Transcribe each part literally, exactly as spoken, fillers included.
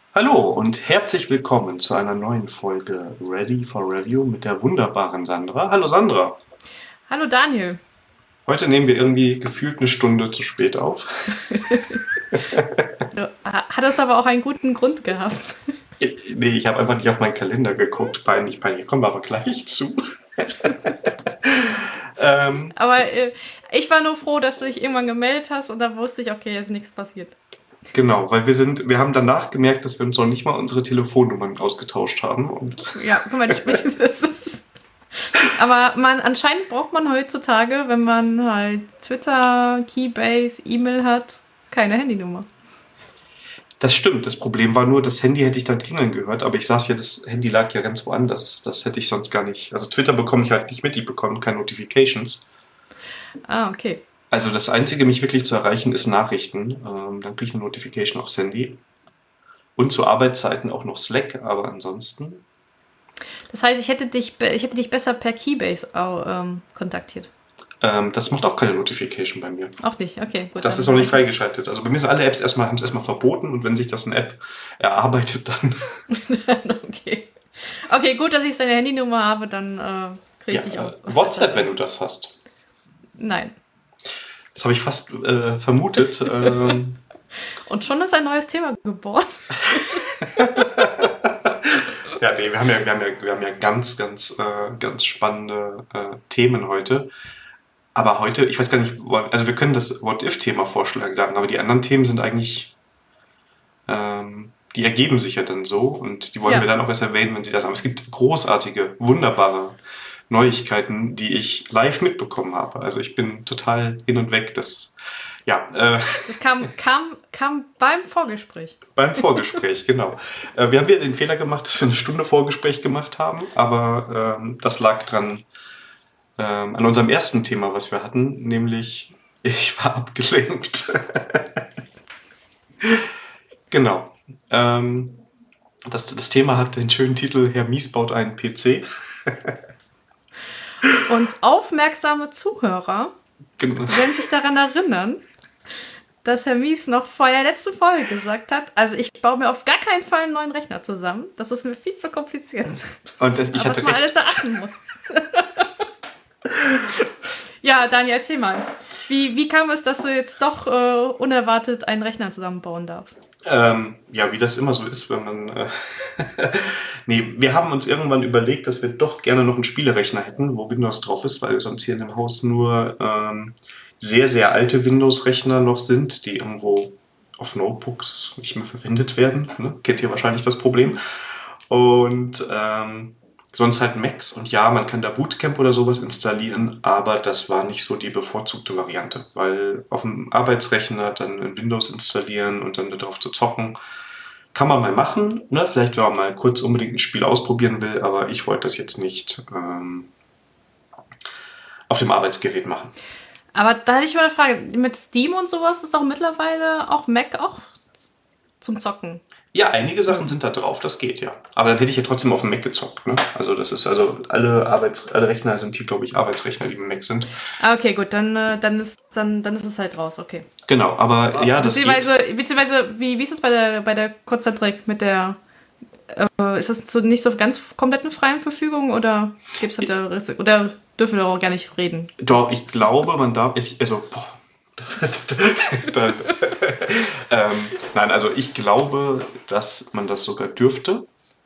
Hallo und herzlich willkommen zu einer neuen Folge Ready for Review mit der wunderbaren Sandra. Hallo Sandra. Hallo Daniel. Heute nehmen wir irgendwie gefühlt eine Stunde zu spät auf. Du hat es aber auch einen guten Grund gehabt. Nee, ich habe einfach nicht auf meinen Kalender geguckt. Peinlich, peinlich. Kommen wir aber gleich zu. ähm, Aber äh, ich war nur froh, dass du dich irgendwann gemeldet hast und da wusste ich, okay, jetzt ist nichts passiert. genau, weil wir sind, wir haben danach gemerkt, dass wir uns noch nicht mal unsere Telefonnummern ausgetauscht haben. Und Ja, guck mal, das ist. Aber man, anscheinend braucht man heutzutage, wenn man halt Twitter, Keybase, E-Mail hat, keine Handynummer. das stimmt. Das Problem war nur, das Handy hätte ich dann klingeln gehört, aber ich saß ja, das Handy lag ja ganz woanders. Das hätte ich sonst gar nicht. Also Twitter bekomme ich halt nicht mit, ich bekomme keine Notifications. Ah, okay. Also das Einzige, mich wirklich zu erreichen, ist Nachrichten. Ähm, dann kriege ich eine Notification aufs Handy. Und zu Arbeitszeiten auch noch Slack, aber ansonsten. Das heißt, ich hätte dich, be- ich hätte dich besser per Keybase auch, ähm, kontaktiert. Ähm, das macht auch keine Notification bei mir. Auch nicht, okay, gut. Das ist Dann noch nicht eigentlich. freigeschaltet. Also bei mir sind alle Apps erstmal, haben es erstmal verboten und wenn sich das eine App erarbeitet, dann. Okay. Okay, gut, dass ich seine Handynummer habe, dann äh, kriege Ja, ich dich auch. äh, WhatsApp, wenn du das hast. Nein. Das habe ich fast äh, vermutet. Ähm, Und schon ist ein neues Thema geboren. ja, nee, wir haben ja, wir haben ja, wir haben ja ganz, ganz, äh, ganz spannende äh, Themen heute. Aber heute, ich weiß gar nicht, also wir können das What-If-Thema vorschlagen, aber die anderen Themen sind eigentlich, ähm, die ergeben sich ja dann so und die wollen wir Ja. dann auch erst erwähnen, wenn sie das haben. Es gibt großartige, wunderbare Neuigkeiten, die ich live mitbekommen habe. Also ich bin total hin und weg. Das, ja, äh, Das kam, kam, kam beim Vorgespräch. beim Vorgespräch, genau. Äh, wir haben wieder den Fehler gemacht, dass wir eine Stunde Vorgespräch gemacht haben, aber ähm, das lag dran, ähm, an unserem ersten Thema, was wir hatten, nämlich ich war abgelenkt. Genau. Ähm, das, das Thema hat den schönen Titel Herr Mies baut einen P C. Und aufmerksame Zuhörer Genau. werden sich daran erinnern, dass Herr Mies noch vor der letzten Folge gesagt hat, also ich baue mir auf gar keinen Fall einen neuen Rechner zusammen. Das ist mir viel zu kompliziert. Und ich Aber was hatte man alles recht. erachten muss. Ja, Daniel, erzähl mal. Wie, wie kam es, dass du jetzt doch äh, unerwartet einen Rechner zusammenbauen darfst? Ähm, ja, wie das immer so ist, wenn man. Äh nee, wir haben uns irgendwann überlegt, dass wir doch gerne noch einen Spielerechner hätten, wo Windows drauf ist, weil sonst hier in dem Haus nur ähm, sehr, sehr alte Windows-Rechner noch sind, die irgendwo auf Notebooks nicht mehr verwendet werden. Ne? Kennt ihr wahrscheinlich das Problem. Und ähm, sonst halt Macs. Und ja, man kann da Bootcamp oder sowas installieren, aber das war nicht so die bevorzugte Variante, weil auf dem Arbeitsrechner dann ein Windows installieren und dann darauf zu zocken, kann man mal machen. Ne? Vielleicht, wenn man mal kurz unbedingt ein Spiel ausprobieren will, aber ich wollte das jetzt nicht ähm, auf dem Arbeitsgerät machen. Aber da hätte ich mal eine Frage. Mit Steam und sowas ist doch mittlerweile auch Mac auch zum Zocken. Ja, einige Sachen sind da drauf, das geht ja. Aber dann hätte ich ja trotzdem auf dem Mac gezockt. Ne? Also das ist also alle Arbeits alle Rechner sind hier, glaube ich, Arbeitsrechner, die im Mac sind. Ah, okay, gut, dann, äh, dann, ist, dann, dann ist es halt raus, okay. Genau, aber ja, das Beziehungsweise, geht. beziehungsweise wie, wie ist es bei der, bei der Kurzzentrik mit der, äh, ist das zu nicht so ganz kompletten freien Verfügung oder gibt's halt da, Restri- oder dürfen wir auch gar nicht reden? Doch, ich glaube, man darf. Ich, also, boah. da, ähm, nein, also ich glaube, dass man das sogar dürfte.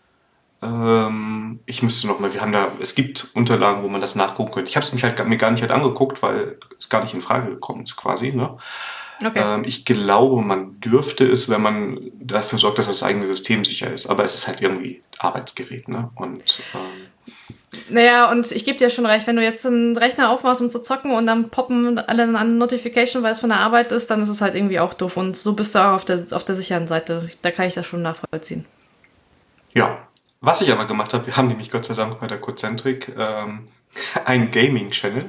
Ähm, ich müsste noch mal, wir haben da, es gibt Unterlagen, wo man das nachgucken könnte. Ich habe es mich halt gar- mir gar nicht halt angeguckt, weil es gar nicht in Frage gekommen ist, quasi. Ne? Okay. Ähm, ich glaube, man dürfte es, wenn man dafür sorgt, dass das eigene System sicher ist. Aber es ist halt irgendwie Arbeitsgerät, ne? Und ähm, Naja, und ich gebe dir schon recht, wenn du jetzt einen Rechner aufmachst, um zu zocken und dann poppen alle an Notification, weil es von der Arbeit ist, dann ist es halt irgendwie auch doof. Und so bist du auch auf der, auf der sicheren Seite. Da kann ich das schon nachvollziehen. ja, was ich aber gemacht habe, wir haben nämlich Gott sei Dank bei der Cozentrik ähm, einen Gaming-Channel.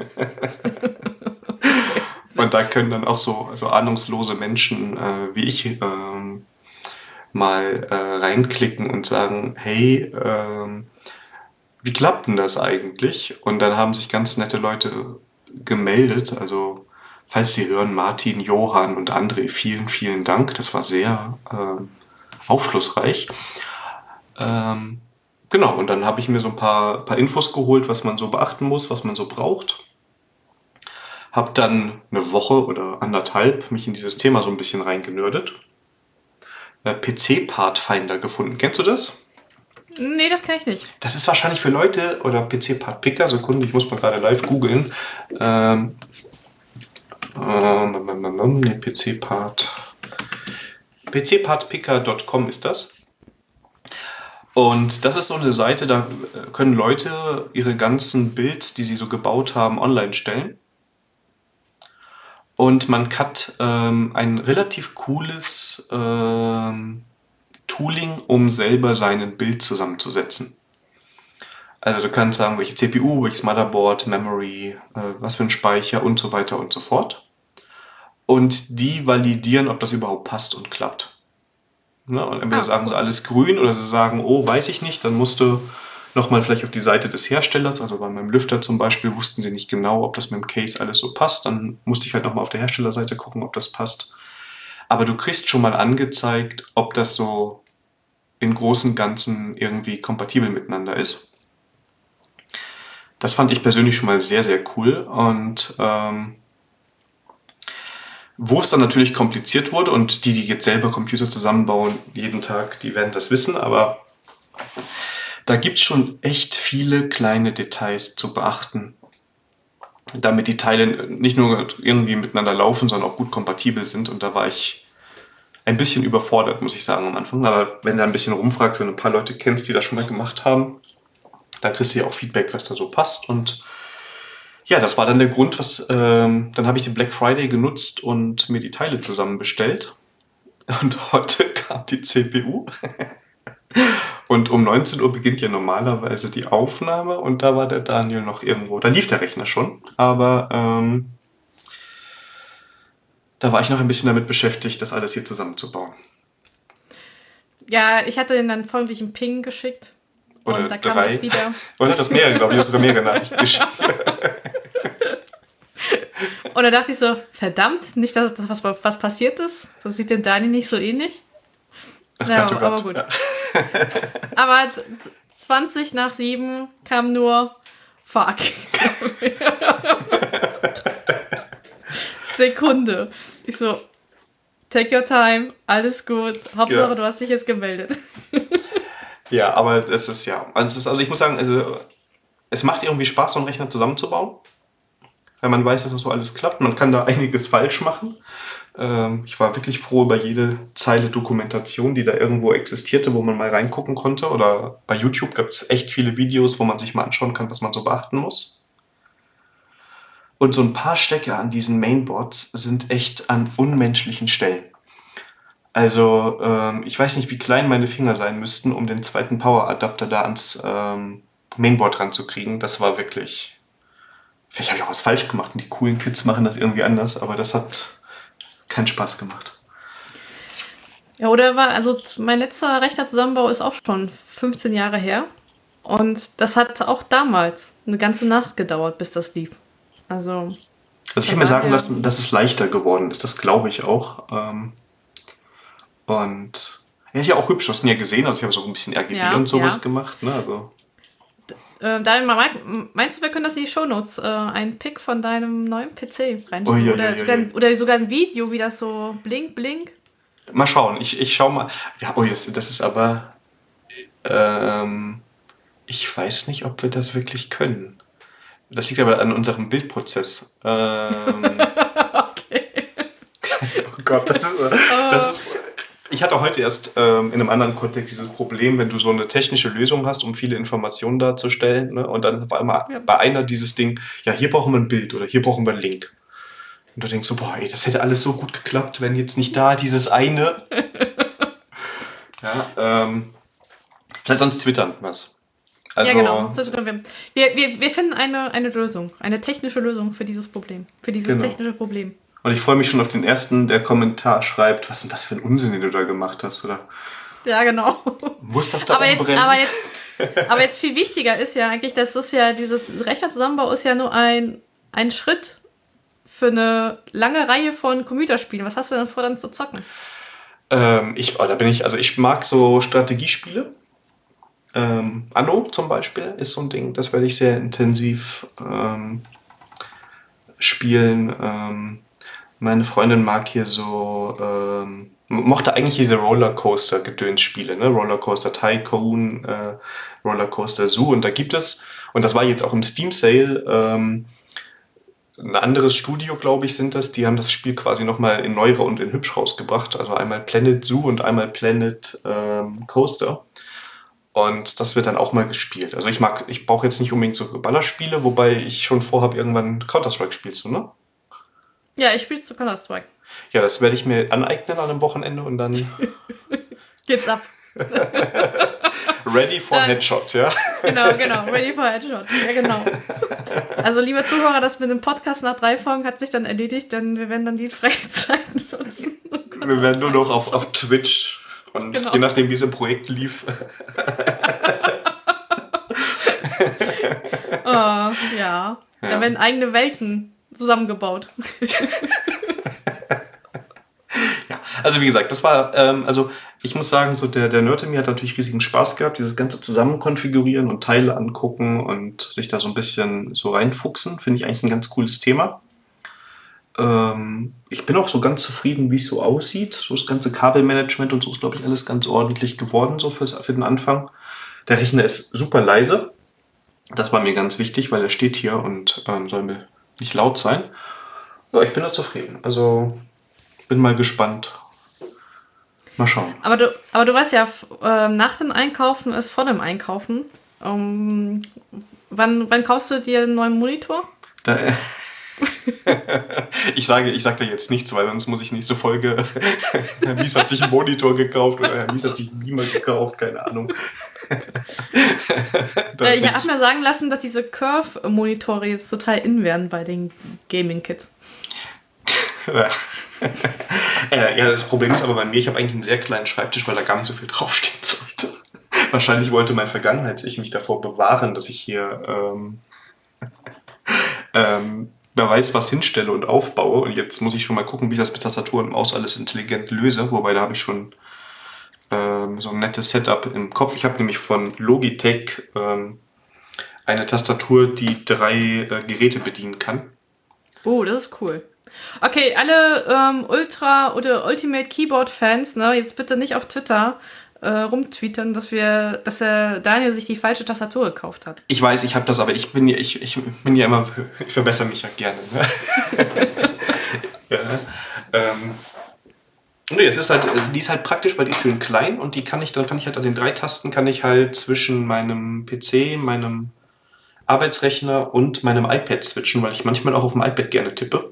Und da können dann auch so also ahnungslose Menschen äh, wie ich ähm, mal äh, reinklicken und sagen, hey, ähm, wie klappt denn das eigentlich? Und dann haben sich ganz nette Leute gemeldet. Also falls Sie hören, Martin, Johann und André, vielen, vielen Dank. Das war sehr, ähm, aufschlussreich. Ähm, genau, und dann habe ich mir so ein paar, paar Infos geholt, was man so beachten muss, was man so braucht. Habe dann eine Woche oder anderthalb mich in dieses Thema so ein bisschen reingenördet. Äh, P C-Pathfinder gefunden. Kennst du das? Nee, das kann ich nicht. Das ist wahrscheinlich für Leute, oder P C-Path-Picker, Sekunde, ich muss mal gerade live googeln. Ähm, ähm, nee, P C-Path. P C Path Picker Punkt com ist das. Und das ist so eine Seite, da können Leute ihre ganzen Builds, die sie so gebaut haben, online stellen. Und man hat ähm, ein relativ cooles ähm, Tooling, um selber seinen Build zusammenzusetzen. Also du kannst sagen, welche C P U, welches Motherboard, Memory, äh, was für ein Speicher und so weiter und so fort. Und die validieren, ob das überhaupt passt und klappt. Ne? Und entweder Ah, sagen sie cool. alles grün oder sie sagen, oh, weiß ich nicht, dann musst du nochmal vielleicht auf die Seite des Herstellers, also bei meinem Lüfter zum Beispiel wussten sie nicht genau, ob das mit dem Case alles so passt, dann musste ich halt nochmal auf der Herstellerseite gucken, ob das passt. Aber du kriegst schon mal angezeigt, ob das so im Großen und Ganzen irgendwie kompatibel miteinander ist. Das fand ich persönlich schon mal sehr, sehr cool. Und ähm, wo es dann natürlich kompliziert wurde und die, die jetzt selber Computer zusammenbauen, jeden Tag, die werden das wissen, aber da gibt es schon echt viele kleine Details zu beachten, damit die Teile nicht nur irgendwie miteinander laufen, sondern auch gut kompatibel sind. Und da war ich ein bisschen überfordert, muss ich sagen, am Anfang. Aber wenn du ein bisschen rumfragst, wenn du ein paar Leute kennst, die das schon mal gemacht haben, dann kriegst du ja auch Feedback, was da so passt. Und ja, das war dann der Grund, was ähm, dann habe ich den Black Friday genutzt und mir die Teile zusammen bestellt. Und heute kam die C P U. Und um neunzehn Uhr beginnt ja normalerweise die Aufnahme und da war der Daniel noch irgendwo. Da lief der Rechner schon, aber ähm, da war ich noch ein bisschen damit beschäftigt, das alles hier zusammenzubauen. Ja, ich hatte ihnen dann folglich einen Ping geschickt. Oder und da kam drei. das wieder. Oder das mehrere, glaube ich, das sogar mehrere Nachrichten geschickt. Und dann dachte ich so, verdammt, nicht, dass das was, was passiert ist. Das sieht dem Dani nicht so ähnlich. Ach Ja, Gott, oh aber Gott. gut. Ja. Aber t- t- zwanzig nach sieben kam nur Fuck. Sekunde. Ich so, take your time, alles gut. Hauptsache, Ja. du hast dich jetzt gemeldet. Ja, aber es ist ja. Also, es ist, also ich muss sagen, also es macht irgendwie Spaß, so einen Rechner zusammenzubauen. Weil man weiß, dass das so alles klappt. Man kann da einiges falsch machen. Ähm, ich war wirklich froh über jede Zeile Dokumentation, die da irgendwo existierte, wo man mal reingucken konnte. Oder bei YouTube gibt es echt viele Videos, wo man sich mal anschauen kann, was man so beachten muss. Und so ein paar Stecker an diesen Mainboards sind echt an unmenschlichen Stellen. Also ähm, ich weiß nicht, wie klein meine Finger sein müssten, um den zweiten Power-Adapter da ans ähm, Mainboard ranzukriegen. Das war wirklich... Vielleicht habe ich auch was falsch gemacht und die coolen Kids machen das irgendwie anders, aber das hat keinen Spaß gemacht. Ja, oder war, also mein letzter Rechnerzusammenbau ist auch schon fünfzehn Jahre her. Und das hat auch damals eine ganze Nacht gedauert, bis das lief. Also, Also ich kann mir sagen lassen, dass es leichter geworden ist, das glaube ich auch. Ähm, und er ist ja auch hübsch, du hast ihn ja gesehen, also ich habe so ein bisschen R G B Ja, und sowas ja. gemacht. Ne? Also, äh, Daniel, mein- meinst du, wir können das in die Shownotes, äh, einen Pick von deinem neuen P C reinstellen? Ui, ui, oder, ui, sogar, ui. oder sogar ein Video, wie das so blink, blink. mal schauen, ich, ich schau mal. Ja, oh, das, das ist aber... Ähm, ich weiß nicht, ob wir das wirklich können. Das liegt aber an unserem Bildprozess. Ähm, Okay. oh Gott, das ist, äh, das ist. Ich hatte heute erst ähm, in einem anderen Kontext dieses Problem, wenn du so eine technische Lösung hast, um viele Informationen darzustellen, ne, und dann auf einmal Ja. bei einer dieses Ding, ja, hier brauchen wir ein Bild oder hier brauchen wir einen Link. Und du denkst so, boah, ey, das hätte alles so gut geklappt, wenn jetzt nicht da dieses eine. ja, ähm, vielleicht sonst twittern was. Also, Ja, genau. Das ist- Wir, wir, wir finden eine, eine Lösung, eine technische Lösung für dieses Problem, für dieses Genau. technische Problem. Und ich freue mich schon auf den ersten, der Kommentar schreibt, was ist denn das für ein Unsinn, den du da gemacht hast, oder Ja, genau. muss das da Aber jetzt, umbrennen? aber, jetzt, aber jetzt viel wichtiger ist ja eigentlich, dass das ja, dieses Rechnerzusammenbau ist ja nur ein, ein Schritt für eine lange Reihe von Computerspielen. Was hast du denn vor, dann zu zocken? Ähm, ich, oh, da bin ich, also ich mag so Strategiespiele. Ähm, Anno zum Beispiel ist so ein Ding, das werde ich sehr intensiv ähm, spielen. Ähm, meine Freundin mag hier so, ähm, mochte eigentlich diese Rollercoaster-Gedöns-Spiele, ne? Rollercoaster Tycoon, äh, Rollercoaster Zoo und da gibt es, und das war jetzt auch im Steam Sale, ähm, ein anderes Studio, glaube ich, sind das. Die haben das Spiel quasi nochmal in neuer und in hübsch rausgebracht. Also einmal Planet Zoo und einmal Planet ähm, Coaster. Und das wird dann auch mal gespielt. Also ich mag, ich brauche jetzt nicht unbedingt so Ballerspiele, wobei ich schon vorhabe, irgendwann Counter-Strike spielst du, ne? Ja, ich spiele zu Counter-Strike. Ja, das werde ich mir aneignen an einem Wochenende und dann Geht's ab. ready for Dann- Headshot, ja? Genau, genau. Ready for Headshot. Ja, genau. Also, liebe Zuhörer, das mit dem Podcast nach drei Folgen hat sich dann erledigt, denn wir werden dann die freie Zeit nutzen. um Wir werden nur noch Counter-Strike auf, auf Twitch und Genau. je nachdem, wie es im Projekt lief. Oh, ja. Ja. Da werden eigene Welten zusammengebaut. Also wie gesagt, das war, ähm, also ich muss sagen, so der, der Nerd in mir hat natürlich riesigen Spaß gehabt, dieses ganze Zusammenkonfigurieren und Teile angucken und sich da so ein bisschen so reinfuchsen, finde ich eigentlich ein ganz cooles Thema. Ähm, ich bin auch so ganz zufrieden, wie es so aussieht. So das ganze Kabelmanagement und so ist, glaube ich, alles ganz ordentlich geworden, so fürs, für den Anfang. Der Rechner ist super leise. Das war mir ganz wichtig, weil er steht hier und ähm, soll mir nicht laut sein. Ja, ich bin da zufrieden. Also bin mal gespannt. Mal schauen. Aber du, aber du weißt ja, f- ähm, nach dem Einkaufen ist vor dem Einkaufen. Ähm, wann, wann kaufst du dir einen neuen Monitor? Da, ich sage, ich sage da jetzt nichts, weil sonst muss ich nächste Folge. Herr Mies hat sich einen Monitor gekauft oder Herr Mies hat sich einen Beamer gekauft, keine Ahnung. Da Äh, ist ich habe nichts. mir sagen lassen, dass diese Curve-Monitore jetzt total in werden bei den Gaming-Kids. äh, ja, das Problem ist aber bei mir, ich habe eigentlich einen sehr kleinen Schreibtisch, weil da gar nicht so viel draufstehen sollte. Wahrscheinlich wollte mein Vergangenheits-Ich mich davor bewahren, dass ich hier ähm, ähm, wer weiß, was hinstelle und aufbaue. Und jetzt muss ich schon mal gucken, wie ich das mit Tastatur und Maus alles intelligent löse. Wobei, da habe ich schon ähm, so ein nettes Setup im Kopf. Ich habe nämlich von Logitech ähm, eine Tastatur, die drei äh, Geräte bedienen kann. Oh, das ist cool. Okay, alle ähm, Ultra- oder Ultimate Keyboard-Fans, ne, jetzt bitte nicht auf Twitter äh, rumtweeten, dass wir, dass der Daniel sich die falsche Tastatur gekauft hat. Ich weiß, ich habe das, aber ich bin ja, ich, ich bin ja immer, ich verbessere mich ja gerne. Ne? ja, ähm, nee, es ist halt, die ist halt praktisch, weil die ist schön klein und die kann ich, dann kann ich halt an den drei Tasten kann ich halt zwischen meinem P C, meinem Arbeitsrechner und meinem iPad switchen, weil ich manchmal auch auf dem iPad gerne tippe.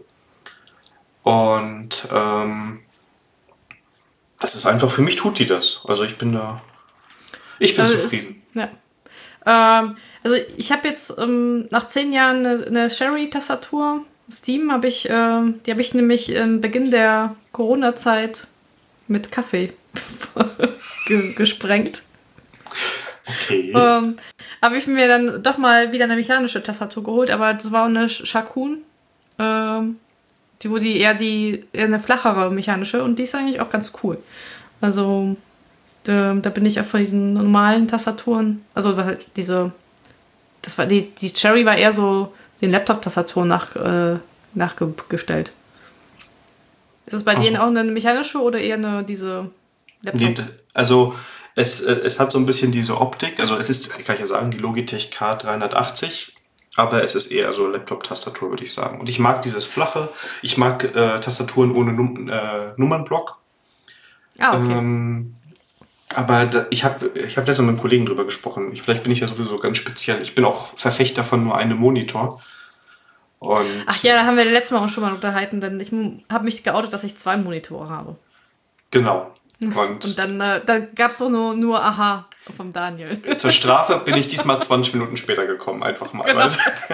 Und ähm, das ist einfach, für mich tut die das. Also ich bin da, ich bin Also zufrieden. Ist, ja. ähm, also ich habe jetzt ähm, nach zehn Jahren eine, eine Sherry-Tastatur. Steam habe ich, ähm, die habe ich nämlich im Beginn der Corona-Zeit mit Kaffee ge gesprengt. Okay. Ähm, habe ich mir dann doch mal wieder eine mechanische Tastatur geholt, aber das war eine Shakun. Ähm, die, wo die eher die eher eine flachere mechanische und die ist eigentlich auch ganz cool. Also da, da bin ich auch von diesen normalen Tastaturen, also was, diese, das war die, die Cherry war eher so den Laptop-Tastaturen nach, äh, nachgestellt. Ist das bei Ach denen so. auch eine mechanische oder eher eine diese Laptop? Nee, d- also es, äh, es hat so ein bisschen diese Optik, also es ist, kann ich ja sagen, die Logitech K dreihundertachtzig, aber es ist eher so Laptop-Tastatur, würde ich sagen. Und ich mag dieses flache, ich mag äh, Tastaturen ohne Num äh, Nummernblock. Ah, okay. Ähm, aber da, ich habe ich hab da so mit einem Kollegen drüber gesprochen. Ich, vielleicht bin ich ja sowieso ganz speziell. Ich bin auch Verfechter von nur einem Monitor. Und Ach ja, da haben wir letztes Mal auch schon mal unterhalten, denn ich habe mich geoutet, dass ich zwei Monitore habe. genau. Und, Und dann, äh, dann gab es doch nur, nur Aha vom Daniel. zur Strafe bin ich diesmal zwanzig Minuten später gekommen, einfach mal. Genau.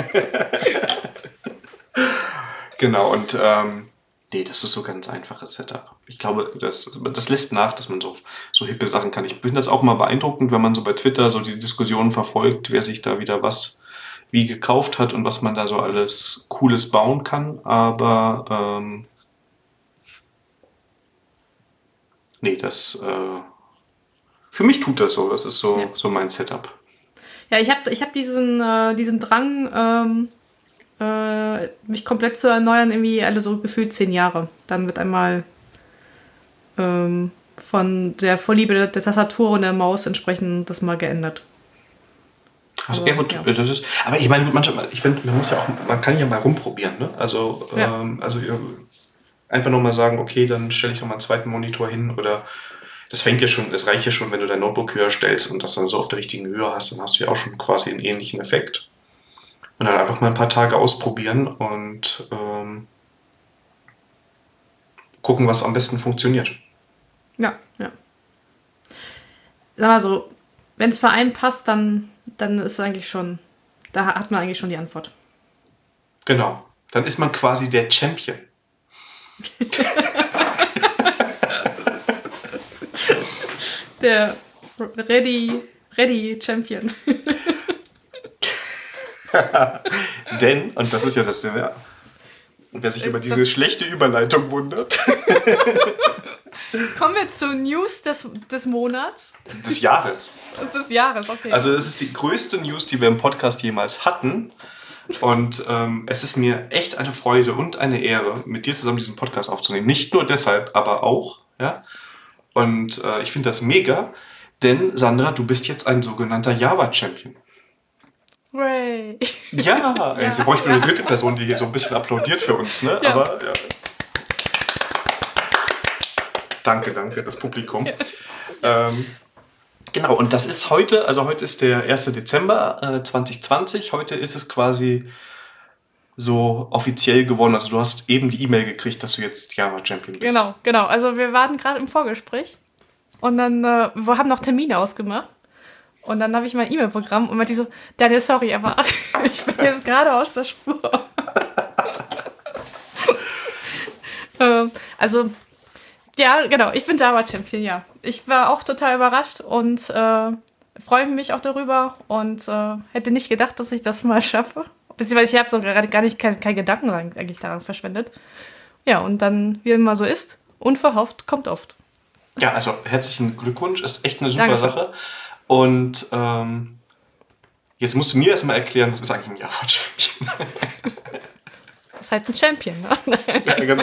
Genau, und ähm, nee, das ist so ganz einfaches Setup. Ich glaube, das, das lässt nach, dass man so, so hippe Sachen kann. Ich finde das auch mal beeindruckend, wenn man so bei Twitter so die Diskussionen verfolgt, wer sich da wieder was wie gekauft hat und was man da so alles Cooles bauen kann. Aber ähm, nee, das, äh, für mich tut das so. Das ist so, Ja. so mein Setup. Ja, ich habe ich hab diesen, äh, diesen Drang, ähm, äh, mich komplett zu erneuern, irgendwie alle so gefühlt zehn Jahre. Dann wird einmal ähm, von der Vorliebe der, der Tastatur und der Maus entsprechend das mal geändert. Also, Aber, ja gut, ja. das ist, aber ich meine, gut, manchmal, ich finde, man muss ja auch, man kann ja mal rumprobieren, ne? Also, Ja. ähm, also ja, einfach nochmal sagen, okay, dann stelle ich nochmal einen zweiten Monitor hin oder das fängt ja schon, es reicht ja schon, wenn du dein Notebook höher stellst und das dann so auf der richtigen Höhe hast, dann hast du ja auch schon quasi einen ähnlichen Effekt. Und dann einfach mal ein paar Tage ausprobieren und ähm, gucken, was am besten funktioniert. Ja, ja. Sag mal so, wenn es für einen passt, dann, dann ist es eigentlich schon, da hat man eigentlich schon die Antwort. Genau. Dann ist man quasi der Champion. Der Ready, Ready Champion. Denn, und das ist ja das, ja, wer sich Ist über diese das- schlechte Überleitung wundert, Kommen wir zu News des, des Monats, des Jahres. des Jahres, okay. Also es ist die größte News, die wir im Podcast jemals hatten. Und ähm, es ist mir echt eine Freude und eine Ehre, mit dir zusammen diesen Podcast aufzunehmen. Nicht nur deshalb, aber auch. Ja? Und äh, ich finde das mega, denn Sandra, du bist jetzt ein sogenannter Java-Champion. Hooray. Ja, also brauche ich nur eine dritte Person, die hier so ein bisschen applaudiert für uns. Ne? Ja. Aber ja. Danke, danke, das Publikum. Ähm, genau, und das ist heute, also heute ist der erste Dezember äh, zwanzig zwanzig. Heute ist es quasi so offiziell geworden. Also du hast eben die E-Mail gekriegt, dass du jetzt Java-Champion bist. Genau, genau. Also wir waren gerade im Vorgespräch und dann, äh, wir haben noch Termine ausgemacht. Und dann habe ich mein E-Mail-Programm und meinte so, Daniel, sorry, aber ich bin jetzt gerade aus der Spur. ähm, also, ja, genau, ich bin Java-Champion, ja. Ich war auch total überrascht und äh, freue mich auch darüber und äh, hätte nicht gedacht, dass ich das mal schaffe. Beziehungsweise ich habe so gerade gar nicht keinen kein Gedanken eigentlich daran verschwendet. Ja, und dann, wie immer so ist, unverhofft kommt oft. Ja, also herzlichen Glückwunsch, ist echt eine super Dankeschön. Sache. Und ähm, jetzt musst du mir erstmal erklären, was ist eigentlich ein Java-Champion? Das ist halt ein Champion, ne? Ja, genau.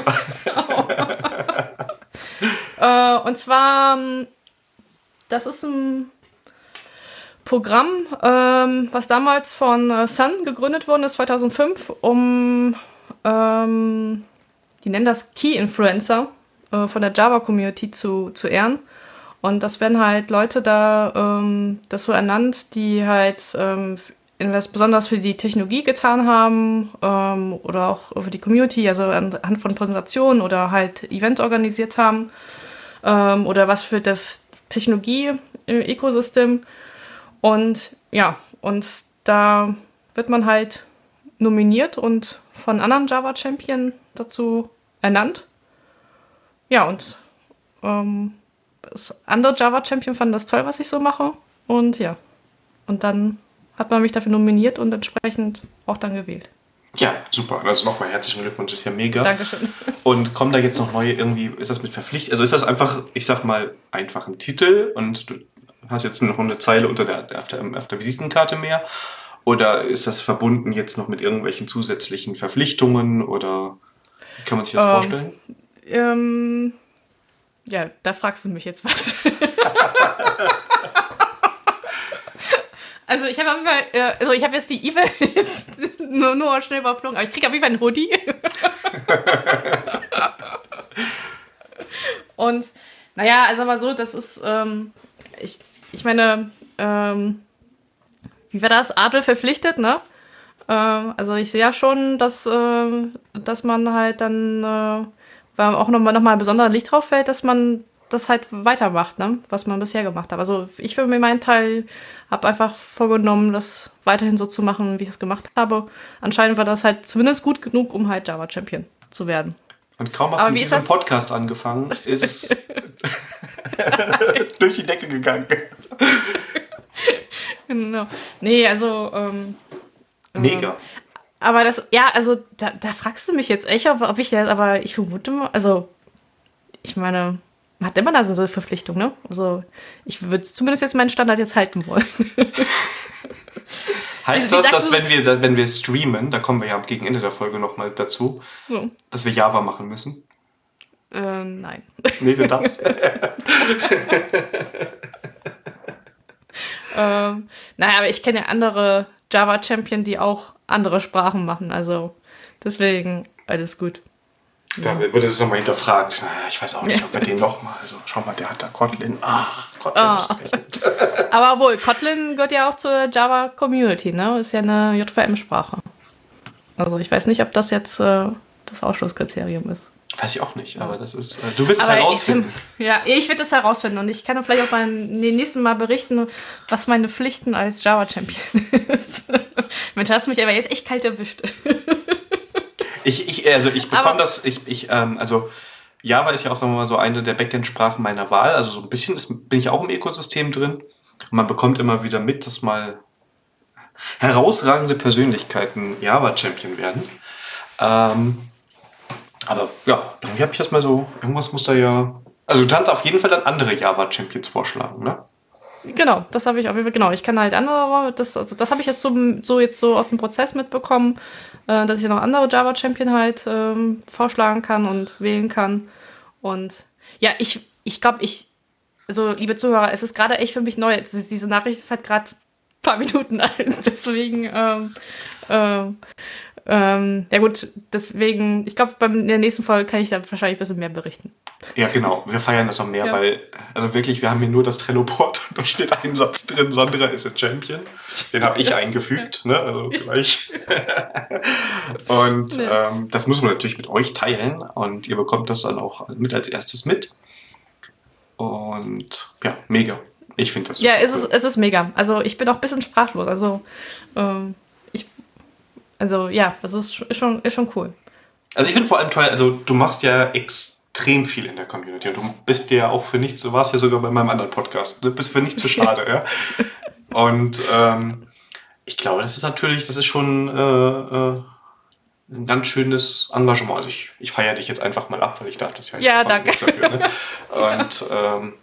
Äh, und zwar, ähm, das ist ein Programm, ähm, was damals von äh, Sun gegründet worden ist, zweitausendfünf, um, ähm, die nennen das Key-Influencer äh, von der Java-Community zu, zu ehren. Und das werden halt Leute da, ähm, das so ernannt, die halt ähm, was besonders für die Technologie getan haben ähm, oder auch für die Community, also anhand von Präsentationen oder halt Event organisiert haben ähm, oder was für das Technologie-Ökosystem. Und ja, und da wird man halt nominiert und von anderen Java-Champion dazu ernannt. Ja, und ähm, das andere Java-Champion fanden das toll, was ich so mache. Und ja, und dann hat man mich dafür nominiert und entsprechend auch dann gewählt. Ja, super. Also nochmal herzlichen Glückwunsch, das ist ja mega. Dankeschön. Und kommen da jetzt noch neue irgendwie, ist das mit Verpflichtung? Also ist das einfach, ich sag mal, einfach ein Titel und du hast jetzt noch eine Zeile unter der, auf der, auf der Visitenkarte mehr? Oder ist das verbunden jetzt noch mit irgendwelchen zusätzlichen Verpflichtungen oder wie kann man sich das Ähm, vorstellen? Ähm, ja, da fragst du mich jetzt was. Also ich habe auf jeden Fall, äh, also ich habe jetzt die E-Mail jetzt nur, nur schnell überflogen, aber ich kriege auf jeden Fall einen Hoodie. Und naja, also aber so, das ist, ähm, ich, ich meine, ähm, wie war das? Adel verpflichtet, ne? Ähm, also ich sehe ja schon, dass, äh, dass man halt dann, äh, weil auch nochmal noch mal ein besonderer Licht drauf fällt, dass man das halt weitermacht, ne? Was man bisher gemacht hat. Also ich für meinen Teil habe einfach vorgenommen, das weiterhin so zu machen, wie ich es gemacht habe. Anscheinend war das halt zumindest gut genug, um halt Java-Champion zu werden. Und kaum hast Aber du wie mit ist diesem das? Podcast angefangen, ist es durch die Decke gegangen. Genau. Nee, also, ähm, Mega. aber das, ja, also da, da fragst du mich jetzt echt, ob, ob ich das, aber ich vermute mal, also, ich meine, man hat immer da so eine Verpflichtung, ne? Also ich würde zumindest jetzt meinen Standard jetzt halten wollen. Heißt das, dass wenn wir, wenn wir streamen, da kommen wir ja gegen Ende der Folge nochmal dazu, ja. dass wir Java machen müssen? Ähm, nein. Nee, wir darf. ähm, naja, aber ich kenne ja andere Java-Champion, die auch andere Sprachen machen, also deswegen alles gut. Da wird das nochmal hinterfragt. Ich weiß auch nicht, ob wir den nochmal. Also, schau mal, der hat da Kotlin. Ah, Kotlin ah. ausgerechnet. Aber wohl, Kotlin gehört ja auch zur Java-Community, ne? Ist ja eine J V M-Sprache. Also, ich weiß nicht, ob das jetzt äh, das Ausschlusskriterium ist. Weiß ich auch nicht, aber das ist. Äh, du wirst es herausfinden. Ich, ja, ich werde es herausfinden und ich kann dann vielleicht auch beim nächsten Mal berichten, was meine Pflichten als Java-Champion ist. Mensch, hast du mich aber jetzt echt kalt erwischt. Ich, ich, also ich bekomme das, ich, ich, ähm, also Java ist ja auch, sagen wir mal, so eine der Backend-Sprachen meiner Wahl. Also so ein bisschen ist, bin ich auch im Ökosystem drin. Und man bekommt immer wieder mit, dass mal herausragende Persönlichkeiten Java-Champion werden. Ähm, aber ja, irgendwie habe ich das mal so, irgendwas muss da ja, also du kannst auf jeden Fall dann andere Java-Champions vorschlagen, ne? Genau, das habe ich auf jeden Fall, genau. Ich kann halt andere, das, also das habe ich jetzt so, so jetzt so aus dem Prozess mitbekommen, äh, dass ich noch andere Java-Champion halt ähm, vorschlagen kann und wählen kann. Und ja, ich, ich glaube, ich, also liebe Zuhörer, es ist gerade echt für mich neu. Diese Nachricht ist halt gerade ein paar Minuten alt, deswegen, ähm, ähm, ähm, ja gut, deswegen, ich glaube, in der nächsten Folge kann ich da wahrscheinlich ein bisschen mehr berichten. Ja, genau. Wir feiern das noch mehr, ja. Weil, also wirklich, wir haben hier nur das Trello-Board und da steht ein Satz drin, Sandra ist a Champion. Den habe ich ja. eingefügt, ne? Also gleich. Und ja. ähm, das muss man natürlich mit euch teilen und ihr bekommt das dann auch mit als erstes mit. Und ja, mega. Ich finde das Ja, es ist, es ist mega. Also ich bin auch ein bisschen sprachlos. Also, ähm, ich, also ja, das ist, ist, schon, ist schon cool. Also ich finde vor allem toll, also du machst ja extrem viel in der Community und du bist ja auch für nichts, du warst ja sogar bei meinem anderen Podcast, du bist für nichts zu schade, ja. Und ähm, ich glaube, das ist natürlich, das ist schon äh, äh, ein ganz schönes Engagement. Also ich, ich feiere dich jetzt einfach mal ab, weil ich darf das ja nicht. Ja, danke. Dafür, ne? Und ähm,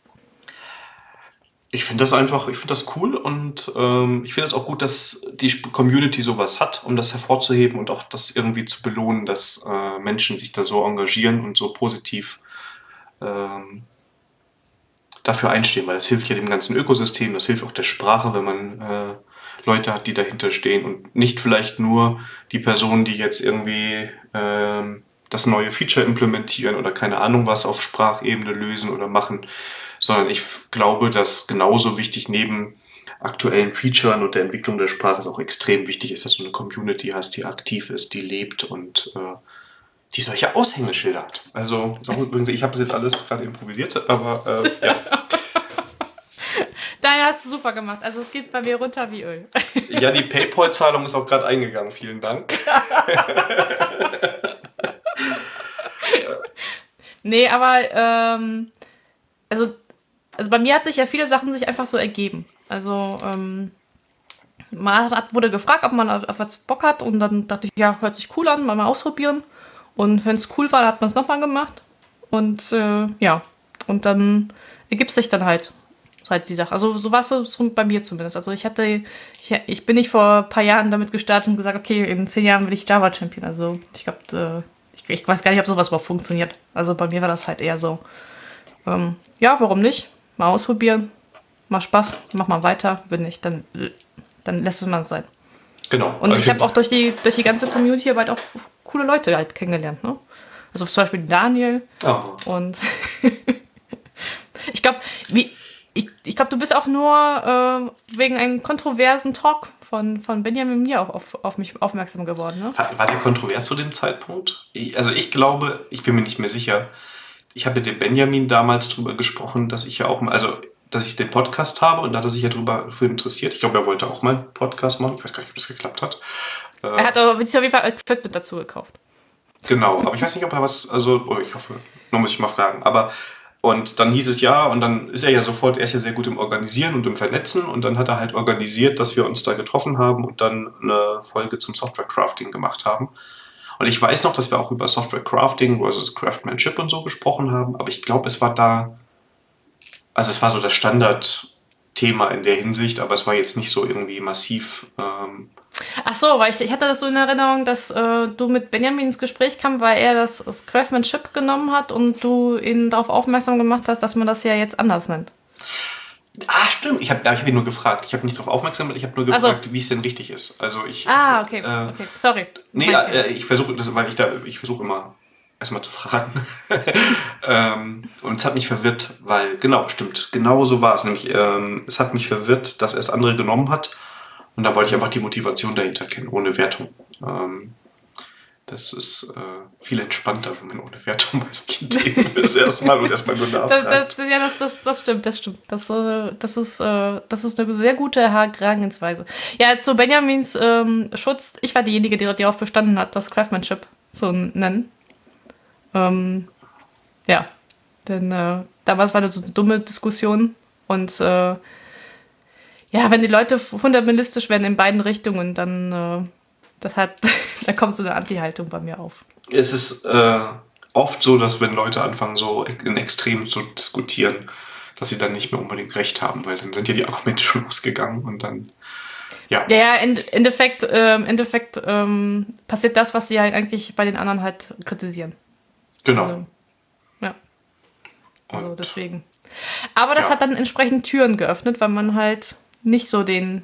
ich finde das einfach, ich finde das cool und ähm, ich finde es auch gut, dass die Community sowas hat, um das hervorzuheben und auch das irgendwie zu belohnen, dass äh, Menschen sich da so engagieren und so positiv ähm, dafür einstehen, weil das hilft ja dem ganzen Ökosystem, das hilft auch der Sprache, wenn man äh, Leute hat, die dahinter stehen und nicht vielleicht nur die Personen, die jetzt irgendwie ähm, das neue Feature implementieren oder keine Ahnung was auf Sprachebene lösen oder machen, sondern ich glaube, dass genauso wichtig neben aktuellen Features und der Entwicklung der Sprache es auch extrem wichtig ist, dass du eine Community hast, die aktiv ist, die lebt und äh, die solche Aushängeschilder hat. Also, übrigens, ich habe das jetzt alles gerade improvisiert, aber äh, ja. Daher hast du super gemacht. Also es geht bei mir runter wie Öl. Ja, die PayPal-Zahlung ist auch gerade eingegangen. Vielen Dank. Nee, aber ähm, also Also bei mir hat sich ja viele Sachen sich einfach so ergeben. Also ähm, man hat, wurde gefragt, ob man auf, auf was Bock hat und dann dachte ich, ja, hört sich cool an, mal, mal ausprobieren. Und wenn es cool war, hat man es nochmal gemacht. Und äh, ja, und dann ergibt sich dann halt, halt die Sache. Also so war es so bei mir zumindest. Also ich hatte, ich, ich bin nicht vor ein paar Jahren damit gestartet und gesagt, okay, in zehn Jahren will ich Java-Champion. Also ich glaube, äh, ich, ich weiß gar nicht, ob sowas überhaupt funktioniert. Also bei mir war das halt eher so, ähm, ja, warum nicht? Mal ausprobieren, macht Spaß, mach mal weiter. Wenn nicht, dann, dann lässt man es sein. Genau. Und also ich habe auch durch die, durch die ganze Community hier halt auch coole Leute halt kennengelernt. Ne? Also zum Beispiel Daniel. Oh. Und ich glaube, wie ich, ich glaube, du bist auch nur äh, wegen einem kontroversen Talk von, von Benjamin mir auch auf, auf mich aufmerksam geworden. Ne? War, war der kontrovers zu dem Zeitpunkt? Ich, also ich glaube, ich bin mir nicht mehr sicher. Ich habe mit dem Benjamin damals drüber gesprochen, dass ich ja auch mal, also dass ich den Podcast habe und da hat er sich ja drüber für interessiert. Ich glaube, er wollte auch mal einen Podcast machen. Ich weiß gar nicht, ob das geklappt hat. Er hat aber auf jeden Fall Equipment dazu gekauft. Genau, aber ich weiß nicht, ob er was, also, oh, ich hoffe, nur muss ich mal fragen. Aber, und dann hieß es ja, und dann ist er ja sofort, er ist ja sehr gut im Organisieren und im Vernetzen und dann hat er halt organisiert, dass wir uns da getroffen haben und dann eine Folge zum Software-Crafting gemacht haben. Und ich weiß noch, dass wir auch über Software Crafting versus Craftsmanship und so gesprochen haben, aber ich glaube, es war da, also es war so das Standardthema in der Hinsicht, aber es war jetzt nicht so irgendwie massiv. Ähm, Ach so, weil ich, ich hatte das so in Erinnerung, dass äh, du mit Benjamin ins Gespräch kam, weil er das, das Craftsmanship genommen hat und du ihn darauf aufmerksam gemacht hast, dass man das ja jetzt anders nennt. Ah, stimmt. Ich habe ich hab ihn nur gefragt. Ich habe nicht darauf aufmerksam gemacht, ich habe nur Also. gefragt, wie es denn richtig ist. Also ich. Ah, okay. Äh, okay. Sorry. Nee, äh, ich versuche, weil ich da, ich versuche immer erstmal zu fragen. ähm, und es hat mich verwirrt, weil, genau, stimmt, genau so war es. Nämlich, ähm, es hat mich verwirrt, dass er es andere genommen hat. Und da wollte ich einfach die Motivation dahinter kennen, ohne Wertung. Ähm, das ist äh, viel entspannter, wenn man ohne Wertung bei solchen Themen ist erstmal und erstmal nur nachfragt. Das, das, ja, das, das, das stimmt, das stimmt. Das, äh, das, ist, äh, das ist eine sehr gute Herangehensweise. Ja, zu Benjamins ähm, Schutz, ich war diejenige, die darauf bestanden hat, das Craftsmanship zu nennen. Ähm, ja, denn äh, damals war das so eine dumme Diskussion und äh, ja, wenn die Leute fundamentalistisch werden in beiden Richtungen, dann äh, das hat, da kommt so eine Anti-Haltung bei mir auf. Es ist äh, oft so, dass wenn Leute anfangen, so in Extremen zu diskutieren, dass sie dann nicht mehr unbedingt recht haben, weil dann sind ja die Argumente schon losgegangen und dann, ja. Ja, ja, im Endeffekt, äh, im Endeffekt ähm, passiert das, was sie halt eigentlich bei den anderen halt kritisieren. Genau. Also, ja. Also und, deswegen. Aber das ja. hat dann entsprechend Türen geöffnet, weil man halt nicht so den,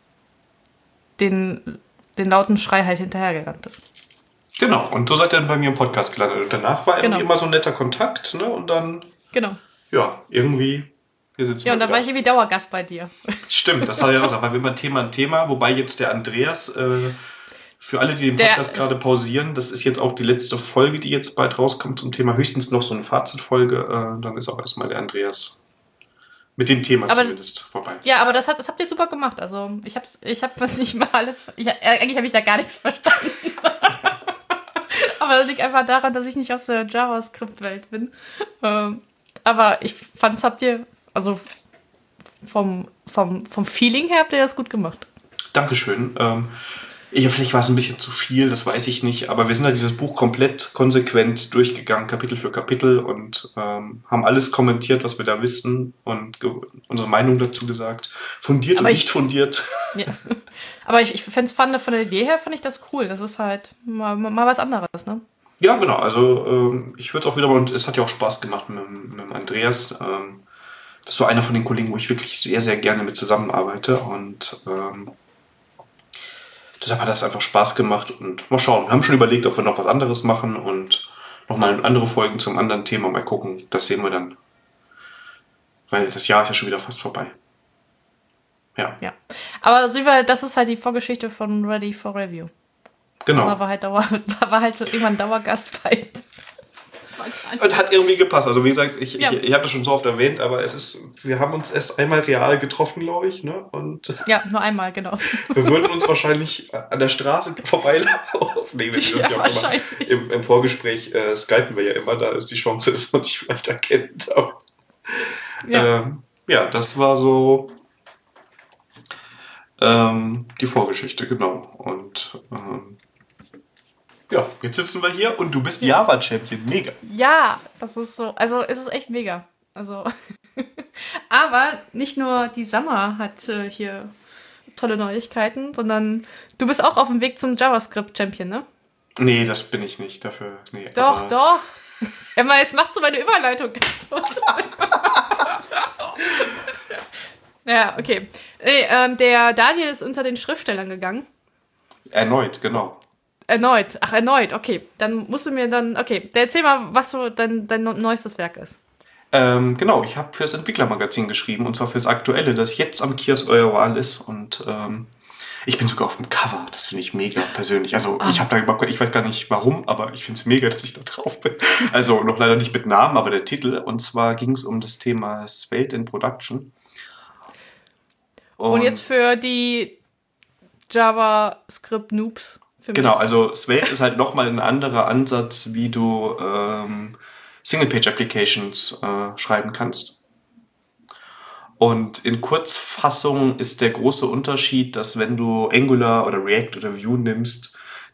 den, den lauten Schrei halt hinterhergerannt ist. Genau, und so seid ihr dann bei mir im Podcast gelandet. Und danach war irgendwie Genau. immer so ein netter Kontakt, ne? Und dann, Genau. ja, irgendwie, wir sitzen Ja, und wir dann war ich wieder. irgendwie Dauergast bei dir. Stimmt, das war ja auch, da war immer Thema ein Thema, wobei jetzt der Andreas, äh, für alle, die den Der- Podcast gerade pausieren, das ist jetzt auch die letzte Folge, die jetzt bald rauskommt zum Thema, höchstens noch so eine Fazitfolge, äh, dann ist auch erstmal der Andreas mit dem Thema Aber- zumindest vorbei. Ja, aber das, hat, das habt ihr super gemacht. Also ich hab's, ich hab was nicht mal alles. Ich, äh, eigentlich habe ich da gar nichts verstanden. Aber das liegt einfach daran, dass ich nicht aus der JavaScript-Welt bin. Ähm, aber ich fand's, habt ihr, also vom, vom, vom Feeling her habt ihr das gut gemacht. Dankeschön. Ähm, ich, vielleicht war es ein bisschen zu viel, das weiß ich nicht, aber wir sind halt dieses Buch komplett konsequent durchgegangen, Kapitel für Kapitel und ähm, haben alles kommentiert, was wir da wissen und ge- unsere Meinung dazu gesagt. Fundiert Aber und ich- nicht fundiert. Ja. Aber ich, ich fände von der Idee her, fand ich das cool. Das ist halt mal, mal was anderes, ne? Ja, genau. Also ähm, ich würde es auch wieder mal, und es hat ja auch Spaß gemacht mit, mit dem Andreas. Ähm, das ist so einer von den Kollegen, wo ich wirklich sehr, sehr gerne mit zusammenarbeite und ähm, deshalb hat das einfach Spaß gemacht und mal schauen. Wir haben schon überlegt, ob wir noch was anderes machen und nochmal andere Folgen zum anderen Thema mal gucken. Das sehen wir dann. Weil das Jahr ist ja schon wieder fast vorbei. Ja, Ja. Aber Silva, das ist halt die Vorgeschichte von Ready for Review. genau. Da war halt, Dauer, war halt irgendwann Dauergast bei. Das war gar nicht- Und hat irgendwie gepasst. Also wie gesagt, ich, Ja. ich, ich habe das schon so oft erwähnt, aber es ist, wir haben uns erst einmal real getroffen, glaube ich, ne? Und Ja, nur einmal, genau. wir würden uns wahrscheinlich an der Straße vorbeilaufen. Nee, wir Ja, ja, uns ja auch immer, wahrscheinlich. im, Im Vorgespräch äh, skypen wir ja immer, da ist die Chance, dass man sich vielleicht erkennt. Aber, Ja. ähm, ja, das war so ähm, die Vorgeschichte, genau. Und ähm, ja, jetzt sitzen wir hier und du bist Java-Champion. Mega. Ja, das ist so. Also, es ist echt mega. Also. Aber nicht nur die Sanna hat äh, hier tolle Neuigkeiten, sondern du bist auch auf dem Weg zum JavaScript-Champion, ne? Nee, das bin ich nicht dafür. Nee, Doch, aber- doch. Emma, jetzt machst du meine Überleitung kaputt. Ja, okay. Nee, ähm, der Daniel ist unter den Schriftstellern gegangen. Erneut, genau. Erneut. Ach, erneut. Okay. Dann musst du mir dann. Okay. Dann erzähl mal, was so dein, dein neuestes Werk ist. Ähm, genau, ich habe fürs Entwicklermagazin geschrieben und zwar fürs aktuelle, das jetzt am Kiosk eurer Wahl ist und ähm, ich bin sogar auf dem Cover, das finde ich mega persönlich. Also ich habe da überhaupt, ich weiß gar nicht warum, aber ich finde es mega, dass ich da drauf bin. Also noch leider nicht mit Namen, aber der Titel. Und zwar ging es um das Thema Svelte in Production. Und, jetzt für die JavaScript-Noobs. Für Genau, mich. also Svelte ist halt nochmal ein anderer Ansatz, wie du ähm, Single-Page-Applications äh, schreiben kannst. Und in Kurzfassung ist der große Unterschied, dass wenn du Angular oder React oder Vue nimmst,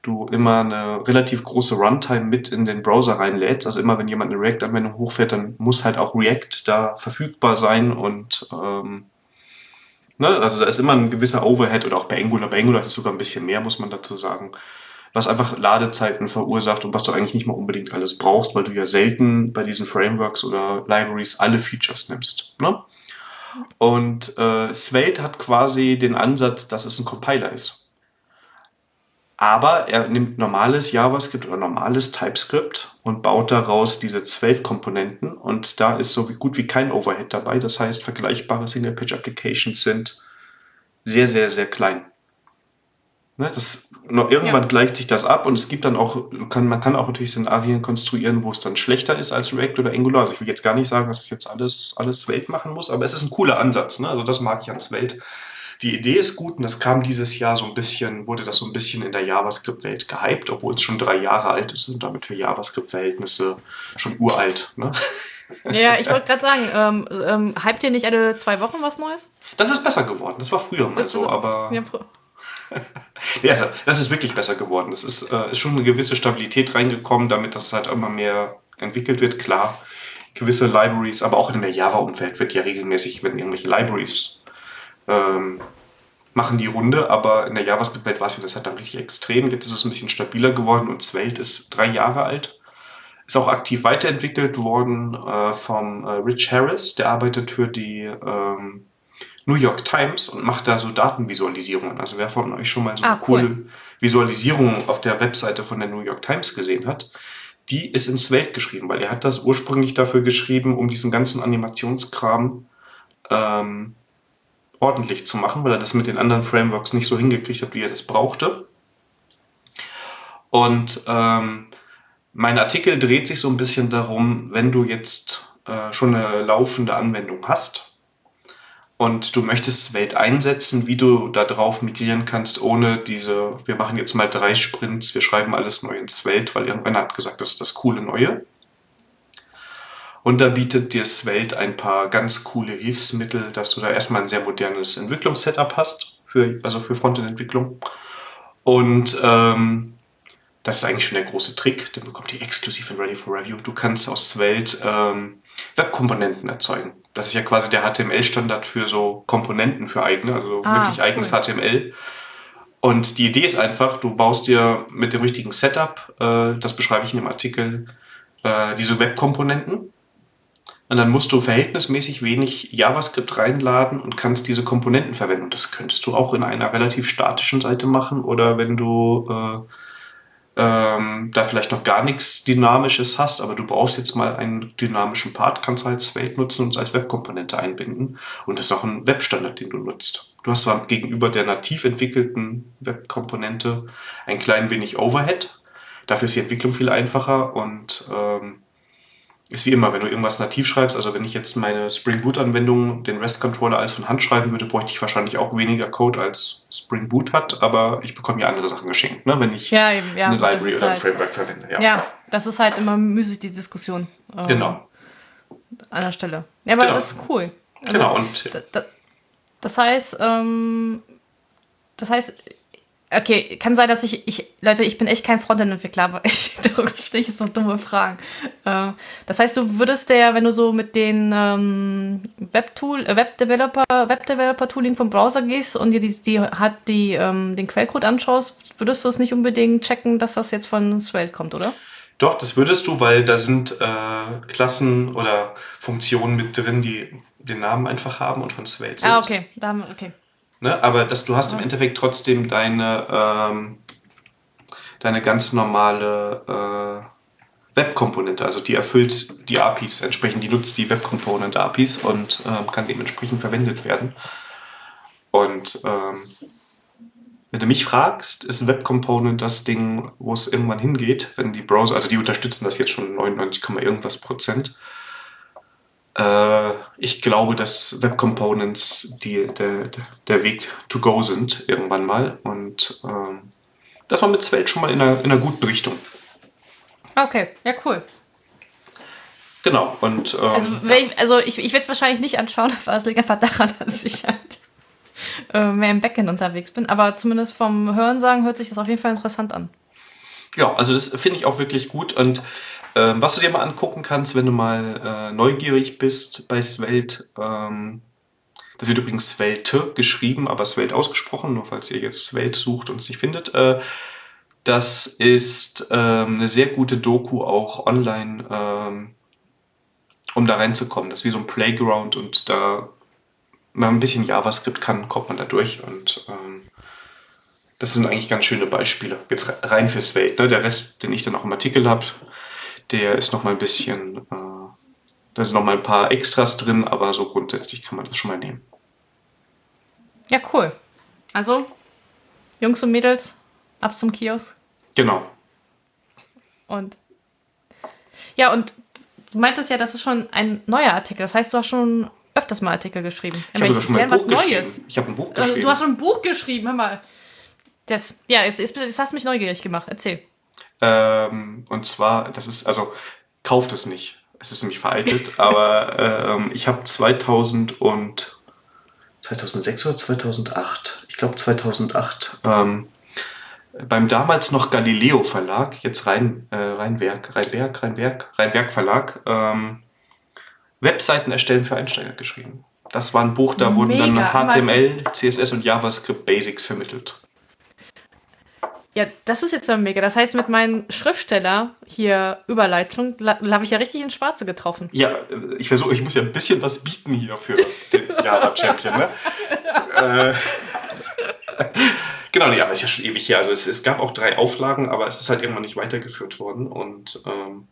du immer eine relativ große Runtime mit in den Browser reinlädst. Also immer wenn jemand eine React-Anwendung hochfährt, dann muss halt auch React da verfügbar sein und ähm, ne, also da ist immer ein gewisser Overhead oder auch bei Angular. Bei Angular ist es sogar ein bisschen mehr, muss man dazu sagen, was einfach Ladezeiten verursacht und was du eigentlich nicht mal unbedingt alles brauchst, weil du ja selten bei diesen Frameworks oder Libraries alle Features nimmst. Ne? Und äh, Svelte hat quasi den Ansatz, dass es ein Compiler ist. Aber er nimmt normales JavaScript oder normales TypeScript und baut daraus diese Svelte-Komponenten und da ist so gut wie kein Overhead dabei. Das heißt, vergleichbare Single-Page-Applications sind sehr, sehr, sehr klein. Ne, das, noch, irgendwann ja. gleicht sich das ab und es gibt dann auch, kann, man kann auch natürlich Szenarien konstruieren, wo es dann schlechter ist als React oder Angular. Also ich will jetzt gar nicht sagen, dass es jetzt alles, alles Svelte machen muss, aber es ist ein cooler Ansatz. Ne? Also das mag ich an Svelte. Die Idee ist gut und das kam dieses Jahr so ein bisschen, wurde das so ein bisschen in der JavaScript-Welt gehypt, obwohl es schon drei Jahre alt ist und damit für JavaScript-Verhältnisse schon uralt. Ne? Ja, ich wollte gerade sagen, ähm, ähm, hypt ihr nicht alle zwei Wochen was Neues? Das ist besser geworden, das war früher mal so, aber... Ja, ja, also das ist wirklich besser geworden. Es ist, äh, ist schon eine gewisse Stabilität reingekommen, damit das halt immer mehr entwickelt wird. Klar, gewisse Libraries, aber auch in der Java-Umfeld wird ja regelmäßig, wenn irgendwelche Libraries ähm, machen die Runde, aber in der JavaScript-Welt war es ja das halt dann richtig extrem. Jetzt ist es ein bisschen stabiler geworden und Svelte ist drei Jahre alt. Ist auch aktiv weiterentwickelt worden äh, vom äh, Rich Harris, der arbeitet für die ähm, New York Times und macht da so Datenvisualisierungen. Also wer von euch schon mal so ah, eine cool. coole Visualisierung auf der Webseite von der New York Times gesehen hat, die ist in Svelte geschrieben, weil er hat das ursprünglich dafür geschrieben, um diesen ganzen Animationskram ähm, ordentlich zu machen, weil er das mit den anderen Frameworks nicht so hingekriegt hat, wie er das brauchte. Und ähm, mein Artikel dreht sich so ein bisschen darum, wenn du jetzt äh, schon eine laufende Anwendung hast, und du möchtest Svelte einsetzen, wie du da drauf migrieren kannst, ohne diese, wir machen jetzt mal drei Sprints, wir schreiben alles neu in Svelte, weil irgendwann hat gesagt, das ist das coole Neue. Und da bietet dir Svelte ein paar ganz coole Hilfsmittel, dass du da erstmal ein sehr modernes Entwicklungssetup hast, für, also für Frontend-Entwicklung. Und ähm, das ist eigentlich schon der große Trick, den bekommt ihr exklusiv in Ready for Review. Du kannst aus Svelte ähm, Webkomponenten erzeugen. Das ist ja quasi der H T M L-Standard für so Komponenten für eigene, also ah, wirklich eigenes cool. H T M L. Und die Idee ist einfach, du baust dir mit dem richtigen Setup, äh, das beschreibe ich in dem Artikel, äh, diese Webkomponenten. Und dann musst du verhältnismäßig wenig JavaScript reinladen und kannst diese Komponenten verwenden. Und das könntest du auch in einer relativ statischen Seite machen oder wenn du äh, ähm, da vielleicht noch gar nichts Dynamisches hast, aber du brauchst jetzt mal einen dynamischen Part, kannst halt Svelte nutzen und es als Webkomponente einbinden. Und das ist auch ein Webstandard, den du nutzt. Du hast zwar gegenüber der nativ entwickelten Webkomponente ein klein wenig Overhead, dafür ist die Entwicklung viel einfacher und ähm, ist wie immer, wenn du irgendwas nativ schreibst, also wenn ich jetzt meine Spring Boot-Anwendung, den REST-Controller alles von Hand schreiben würde, bräuchte ich wahrscheinlich auch weniger Code als Spring Boot hat, aber ich bekomme ja andere Sachen geschenkt, ne, wenn ich ja, eben, ja, eine Library oder ein halt, Framework verwende. Ja. ja, das ist halt immer müßig, die Diskussion. Ähm, genau. An der Stelle. Ja, aber genau. Das ist cool. Also, genau. Und da, da, das heißt, ähm, das heißt, okay, kann sein, dass ich, ich Leute, ich bin echt kein Frontend-Entwickler, aber ich, darum stelle ich jetzt so dumme Fragen. Äh, das heißt, du würdest ja, wenn du so mit den ähm, Webtool, äh, Webdeveloper, Webdeveloper-Tooling vom Browser gehst und dir die, die hat die ähm, den Quellcode anschaust, würdest du es nicht unbedingt checken, dass das jetzt von Svelte kommt, oder? Doch, das würdest du, weil da sind äh, Klassen oder Funktionen mit drin, die den Namen einfach haben und von Svelte sind. Ah, okay, da haben wir, okay. Ne, aber das, du hast ja. im Endeffekt trotzdem deine, ähm, deine ganz normale äh, Webkomponente, also die erfüllt die A P Is entsprechend, die nutzt die Web-Component-A P Is und ähm, kann dementsprechend verwendet werden. Und ähm, wenn du mich fragst, ist Web Component das Ding, wo es irgendwann hingeht, wenn die Browser, also die unterstützen das jetzt schon neunundneunzig, irgendwas Prozent. Ich glaube, dass Web Components die, der, der Weg to go sind irgendwann mal und ähm, das war mit Svelte schon mal in einer, in einer guten Richtung. Okay, ja cool. Genau. Und, ähm, also ja. ich, also ich, ich werde es wahrscheinlich nicht anschauen, aber es liegt einfach daran, dass ich halt äh, mehr im Backend unterwegs bin. Aber zumindest vom Hörensagen hört sich das auf jeden Fall interessant an. Ja, also das finde ich auch wirklich gut. Und ähm, was du dir mal angucken kannst, wenn du mal äh, neugierig bist bei Svelte, ähm, das wird übrigens Svelte geschrieben, aber Svelte ausgesprochen, nur falls ihr jetzt Svelte sucht und es nicht findet. Äh, das ist ähm, eine sehr gute Doku auch online, ähm, um da reinzukommen. Das ist wie so ein Playground und da, wenn man ein bisschen JavaScript kann, kommt man da durch und ähm, das sind eigentlich ganz schöne Beispiele. Jetzt rein für Svelte. Ne? Der Rest, den ich dann auch im Artikel habe, der ist noch mal ein bisschen, äh, da sind noch mal ein paar Extras drin, aber so grundsätzlich kann man das schon mal nehmen. Ja, cool. Also, Jungs und Mädels, ab zum Kiosk. Genau. Und ja, und du meintest ja, das ist schon ein neuer Artikel. Das heißt, du hast schon öfters mal Artikel geschrieben. Ich habe schon mal ein was Buch Neues. geschrieben. Ich habe ein Buch Also, geschrieben. du hast schon ein Buch geschrieben, hör mal. Das, ja, jetzt, jetzt, jetzt hast du mich neugierig gemacht. Erzähl. Ähm, und zwar, das ist, also, kauft es nicht. Es ist nämlich veraltet, aber ähm, ich habe zweitausend und zweitausendsechs oder zweitausendacht, ich glaube zweitausendacht, ähm, beim damals noch Galileo Verlag, jetzt Rhein, äh, Rheinwerk, Rheinberg, Rheinberg, Rheinberg Verlag, ähm, Webseiten erstellen für Einsteiger geschrieben. Das war ein Buch, da wurden Mega. dann H T M L, C S S und JavaScript Basics vermittelt. Ja, das ist jetzt dann mega. Das heißt, mit meinem Schriftsteller hier Überleitung habe ich ja richtig ins Schwarze getroffen. Ja, ich versuche, ich muss ja ein bisschen was bieten hier für den Java-Champion, ne? äh, genau, ja, aber ist ja schon ewig her. Also es, es gab auch drei Auflagen, aber es ist halt irgendwann nicht weitergeführt worden. Und ähm,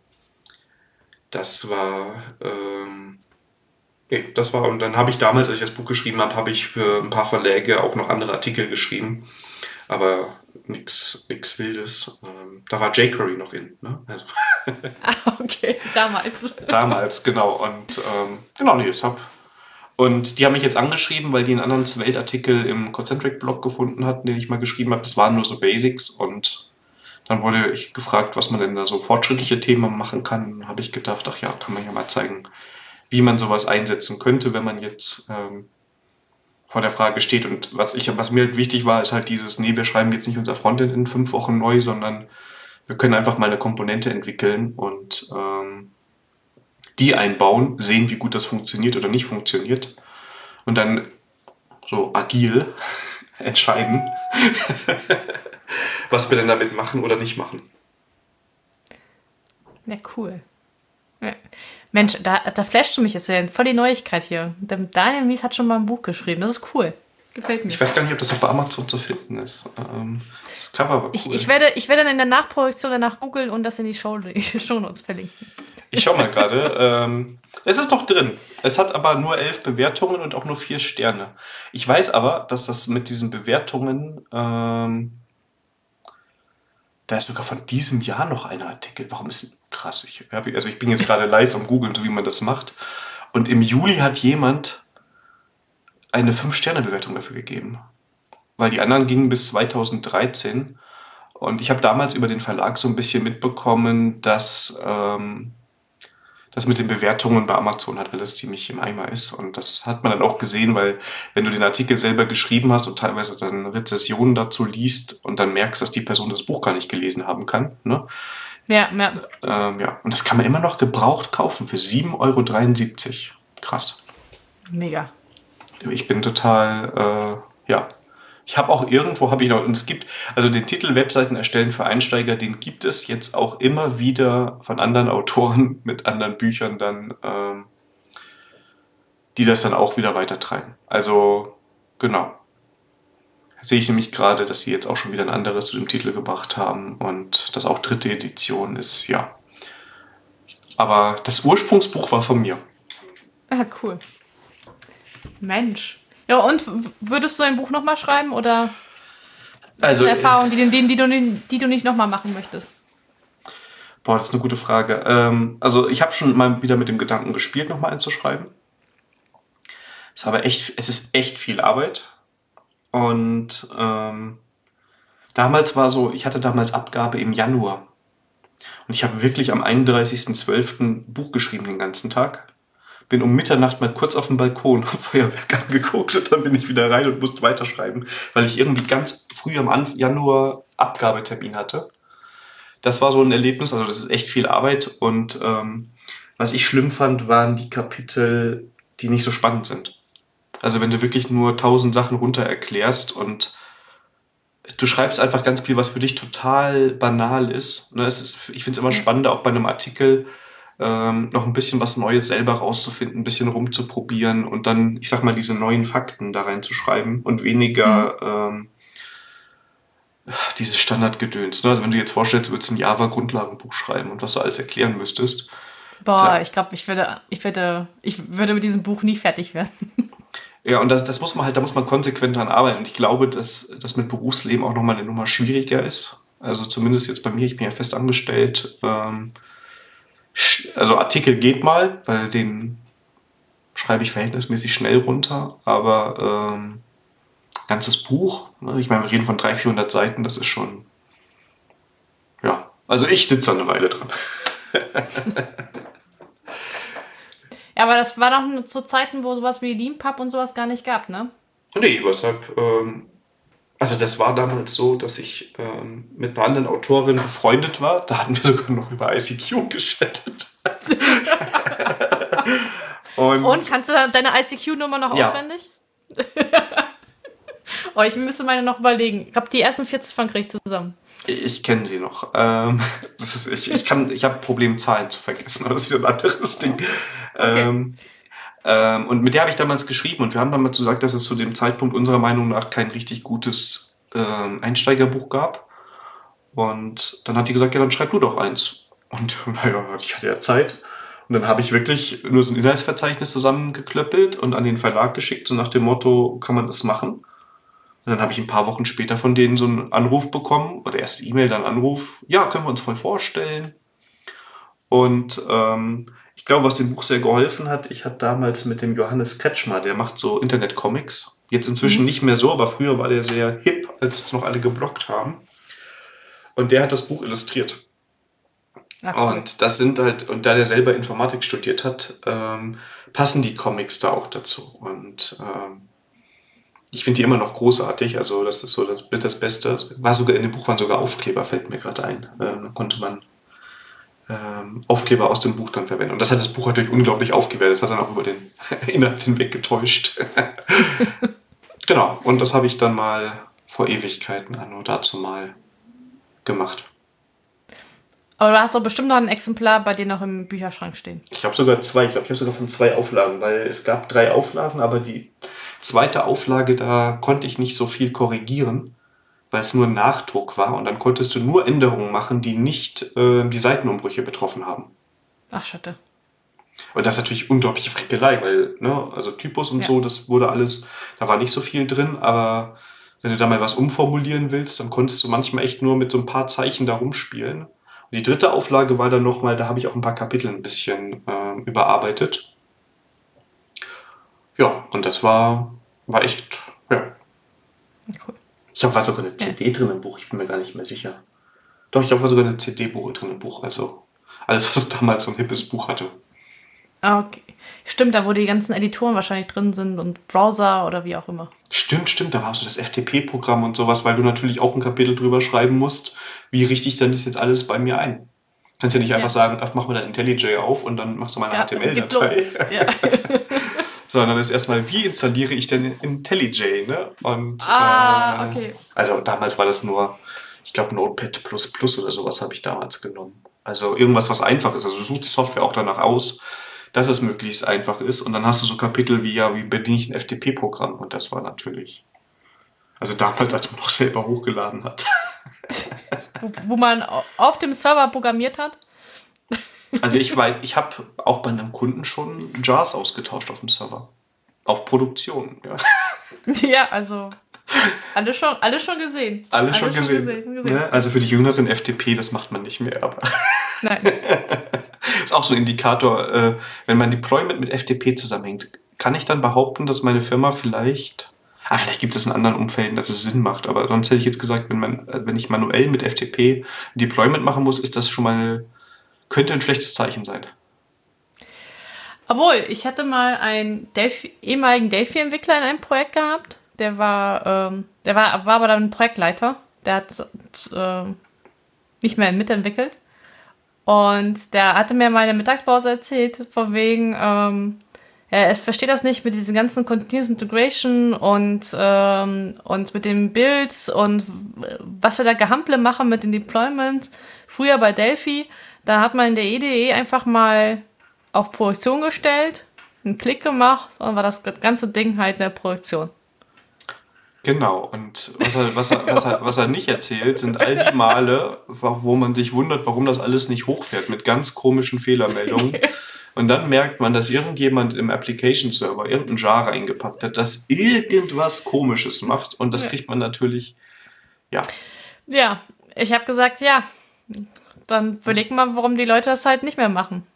das war, ähm, nee, das war, und dann habe ich damals, als ich das Buch geschrieben habe, habe ich für ein paar Verläge auch noch andere Artikel geschrieben. Aber nix, nix Wildes. Ähm, da war jQuery noch in, ne? Also Ah, okay, damals. damals, genau. Und ähm, genau, nee, das hab. Und die haben mich jetzt angeschrieben, weil die einen anderen Svelte-Artikel im Concentric-Blog gefunden hatten, den ich mal geschrieben habe. Das waren nur so Basics und dann wurde ich gefragt, was man denn da so fortschrittliche Themen machen kann. Dann habe ich gedacht, ach ja, kann man ja mal zeigen, wie man sowas einsetzen könnte, wenn man jetzt ähm, vor der Frage steht. Und was, ich, was mir halt wichtig war, ist halt dieses, nee, wir schreiben jetzt nicht unser Frontend in fünf Wochen neu, sondern wir können einfach mal eine Komponente entwickeln und ähm, die einbauen, sehen, wie gut das funktioniert oder nicht funktioniert und dann so agil entscheiden, was wir denn damit machen oder nicht machen. Ja, cool. Ja. Mensch, da, da flashst du mich jetzt ja voll die Neuigkeit hier. Der Daniel Mies hat schon mal ein Buch geschrieben. Das ist cool. Gefällt mir. Ich weiß gar nicht, ob das auch bei Amazon zu finden ist. Ähm, das Cover war cool. Ich, ich, werde, ich werde dann in der Nachproduktion danach googeln und das in die Show, Shownotes verlinken. Ich schau mal gerade. Ähm, es ist noch drin. Es hat aber nur elf Bewertungen und auch nur vier Sterne. Ich weiß aber, dass das mit diesen Bewertungen, ähm, da ist sogar von diesem Jahr noch ein Artikel. Warum ist das krass? Ich, also ich bin jetzt gerade live am Googlen, so wie man das macht. Und im Juli hat jemand eine fünf Sterne Bewertung dafür gegeben. Weil die anderen gingen bis zweitausenddreizehn. Und ich habe damals über den Verlag so ein bisschen mitbekommen, dass ähm, das mit den Bewertungen bei Amazon halt alles ziemlich im Eimer ist. Und das hat man dann auch gesehen, weil wenn du den Artikel selber geschrieben hast und teilweise dann Rezensionen dazu liest und dann merkst, dass die Person das Buch gar nicht gelesen haben kann. Ne? Ja, ja. Ähm, ja. Und das kann man immer noch gebraucht kaufen für sieben Euro dreiundsiebzig. Krass. Mega. Ich bin total, äh, ja. Ich habe auch irgendwo, habe ich noch, und es gibt, also den Titel Webseiten erstellen für Einsteiger, den gibt es jetzt auch immer wieder von anderen Autoren mit anderen Büchern dann, ähm, die das dann auch wieder weitertreiben. Also, genau. Da sehe ich nämlich gerade, dass sie jetzt auch schon wieder ein anderes zu dem Titel gebracht haben und das auch dritte Edition ist, ja. Aber das Ursprungsbuch war von mir. Ah, cool. Mensch. Ja, und würdest du ein Buch nochmal schreiben oder ist Also, das eine Erfahrung, die, die, die, du, die du nicht nochmal machen möchtest? Boah, das ist eine gute Frage. Ähm, also ich habe schon mal wieder mit dem Gedanken gespielt, nochmal einzuschreiben. Es ist aber echt, es ist echt viel Arbeit. Und ähm, damals war so, ich hatte damals Abgabe im Januar. Und ich habe wirklich am einunddreißigsten zwölften ein Buch geschrieben den ganzen Tag. Bin um Mitternacht mal kurz auf dem Balkon und Feuerwerk angeguckt und dann bin ich wieder rein und musste weiterschreiben, weil ich irgendwie ganz früh am Januar Abgabetermin hatte. das war so ein Erlebnis, also das ist echt viel Arbeit. Und ähm, was ich schlimm fand, waren die Kapitel, die nicht so spannend sind. Also wenn du wirklich nur tausend Sachen runter erklärst und du schreibst einfach ganz viel, was für dich total banal ist. Ne, es ist ich finde es immer Ja. spannender, auch bei einem Artikel ähm, noch ein bisschen was Neues selber rauszufinden, ein bisschen rumzuprobieren und dann, ich sag mal, diese neuen Fakten da reinzuschreiben und Mhm. weniger ähm, dieses Standardgedöns. Ne? Also wenn du jetzt vorstellst, du würdest ein Java-Grundlagenbuch schreiben und was du alles erklären müsstest. Boah, Da, ich glaube, ich würde, ich würde, ich würde mit diesem Buch nie fertig werden. ja, und das, das muss man halt, da muss man konsequent dran arbeiten. Und ich glaube, dass das mit Berufsleben auch nochmal eine Nummer schwieriger ist. Also zumindest jetzt bei mir, ich bin ja fest angestellt. Ähm, also Artikel geht mal, weil den schreibe ich verhältnismäßig schnell runter. Aber ähm, ganzes Buch, ne? Ich meine, wir reden von dreihundert, vierhundert Seiten, das ist schon, ja. Also ich sitze da eine Weile dran. Ja, aber das war doch zu Zeiten, wo sowas wie Leanpub und sowas gar nicht gab, ne? Nee, weshalb, ähm, also das war damals so, dass ich ähm, mit einer anderen Autorin befreundet war. Da hatten wir sogar noch über I C Q geschattet. Und Und kannst du deine I C Q-Nummer noch ja, auswendig? Oh, ich müsste meine noch überlegen. Ich glaube, die ersten vier Ziffern kriege ich zusammen. ich kenne sie noch. Ähm, das ist, ich ich, kann, ich habe ein Problem, Zahlen zu vergessen, aber das ist wieder ein anderes Ding. Okay. Ähm, ähm, und mit der habe ich damals geschrieben und wir haben damals gesagt, dass es zu dem Zeitpunkt unserer Meinung nach kein richtig gutes ähm, Einsteigerbuch gab. Und dann hat die gesagt, ja, dann schreib du doch eins. Und naja, ich hatte ja Zeit. Und dann habe ich wirklich nur so ein Inhaltsverzeichnis zusammengeklöppelt und an den Verlag geschickt, so nach dem Motto, kann man das machen? Und dann habe ich ein paar Wochen später von denen so einen Anruf bekommen, oder erst E-Mail, dann Anruf, ja, können wir uns voll vorstellen. Und ähm, ich glaube, was dem Buch sehr geholfen hat, ich hatte damals mit dem Johannes Kretschmer, der macht so Internet-Comics. Jetzt inzwischen Mhm. nicht mehr so, aber früher war der sehr hip, als es noch alle geblockt haben. Und der hat das Buch illustriert. Ah, cool. Und das sind halt, und da der selber Informatik studiert hat, ähm, passen die Comics da auch dazu. Und ähm, ich finde die immer noch großartig. Also das ist so das, das Beste. War sogar in dem Buch waren sogar Aufkleber, fällt mir gerade ein. Ähm, da konnte man ähm, Aufkleber aus dem Buch dann verwenden. Und das hat das Buch natürlich unglaublich aufgewertet. Das hat dann auch über den Inhalt hinweg getäuscht. Genau. Und das habe ich dann mal vor Ewigkeiten anno dazu mal gemacht. Aber du hast doch bestimmt noch ein Exemplar bei dir noch im Bücherschrank stehen. Ich habe sogar zwei, ich glaube, ich habe sogar von zwei Auflagen, weil es gab drei Auflagen, aber die zweite Auflage, da konnte ich nicht so viel korrigieren, weil es nur ein Nachdruck war und dann konntest du nur Änderungen machen, die nicht äh, die Seitenumbrüche betroffen haben. Ach, Schatte. Und das ist natürlich unglaubliche Frickelei, weil, ne, also Typus und Ja. so, das wurde alles, da war nicht so viel drin, aber wenn du da mal was umformulieren willst, dann konntest du manchmal echt nur mit so ein paar Zeichen da rumspielen. Und die dritte Auflage war dann nochmal, da habe ich auch ein paar Kapitel ein bisschen äh, überarbeitet. Ja, und das war, war echt, ja. Cool. Ich glaube, war sogar eine Ja. C D drin im Buch, ich bin mir gar nicht mehr sicher. Doch, ich glaube, war sogar eine C D-Buch drin im Buch, also alles, was damals so ein hippes Buch hatte. Ah, okay. Stimmt, da wo die ganzen Editoren wahrscheinlich drin sind und Browser oder wie auch immer. Stimmt, stimmt, da war auch so das F T P-Programm und sowas, weil du natürlich auch ein Kapitel drüber schreiben musst, wie richte ich denn das jetzt alles bei mir ein? Du kannst ja nicht einfach Ja. sagen, ach, mach mal dein IntelliJ auf und dann machst du mal eine Ja, dann geht's los. H T M L-Datei. Ja. Sondern das ist erstmal, wie installiere ich denn IntelliJ, ne? Und, Ah, äh, okay. also damals war das nur, ich glaube, Notepad plus plus oder sowas habe ich damals genommen. Also irgendwas, was einfach ist. Also du suchst die Software auch danach aus, dass es möglichst einfach ist. Und dann hast du so Kapitel wie, ja, wie bediene ich ein F T P-Programm? Und das war natürlich, also damals, als man noch selber hochgeladen hat. Wo, wo man au- auf dem Server programmiert hat. Also ich weiß, ich habe auch bei einem Kunden schon Jars ausgetauscht auf dem Server. Auf Produktion, ja. Ja, also alles schon, alles schon gesehen. Alle schon Alles gesehen. gesehen, gesehen. Ne? Also für die jüngeren F T P, das macht man nicht mehr, aber Nein. ist auch so ein Indikator, äh, wenn mein Deployment mit F T P zusammenhängt, kann ich dann behaupten, dass meine Firma vielleicht, ah, vielleicht gibt es in anderen Umfelden, dass es Sinn macht, aber sonst hätte ich jetzt gesagt, wenn, man, wenn ich manuell mit F T P ein Deployment machen muss, ist das schon mal, könnte ein schlechtes Zeichen sein. Obwohl, ich hatte mal einen Delphi, ehemaligen Delphi-Entwickler in einem Projekt gehabt. Der war, ähm, der war, war aber dann Projektleiter. Der hat ähm, nicht mehr mitentwickelt. Und der hatte mir mal in der Mittagspause erzählt, von wegen, ähm, ja, er versteht das nicht mit diesen ganzen Continuous Integration und, ähm, und mit den Builds und was wir da Gehample machen mit den Deployments. Früher bei Delphi, da hat man in der E D E einfach mal auf Produktion gestellt, einen Klick gemacht und war das ganze Ding halt in der Produktion. Genau, und was er, was, er, was, er, was er nicht erzählt, sind all die Male, wo man sich wundert, warum das alles nicht hochfährt, mit ganz komischen Fehlermeldungen. Und dann merkt man, dass irgendjemand im Application-Server irgendein Jar reingepackt hat, das irgendwas Komisches macht. Und das Ja. kriegt man natürlich, ja. Ja, ich habe gesagt, ja, dann überleg mal, warum die Leute das halt nicht mehr machen.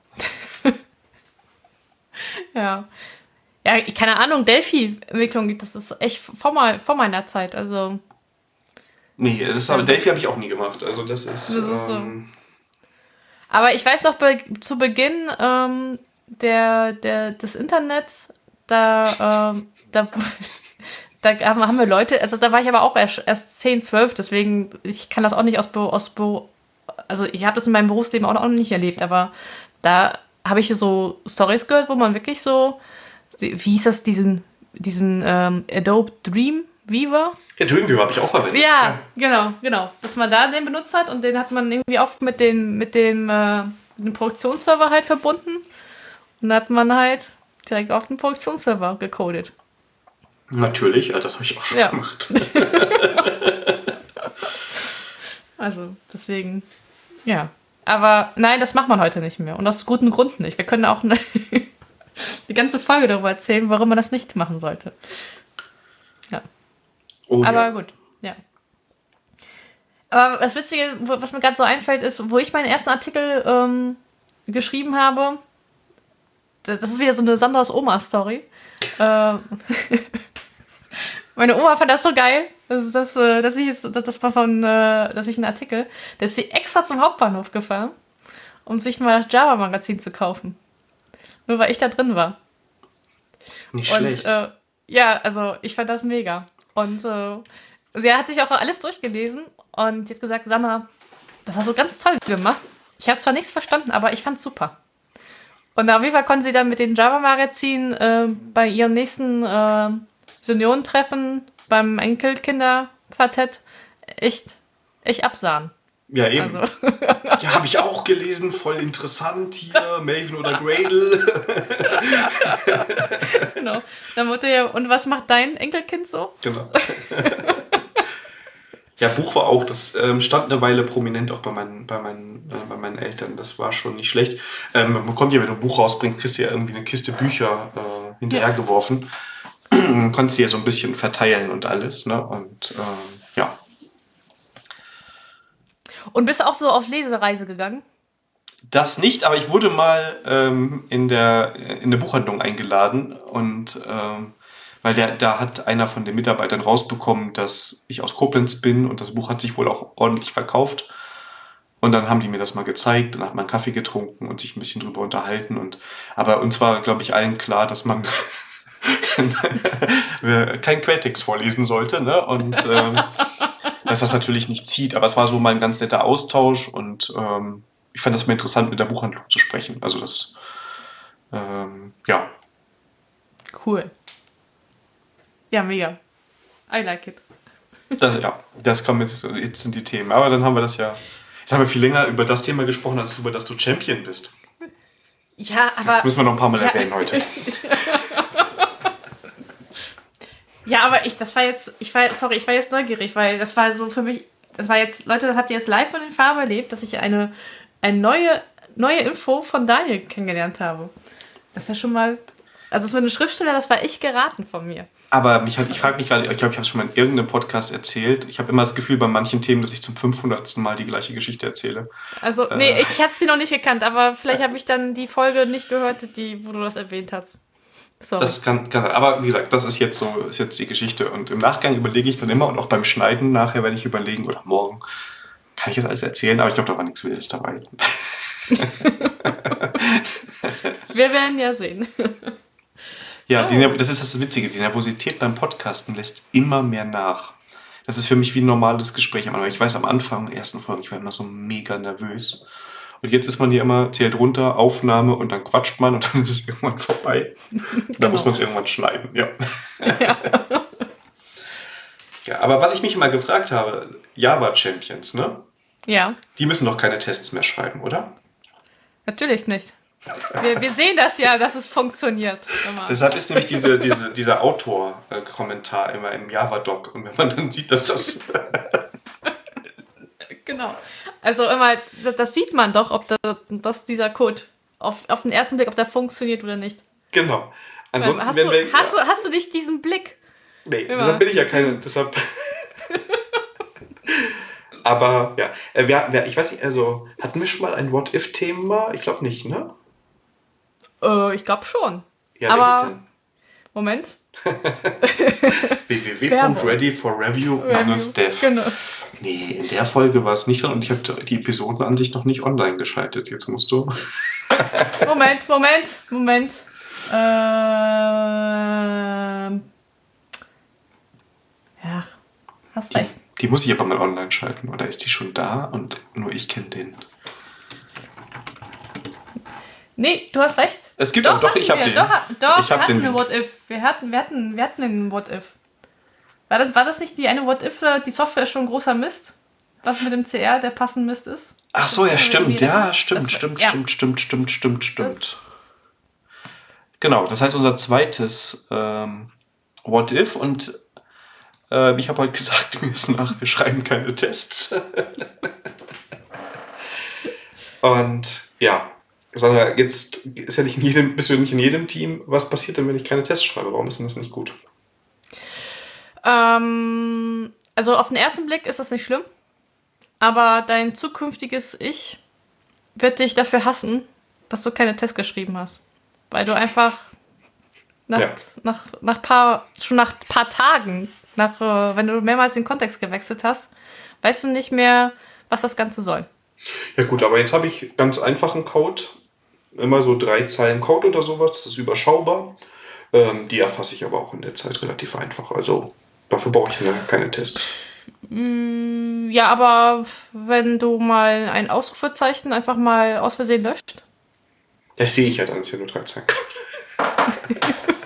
ja. Ja, keine Ahnung, Delphi-Entwicklung, das ist echt vor, mal, vor meiner Zeit. Also, Nee, das aber Delphi habe ich auch nie gemacht. Also das ist. Das ist so. ähm, aber ich weiß noch, be zu Beginn ähm, der, der, des Internets, da, ähm, da, da haben wir Leute, also da war ich aber auch erst, erst zehn, zwölf, deswegen, ich kann das auch nicht aus, Be aus Be also ich habe das in meinem Berufsleben auch noch nicht erlebt, aber da habe ich so Storys gehört, wo man wirklich so, wie hieß das, diesen, diesen ähm, Adobe Dreamweaver? Ja, Dreamviewer habe ich auch verwendet. Ja, genau, genau. Dass man da den benutzt hat und den hat man irgendwie auch mit, den, mit dem, äh, dem Produktionsserver halt verbunden. Und da hat man halt direkt auf den Produktionsserver gecodet. Natürlich, ja, das habe ich auch schon Ja. gemacht. Also, deswegen, ja. Aber nein, das macht man heute nicht mehr. Und aus gutem Grund nicht. Wir können auch eine, die ganze Folge darüber erzählen, warum man das nicht machen sollte. Ja. Oh, Aber ja. gut, ja. Aber das Witzige, wo- was mir gerade so einfällt, ist, wo ich meinen ersten Artikel ähm, geschrieben habe, das das ist wieder so eine Sandras Oma-Story. Ähm, meine Oma fand das so geil, dass, das, äh, dass, ich, es- dass, das war von, äh, dass ich einen Artikel, da ist sie extra zum Hauptbahnhof gefahren, um sich mal das Java-Magazin zu kaufen. Nur weil ich da drin war. Nicht Und schlecht. äh, ja, also ich fand das mega. Und äh, sie hat sich auch alles durchgelesen und sie hat gesagt, Sandra, das hast du ganz toll gemacht. Ich habe zwar nichts verstanden, aber ich fand's super. Und auf jeden Fall konnte sie dann mit dem Java-Magazin äh, bei ihrem nächsten äh, Seniorentreffen beim Enkelkinderquartett echt, echt absahen. Ja, eben. Also, Ja, habe ich auch gelesen, voll interessant hier, Maven oder Gradle. genau. Dann wurde ja, und was macht dein Enkelkind so? Genau. Ja, Buch war auch, das ähm, stand eine Weile prominent auch bei meinen, bei meinen, äh, bei meinen Eltern. Das war schon nicht schlecht. Ähm, man bekommt ja, wenn du ein Buch rausbringst, kriegst du ja irgendwie eine Kiste Bücher äh, hinterhergeworfen. Dann konntest du ja so ein bisschen verteilen und alles. Ne? Und ähm, ja. Und bist du auch so auf Lesereise gegangen? Das nicht, aber ich wurde mal ähm, in, der, in der Buchhandlung eingeladen und ähm, weil der, da hat einer von den Mitarbeitern rausbekommen, dass ich aus Koblenz bin und das Buch hat sich wohl auch ordentlich verkauft. Und dann haben die mir das mal gezeigt, dann hat man Kaffee getrunken und sich ein bisschen drüber unterhalten. Und, aber uns war, glaube ich, allen klar, dass man kein Quelltext vorlesen sollte, ne? Und ähm, dass das natürlich nicht zieht. Aber es war so mal ein ganz netter Austausch und ähm, ich fand das mal interessant, mit der Buchhandlung zu sprechen. Also das, ähm, ja. Cool. Ja, mega. I like it. Das, ja, das kommt jetzt, jetzt sind die Themen. Aber dann haben wir das ja, jetzt haben wir viel länger über das Thema gesprochen, als darüber, dass du Champion bist. Ja, aber. Das müssen wir noch ein paar Mal ja. erwähnen heute. Ja, aber ich, das war jetzt, ich war, sorry, ich war jetzt neugierig, weil das war so für mich, das war jetzt, Leute, das habt ihr jetzt live von den Farben erlebt, dass ich eine, eine neue, neue Info von Daniel kennengelernt habe. Das ist ja schon mal, also das mit einem Schriftsteller, das war echt geraten von mir. Aber mich hat, ich frage mich gerade, ich glaube, ich habe es schon mal in irgendeinem Podcast erzählt. Ich habe immer das Gefühl bei manchen Themen, dass ich zum fünfhundertsten Mal die gleiche Geschichte erzähle. Also, Äh. nee, ich habe sie noch nicht gekannt, aber vielleicht habe ich dann die Folge nicht gehört, die, wo du das erwähnt hast. Sorry. Das kann, kann sein. Aber wie gesagt, das ist jetzt so, ist jetzt die Geschichte. Und im Nachgang überlege ich dann immer und auch beim Schneiden nachher werde ich überlegen, oder morgen, kann ich das alles erzählen? Aber ich glaube, da war nichts Wildes dabei. Wir werden ja sehen. Ja, Oh. die, Nerv- das ist das Witzige. Die Nervosität beim Podcasten lässt immer mehr nach. Das ist für mich wie ein normales Gespräch am Anfang. Ich weiß, am Anfang, der ersten Folge, ich war immer so mega nervös. Und jetzt ist man hier immer, zählt runter, Aufnahme und dann quatscht man und dann ist es irgendwann vorbei. Da Genau. muss man es irgendwann schneiden, ja. Ja. Ja, aber was ich mich mal gefragt habe, Java-Champions, ne? Ja, Die müssen doch keine Tests mehr schreiben, oder? natürlich nicht. Wir, wir sehen das ja, dass es funktioniert. Immer. Deshalb ist nämlich diese, diese, dieser Autor-Kommentar immer im Java-Doc. Und wenn man dann sieht, dass das... Genau. Also immer, das, das sieht man doch, ob das, dass dieser Code auf, auf den ersten Blick, ob der funktioniert oder nicht. Genau. Ansonsten hast, werden du, wir... hast, du, hast du nicht diesen Blick? Nee, Immer. deshalb bin ich ja keine... Deshalb... Aber ja, äh, wer, wer, ich weiß nicht, also hatten wir schon mal ein What-If-Thema? Ich glaube nicht, ne? Äh, ich glaube schon. Ja, Aber welches denn? Moment. w w w punkt ready for review minus dev. Genau. Nee, in der Folge war es nicht dran und ich habe die Episodenansicht noch nicht online geschaltet. Jetzt musst du... Moment, Moment, Moment. Ähm. Ja, hast Die, recht. die muss ich aber mal online schalten, oder ist die schon da und nur ich kenne den? Nee, du hast recht. Es gibt auch, doch, hatten ich habe wir, den. Doch, doch Ich wir hab hatten den eine Link. What If. Wir hatten, wir hatten, wir hatten einen What If. War das, war das nicht die eine What If, die Software ist schon großer Mist? Was mit dem C R der passend Mist ist? Ach so, ja, Das stimmt, irgendwie- ja, stimmt, das- stimmt, ja. stimmt, stimmt, stimmt, stimmt, stimmt. Genau, das heißt unser zweites ähm, What If und äh, ich habe heute gesagt, mir ist nach, wir schreiben keine Tests. Und ja, Sandra, jetzt ist ja nicht in jedem, bist du nicht in jedem Team. Was passiert denn, wenn ich keine Tests schreibe? Warum ist denn das nicht gut? Ähm, also auf den ersten Blick ist das nicht schlimm, aber dein zukünftiges Ich wird dich dafür hassen, dass du keine Tests geschrieben hast. Weil du einfach nach, Ja. nach, nach paar, schon nach paar Tagen, nach, äh, wenn du mehrmals den Kontext gewechselt hast, weißt du nicht mehr, was das Ganze soll. Ja gut, aber jetzt habe ich ganz einfachen Code. Immer so drei Zeilen Code oder sowas. Das ist überschaubar. Ähm, die erfasse ich aber auch in der Zeit relativ einfach. Also dafür brauche ich ja keine Tests. Ja, aber wenn du mal ein Ausrufezeichen einfach mal aus Versehen löscht, Das sehe ich ja dann, ist ja nur drei Zeilen Code.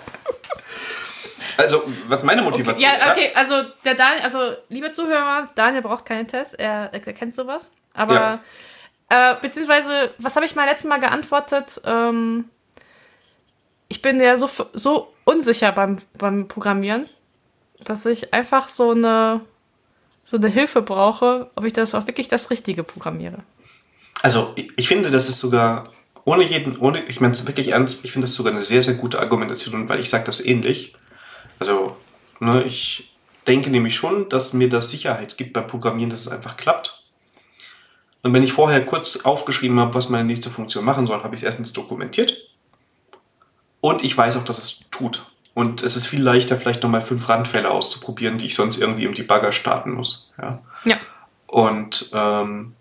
Also, was meine Motivation ja, okay, also der Daniel, also liebe Zuhörer, Daniel braucht keine Tests, er, er kennt sowas. Aber, äh, beziehungsweise, was habe ich mal letztes Mal geantwortet? Ähm, ich bin ja so, so unsicher beim, beim Programmieren, dass ich einfach so eine, so eine Hilfe brauche, ob ich das auch wirklich das Richtige programmiere. Also, ich, ich finde, das ist sogar, ohne jeden, ohne, ich meine es wirklich ernst, ich finde das sogar eine sehr, sehr gute Argumentation, weil ich sage das ähnlich. Also, ne, ich denke nämlich schon, dass mir das Sicherheit gibt beim Programmieren, dass es einfach klappt. Und wenn ich vorher kurz aufgeschrieben habe, was meine nächste Funktion machen soll, habe ich es erstens dokumentiert. Und ich weiß auch, dass es tut. Und es ist viel leichter, vielleicht nochmal fünf Randfälle auszuprobieren, die ich sonst irgendwie im Debugger starten muss. Ja. Ja. Und ähm,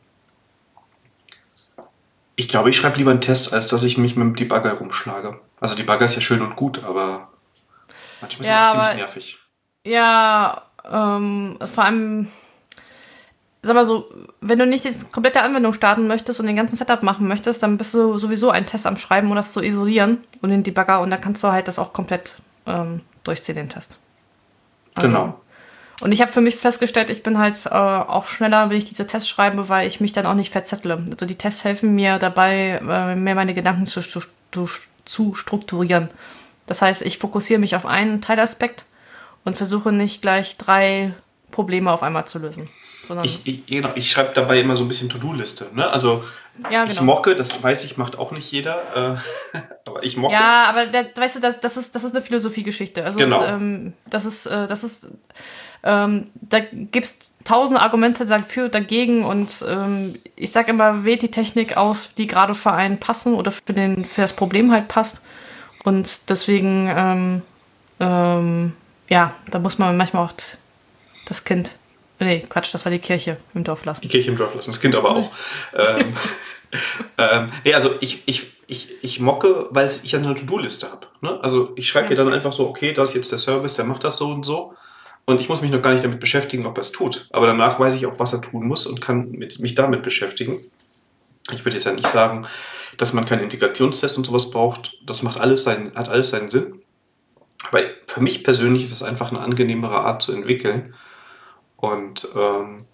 ich glaube, ich schreibe lieber einen Test, als dass ich mich mit dem Debugger rumschlage. Also Debugger ist ja schön und gut, aber manchmal Ja, ist es auch ziemlich aber- nervig. Ja, ähm, vor allem, sag mal so, wenn du nicht die komplette Anwendung starten möchtest und den ganzen Setup machen möchtest, dann bist du sowieso einen Test am Schreiben, um das zu isolieren und den Debugger und dann kannst du halt das auch komplett ähm, durchziehen, den Test. Also- Genau. Und ich habe für mich festgestellt, ich bin halt äh, auch schneller, wenn ich diese Tests schreibe, weil ich mich dann auch nicht verzettle. Also die Tests helfen mir dabei, äh, mehr meine Gedanken zu, zu, zu strukturieren. Das heißt, ich fokussiere mich auf einen Teilaspekt und versuche nicht gleich drei Probleme auf einmal zu lösen. Sondern, Ich, ich, genau, ich schreibe dabei immer so ein bisschen To-Do-Liste. Ne? Also ja, ich genau. mocke, das weiß ich, macht auch nicht jeder. Äh, aber ich mocke. Ja, aber der, weißt du, das, das, ist, das ist eine Philosophiegeschichte. Also Genau. ähm, das ist, äh, das ist, ähm, da gibt es tausend Argumente dafür, dagegen und ähm, ich sage immer, wählt die Technik aus, die gerade für einen passen oder für, den, für das Problem halt passt. Und deswegen, ähm, ähm, ja, da muss man manchmal auch t- das Kind, nee, Quatsch, das war die Kirche im Dorf lassen. Die Kirche im Dorf lassen, das Kind aber auch. ähm, ähm, nee, also ich, ich, ich, ich mocke, weil ich ja eine To-Do-Liste habe. Ne? Also ich schreibe Ja. hier dann einfach so, okay, das ist jetzt der Service, der macht das so und so. Und ich muss mich noch gar nicht damit beschäftigen, ob er es tut. Aber danach weiß ich auch, was er tun muss und kann mit, mich damit beschäftigen. Ich würde jetzt ja nicht sagen, dass man keinen Integrationstest und sowas braucht. Das macht alles seinen, hat alles seinen Sinn. Aber für mich persönlich ist es einfach eine angenehmere Art zu entwickeln. Und ähm,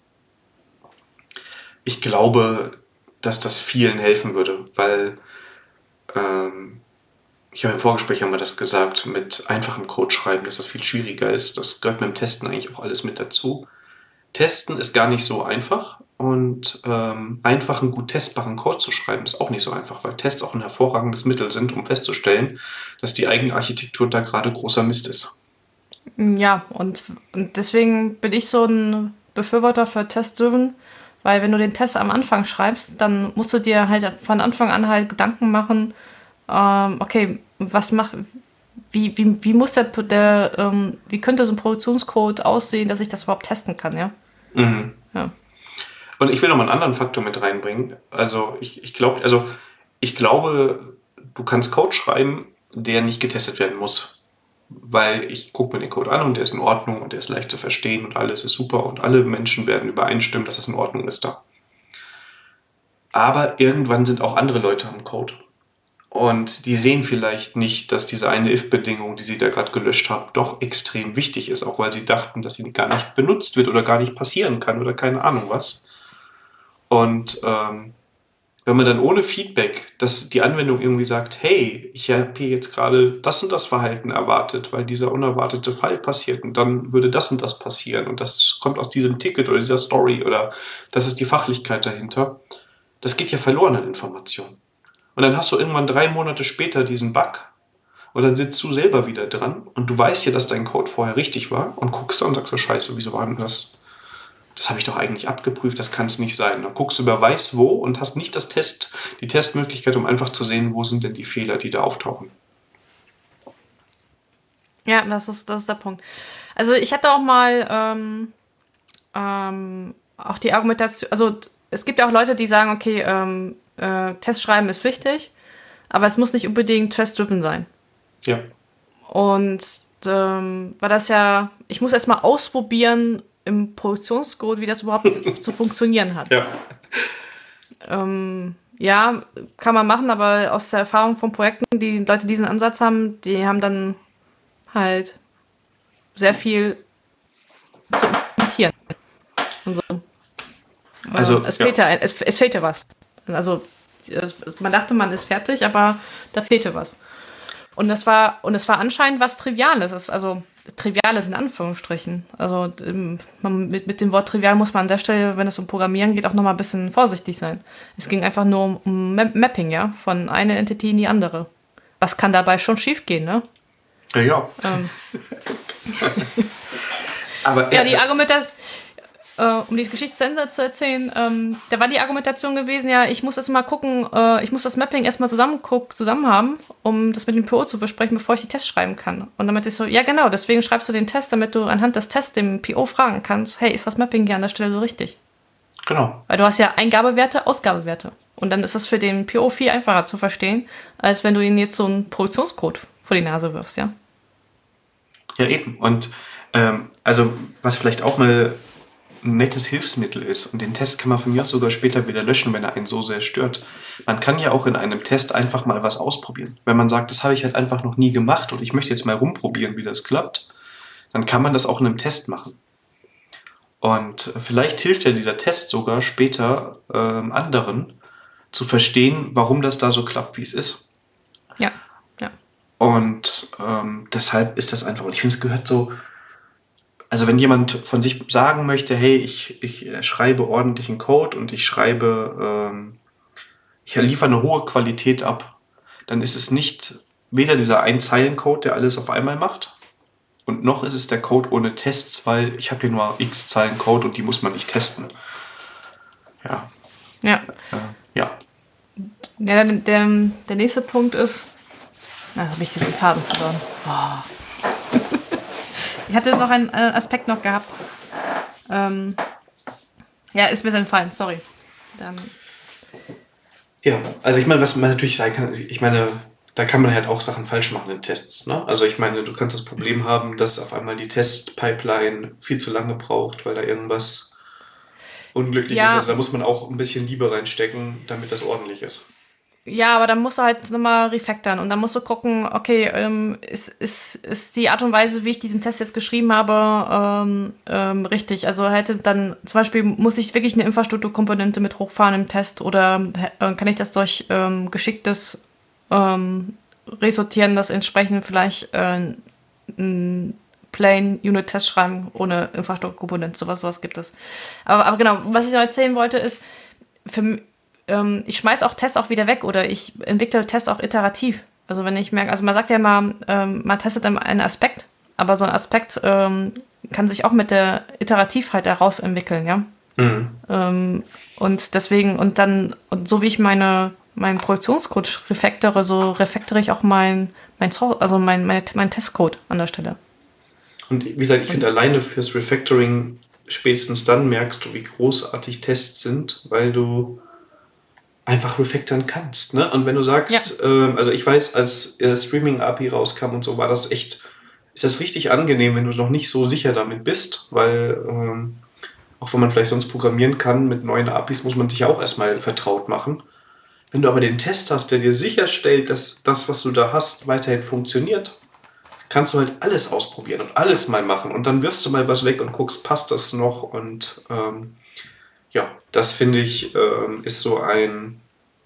ich glaube, dass das vielen helfen würde, weil ähm, ich habe im Vorgespräch haben wir das gesagt, mit einfachem Code schreiben, dass das viel schwieriger ist. Das gehört mit dem Testen eigentlich auch alles mit dazu. Testen ist gar nicht so einfach und ähm, einfachen, gut testbaren Code zu schreiben ist auch nicht so einfach, weil Tests auch ein hervorragendes Mittel sind, um festzustellen, dass die eigene Architektur da gerade großer Mist ist. Ja, und, und deswegen bin ich so ein Befürworter für Test-Driven, weil wenn du den Test am Anfang schreibst, dann musst du dir halt von Anfang an halt Gedanken machen, ähm, okay, was macht, wie, wie, wie muss der, der ähm, wie könnte so ein Produktionscode aussehen, dass ich das überhaupt testen kann, ja? Mhm. Ja. Und ich will noch mal einen anderen Faktor mit reinbringen. Also ich, ich glaube, also ich glaube, du kannst Code schreiben, der nicht getestet werden muss. Weil ich gucke mir den Code an und der ist in Ordnung und der ist leicht zu verstehen und alles ist super und alle Menschen werden übereinstimmen, dass es in Ordnung ist da. Aber irgendwann sind auch andere Leute am Code. Und die sehen vielleicht nicht, dass diese eine if-Bedingung, die sie da gerade gelöscht haben, doch extrem wichtig ist, auch weil sie dachten, dass sie gar nicht benutzt wird oder gar nicht passieren kann oder keine Ahnung was. Und ähm, wenn man dann ohne Feedback, dass die Anwendung irgendwie sagt, hey, ich habe hier jetzt gerade das und das Verhalten erwartet, weil dieser unerwartete Fall passiert und dann würde das und das passieren und das kommt aus diesem Ticket oder dieser Story oder das ist die Fachlichkeit dahinter, das geht ja verloren an Informationen. Und dann hast du irgendwann drei Monate später diesen Bug und dann sitzt du selber wieder dran und du weißt ja, dass dein Code vorher richtig war und guckst dann und sagst so, scheiße, wieso war denn das? Das habe ich doch eigentlich abgeprüft, das kann es nicht sein. Dann guckst du über weiß wo und hast nicht das Test, die Testmöglichkeit, um einfach zu sehen, wo sind denn die Fehler, die da auftauchen. Ja, das ist, das ist der Punkt. Also ich hatte auch mal ähm, ähm, auch die Argumentation, also es gibt ja auch Leute, die sagen, okay, ähm, äh, Testschreiben ist wichtig, aber es muss nicht unbedingt test-driven sein. Ja. Und ähm, war das ja, ich muss erstmal ausprobieren im Produktionscode, wie das überhaupt zu funktionieren hat. Ja. Ähm, ja, kann man machen, aber aus der Erfahrung von Projekten, die Leute diesen Ansatz haben, die haben dann halt sehr viel zu implementieren. Und so. Also, es, ja. fehlte, ein- es, es fehlte was. Also es, man dachte, man ist fertig, aber da fehlte was. Und das war, und es war anscheinend was Triviales. Es- Also Triviales in Anführungsstrichen. Also ähm, man, mit, mit dem Wort trivial muss man an der Stelle, wenn es um Programmieren geht, auch nochmal ein bisschen vorsichtig sein. Es ging einfach nur um, um Map- Mapping, ja, von einer Entity in die andere. Was kann dabei schon schiefgehen, ne? Ja, ja. Ähm, Aber ja, er- die Argumentation, äh, um die Geschichte zu Ende zu erzählen, ähm, da war die Argumentation gewesen, ja, ich muss das mal gucken, äh, ich muss das Mapping erstmal zusammen, guck, zusammen haben, um das mit dem P O zu besprechen, bevor ich die Tests schreiben kann. Und damit ich so, ja genau, deswegen schreibst du den Test, damit du anhand des Tests dem P O fragen kannst, hey, ist das Mapping hier an der Stelle so richtig? Genau. Weil du hast ja Eingabewerte, Ausgabewerte. Und dann ist es für den P O viel einfacher zu verstehen, als wenn du ihnen jetzt so einen Produktionscode vor die Nase wirfst, ja? Ja, eben. Und ähm, also, was vielleicht auch mal ein nettes Hilfsmittel ist, und den Test kann man von mir aus sogar später wieder löschen, wenn er einen so sehr stört. Man kann ja auch in einem Test einfach mal was ausprobieren. Wenn man sagt, das habe ich halt einfach noch nie gemacht und ich möchte jetzt mal rumprobieren, wie das klappt, dann kann man das auch in einem Test machen. Und vielleicht hilft ja dieser Test sogar später ähm, anderen zu verstehen, warum das da so klappt, wie es ist. Ja, ja. Und ähm, deshalb ist das einfach, und ich finde, es gehört so, also wenn jemand von sich sagen möchte, hey, ich, ich äh, schreibe ordentlichen Code und ich schreibe, ähm, ich liefere eine hohe Qualität ab, dann ist es nicht weder dieser Ein-Zeilen-Code, der alles auf einmal macht, und noch ist es der Code ohne Tests, weil ich habe hier nur x Zeilen Code und die muss man nicht testen. Ja. Ja. Äh, ja. Ja, der, der, der nächste Punkt ist. Da habe ich den Faden verloren. Oh. Ich hatte noch einen äh, Aspekt noch gehabt. Ähm, ja, ist mir entfallen, sorry. Dann, Ja, also ich meine, was man natürlich sagen kann, ich meine, da kann man halt auch Sachen falsch machen in Tests. Ne? Also ich meine, du kannst das Problem haben, dass auf einmal die Testpipeline viel zu lange braucht, weil da irgendwas unglücklich ist. Ja, Also da muss man auch ein bisschen Liebe reinstecken, damit das ordentlich ist. ja, aber dann musst du halt nochmal refactoren und dann musst du gucken, okay, ähm, ist, ist, ist die Art und Weise, wie ich diesen Test jetzt geschrieben habe, ähm, ähm, richtig. Also hätte dann, zum Beispiel, muss ich wirklich eine Infrastrukturkomponente mit hochfahren im Test oder äh, kann ich das durch ähm, geschicktes ähm, Resortieren, das entsprechend vielleicht äh, ein Plain Unit Test schreiben ohne Infrastrukturkomponente, sowas, sowas gibt es. Aber, aber genau, was ich noch erzählen wollte ist, für mich, ähm, ich schmeiß auch Tests auch wieder weg oder ich entwickle Tests auch iterativ. Also wenn ich merke, also man sagt ja immer, ähm, man testet einen Aspekt, aber so ein Aspekt ähm, kann sich auch mit der Iterativheit herausentwickeln, ja. Mhm. Ähm, und deswegen, und dann, und so wie ich meine, meinen Produktionscode refactere, so refactere ich auch mein, mein, also mein, mein, mein Testcode an der Stelle. Und wie gesagt, ich finde alleine fürs Refactoring spätestens dann merkst du, wie großartig Tests sind, weil du einfach refactoren kannst. Ne? Und wenn du sagst, ja. ähm, also ich weiß, als äh, Streaming-A P I rauskam und so, war das echt, ist das richtig angenehm, wenn du noch nicht so sicher damit bist, weil ähm, auch wenn man vielleicht sonst programmieren kann, mit neuen A P Is muss man sich ja auch erstmal vertraut machen. Wenn du aber den Test hast, der dir sicherstellt, dass das, was du da hast, weiterhin funktioniert, kannst du halt alles ausprobieren und alles mal machen. Und dann wirfst du mal was weg und guckst, passt das noch? Und ähm, ja, das finde ich, ähm, ist so ein,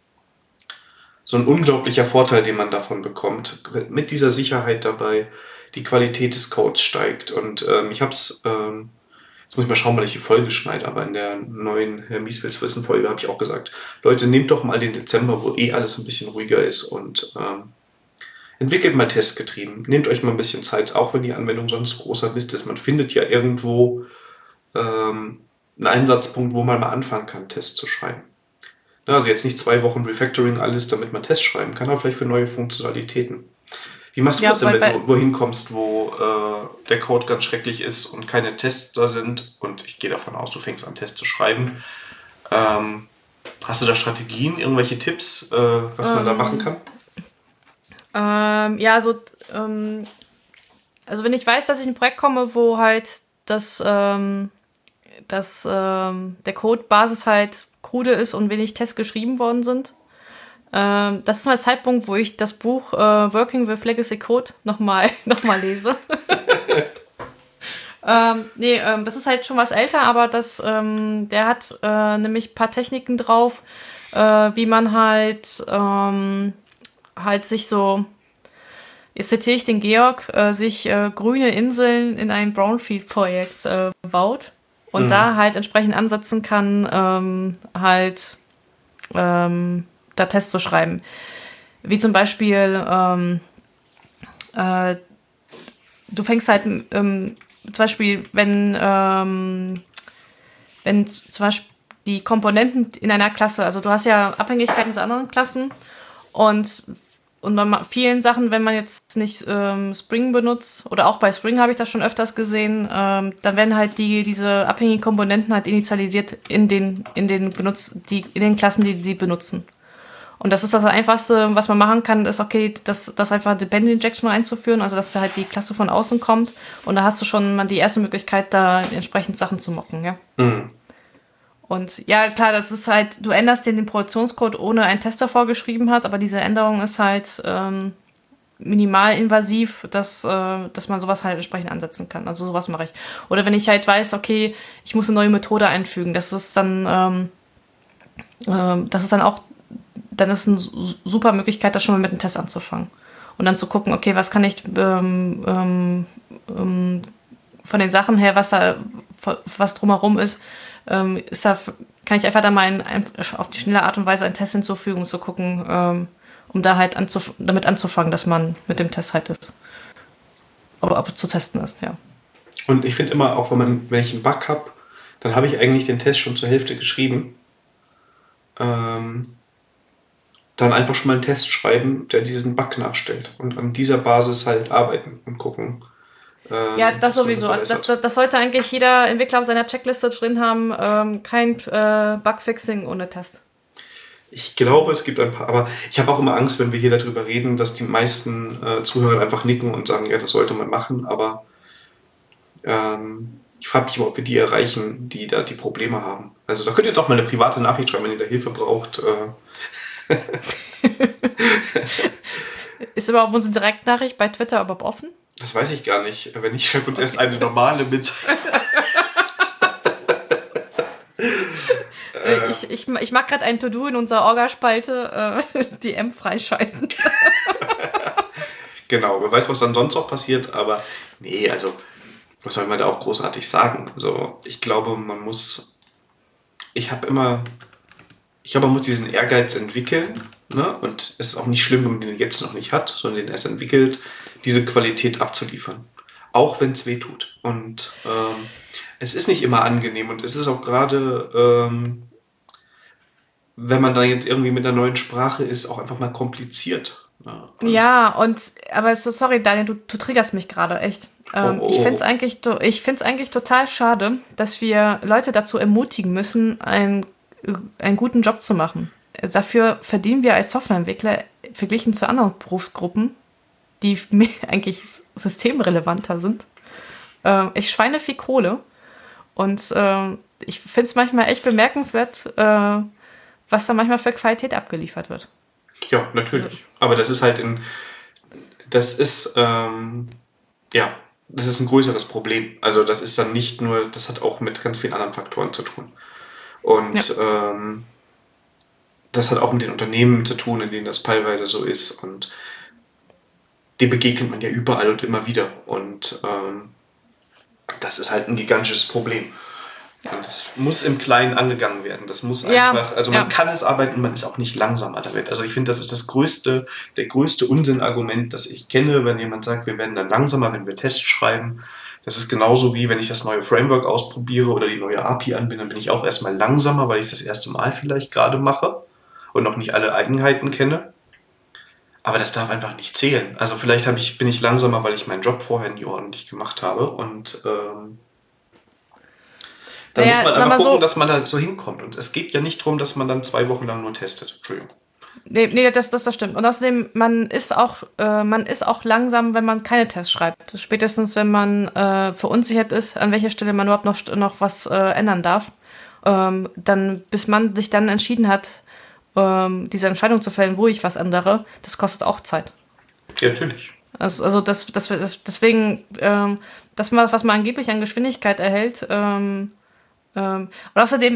so ein unglaublicher Vorteil, den man davon bekommt. Mit dieser Sicherheit dabei, die Qualität des Codes steigt. Und ähm, ich habe es, ähm, jetzt muss ich mal schauen, wann ich die Folge schneide, aber in der neuen Herr Mieswils Wissen Folge habe ich auch gesagt, Leute, nehmt doch mal den Dezember, wo eh alles ein bisschen ruhiger ist und ähm, entwickelt mal testgetrieben. Nehmt euch mal ein bisschen Zeit, auch wenn die Anwendung sonst großer Mist ist. Man findet ja irgendwo ähm, einen Einsatzpunkt, wo man mal anfangen kann, Tests zu schreiben. Also jetzt nicht zwei Wochen Refactoring alles, damit man Tests schreiben kann, aber vielleicht für neue Funktionalitäten. Wie machst du ja, das denn, wenn du wohin kommst, wo äh, der Code ganz schrecklich ist und keine Tests da sind? Und ich gehe davon aus, du fängst an, Tests zu schreiben. Ähm, hast du da Strategien, irgendwelche Tipps, äh, was man ähm, da machen kann? Ähm, ja, so, ähm, also wenn ich weiß, dass ich in ein Projekt komme, wo halt das, ähm, das, ähm, der Code-Basis halt krude ist und wenig Tests geschrieben worden sind, ähm, das ist mal der Zeitpunkt, wo ich das Buch äh, Working with Legacy Code nochmal noch mal lese. ähm, nee, ähm, das ist halt schon was älter, aber das, ähm, der hat äh, nämlich ein paar Techniken drauf, äh, wie man halt ähm, halt sich so, jetzt zitiere ich den Georg, äh, sich äh, grüne Inseln in ein Brownfield-Projekt äh, baut und mhm. da halt entsprechend ansetzen kann, ähm, halt ähm, da Tests zu schreiben. Wie zum Beispiel, ähm, äh, du fängst halt, ähm, zum Beispiel, wenn, ähm, wenn zum Beispiel die Komponenten in einer Klasse, also du hast ja Abhängigkeiten zu anderen Klassen und Und bei vielen Sachen, wenn man jetzt nicht ähm, Spring benutzt, oder auch bei Spring habe ich das schon öfters gesehen, ähm, dann werden halt die diese abhängigen Komponenten halt initialisiert in den in den benutzt die in den Klassen, die sie benutzen. Und das ist das Einfachste, was man machen kann, ist okay, das das einfach Dependent Injection einzuführen, also dass halt die Klasse von außen kommt und da hast du schon mal die erste Möglichkeit, da entsprechend Sachen zu mocken, ja. Mhm. Und ja, klar, das ist halt, du änderst den, den Produktionscode, ohne einen Tester vorgeschrieben hat, aber diese Änderung ist halt ähm, minimal invasiv, dass, äh, dass man sowas halt entsprechend ansetzen kann. Also sowas mache ich. Oder wenn ich halt weiß, okay, ich muss eine neue Methode einfügen, das ist dann, ähm, ähm, das ist dann auch, dann ist eine super Möglichkeit, das schon mal mit einem Test anzufangen. Und dann zu gucken, okay, was kann ich ähm, ähm, ähm, von den Sachen her, was da, was drumherum ist, Ähm, ist da, kann ich einfach da mal ein, ein, auf die schnelle Art und Weise einen Test hinzufügen, um zu gucken, ähm, um da halt anzuf- damit anzufangen, dass man mit dem Test halt ist. Oder ob es zu testen ist, ja. Und ich finde immer, auch wenn man, wenn ich einen Bug habe, dann habe ich eigentlich den Test schon zur Hälfte geschrieben. Ähm, dann einfach schon mal einen Test schreiben, der diesen Bug nachstellt. Und an dieser Basis halt arbeiten und gucken. Ähm, ja, das sowieso. Das, das, das sollte eigentlich jeder Entwickler auf seiner Checkliste drin haben. Ähm, kein äh, Bugfixing ohne Test. Ich glaube, es gibt ein paar, aber ich habe auch immer Angst, wenn wir hier darüber reden, dass die meisten äh, Zuhörer einfach nicken und sagen, ja, das sollte man machen, aber ähm, ich frage mich immer, ob wir die erreichen, die da die Probleme haben. Also da könnt ihr doch mal eine private Nachricht schreiben, wenn ihr da Hilfe braucht. Äh. Ist überhaupt unsere Direktnachricht bei Twitter überhaupt offen? Das weiß ich gar nicht. Wenn nicht, schreibt uns erst eine normale mit. Äh, ich, ich, ich mache gerade ein To-Do in unserer Orga-Spalte, äh, D M freischalten. Genau, wer weiß, was dann sonst noch passiert, aber nee, also was soll man da auch großartig sagen? Also ich glaube, man muss, ich habe immer, ich glaube, man muss diesen Ehrgeiz entwickeln, ne? Und es ist auch nicht schlimm, wenn man den jetzt noch nicht hat, sondern den erst entwickelt, diese Qualität abzuliefern. Auch wenn es weh tut. Und ähm, es ist nicht immer angenehm und es ist auch gerade, ähm, wenn man da jetzt irgendwie mit einer neuen Sprache ist, auch einfach mal kompliziert. Ne? Und Ja, und, aber so, sorry, Daniel, du, du triggerst mich gerade, echt. Ähm, oh, oh, ich finde es oh. eigentlich, to- ich find's eigentlich total schade, dass wir Leute dazu ermutigen müssen, einen, einen guten Job zu machen. Dafür verdienen wir als Softwareentwickler verglichen zu anderen Berufsgruppen, die mir eigentlich systemrelevanter sind, äh, echt Schweine viel Kohle. Und äh, ich finde es manchmal echt bemerkenswert, äh, was da manchmal für Qualität abgeliefert wird. Ja, natürlich. Aber das ist halt in, das ist, ähm, ja, das ist ein größeres Problem. Also das ist dann nicht nur, das hat auch mit ganz vielen anderen Faktoren zu tun. Und Ja. ähm, das hat auch mit den Unternehmen zu tun, in denen das teilweise so ist. Und die begegnet man ja überall und immer wieder. Und ähm, das ist halt ein gigantisches Problem. Und das muss im Kleinen angegangen werden. Das muss Ja, einfach, also man ja. kann es arbeiten, man ist auch nicht langsamer damit. Also ich finde, das ist das größte, der größte Unsinnargument, das ich kenne, wenn jemand sagt, wir werden dann langsamer, wenn wir Tests schreiben. Das ist genauso wie, wenn ich das neue Framework ausprobiere oder die neue A P I anbinde, dann bin ich auch erstmal langsamer, weil ich es das erste Mal vielleicht gerade mache und noch nicht alle Eigenheiten kenne. Aber das darf einfach nicht zählen. Also vielleicht habe ich, bin ich langsamer, weil ich meinen Job vorher nie ordentlich gemacht habe und ähm, dann muss Naja, man sag einfach mal gucken, so, dass man da so hinkommt. Und es geht ja nicht darum, dass man dann zwei Wochen lang nur testet. Entschuldigung. nee, nee das, das, das stimmt. Und außerdem, man ist auch, äh, man ist auch langsam, wenn man keine Tests schreibt. Spätestens, wenn man äh, verunsichert ist, an welcher Stelle man überhaupt noch, noch was äh, ändern darf. Ähm, dann, bis man sich dann entschieden hat, ähm, diese Entscheidung zu fällen, wo ich was ändere, das kostet auch Zeit. Ja, natürlich. Also, also das, das, das, deswegen, ähm, das, was man angeblich an Geschwindigkeit erhält, ähm, ähm, und außerdem,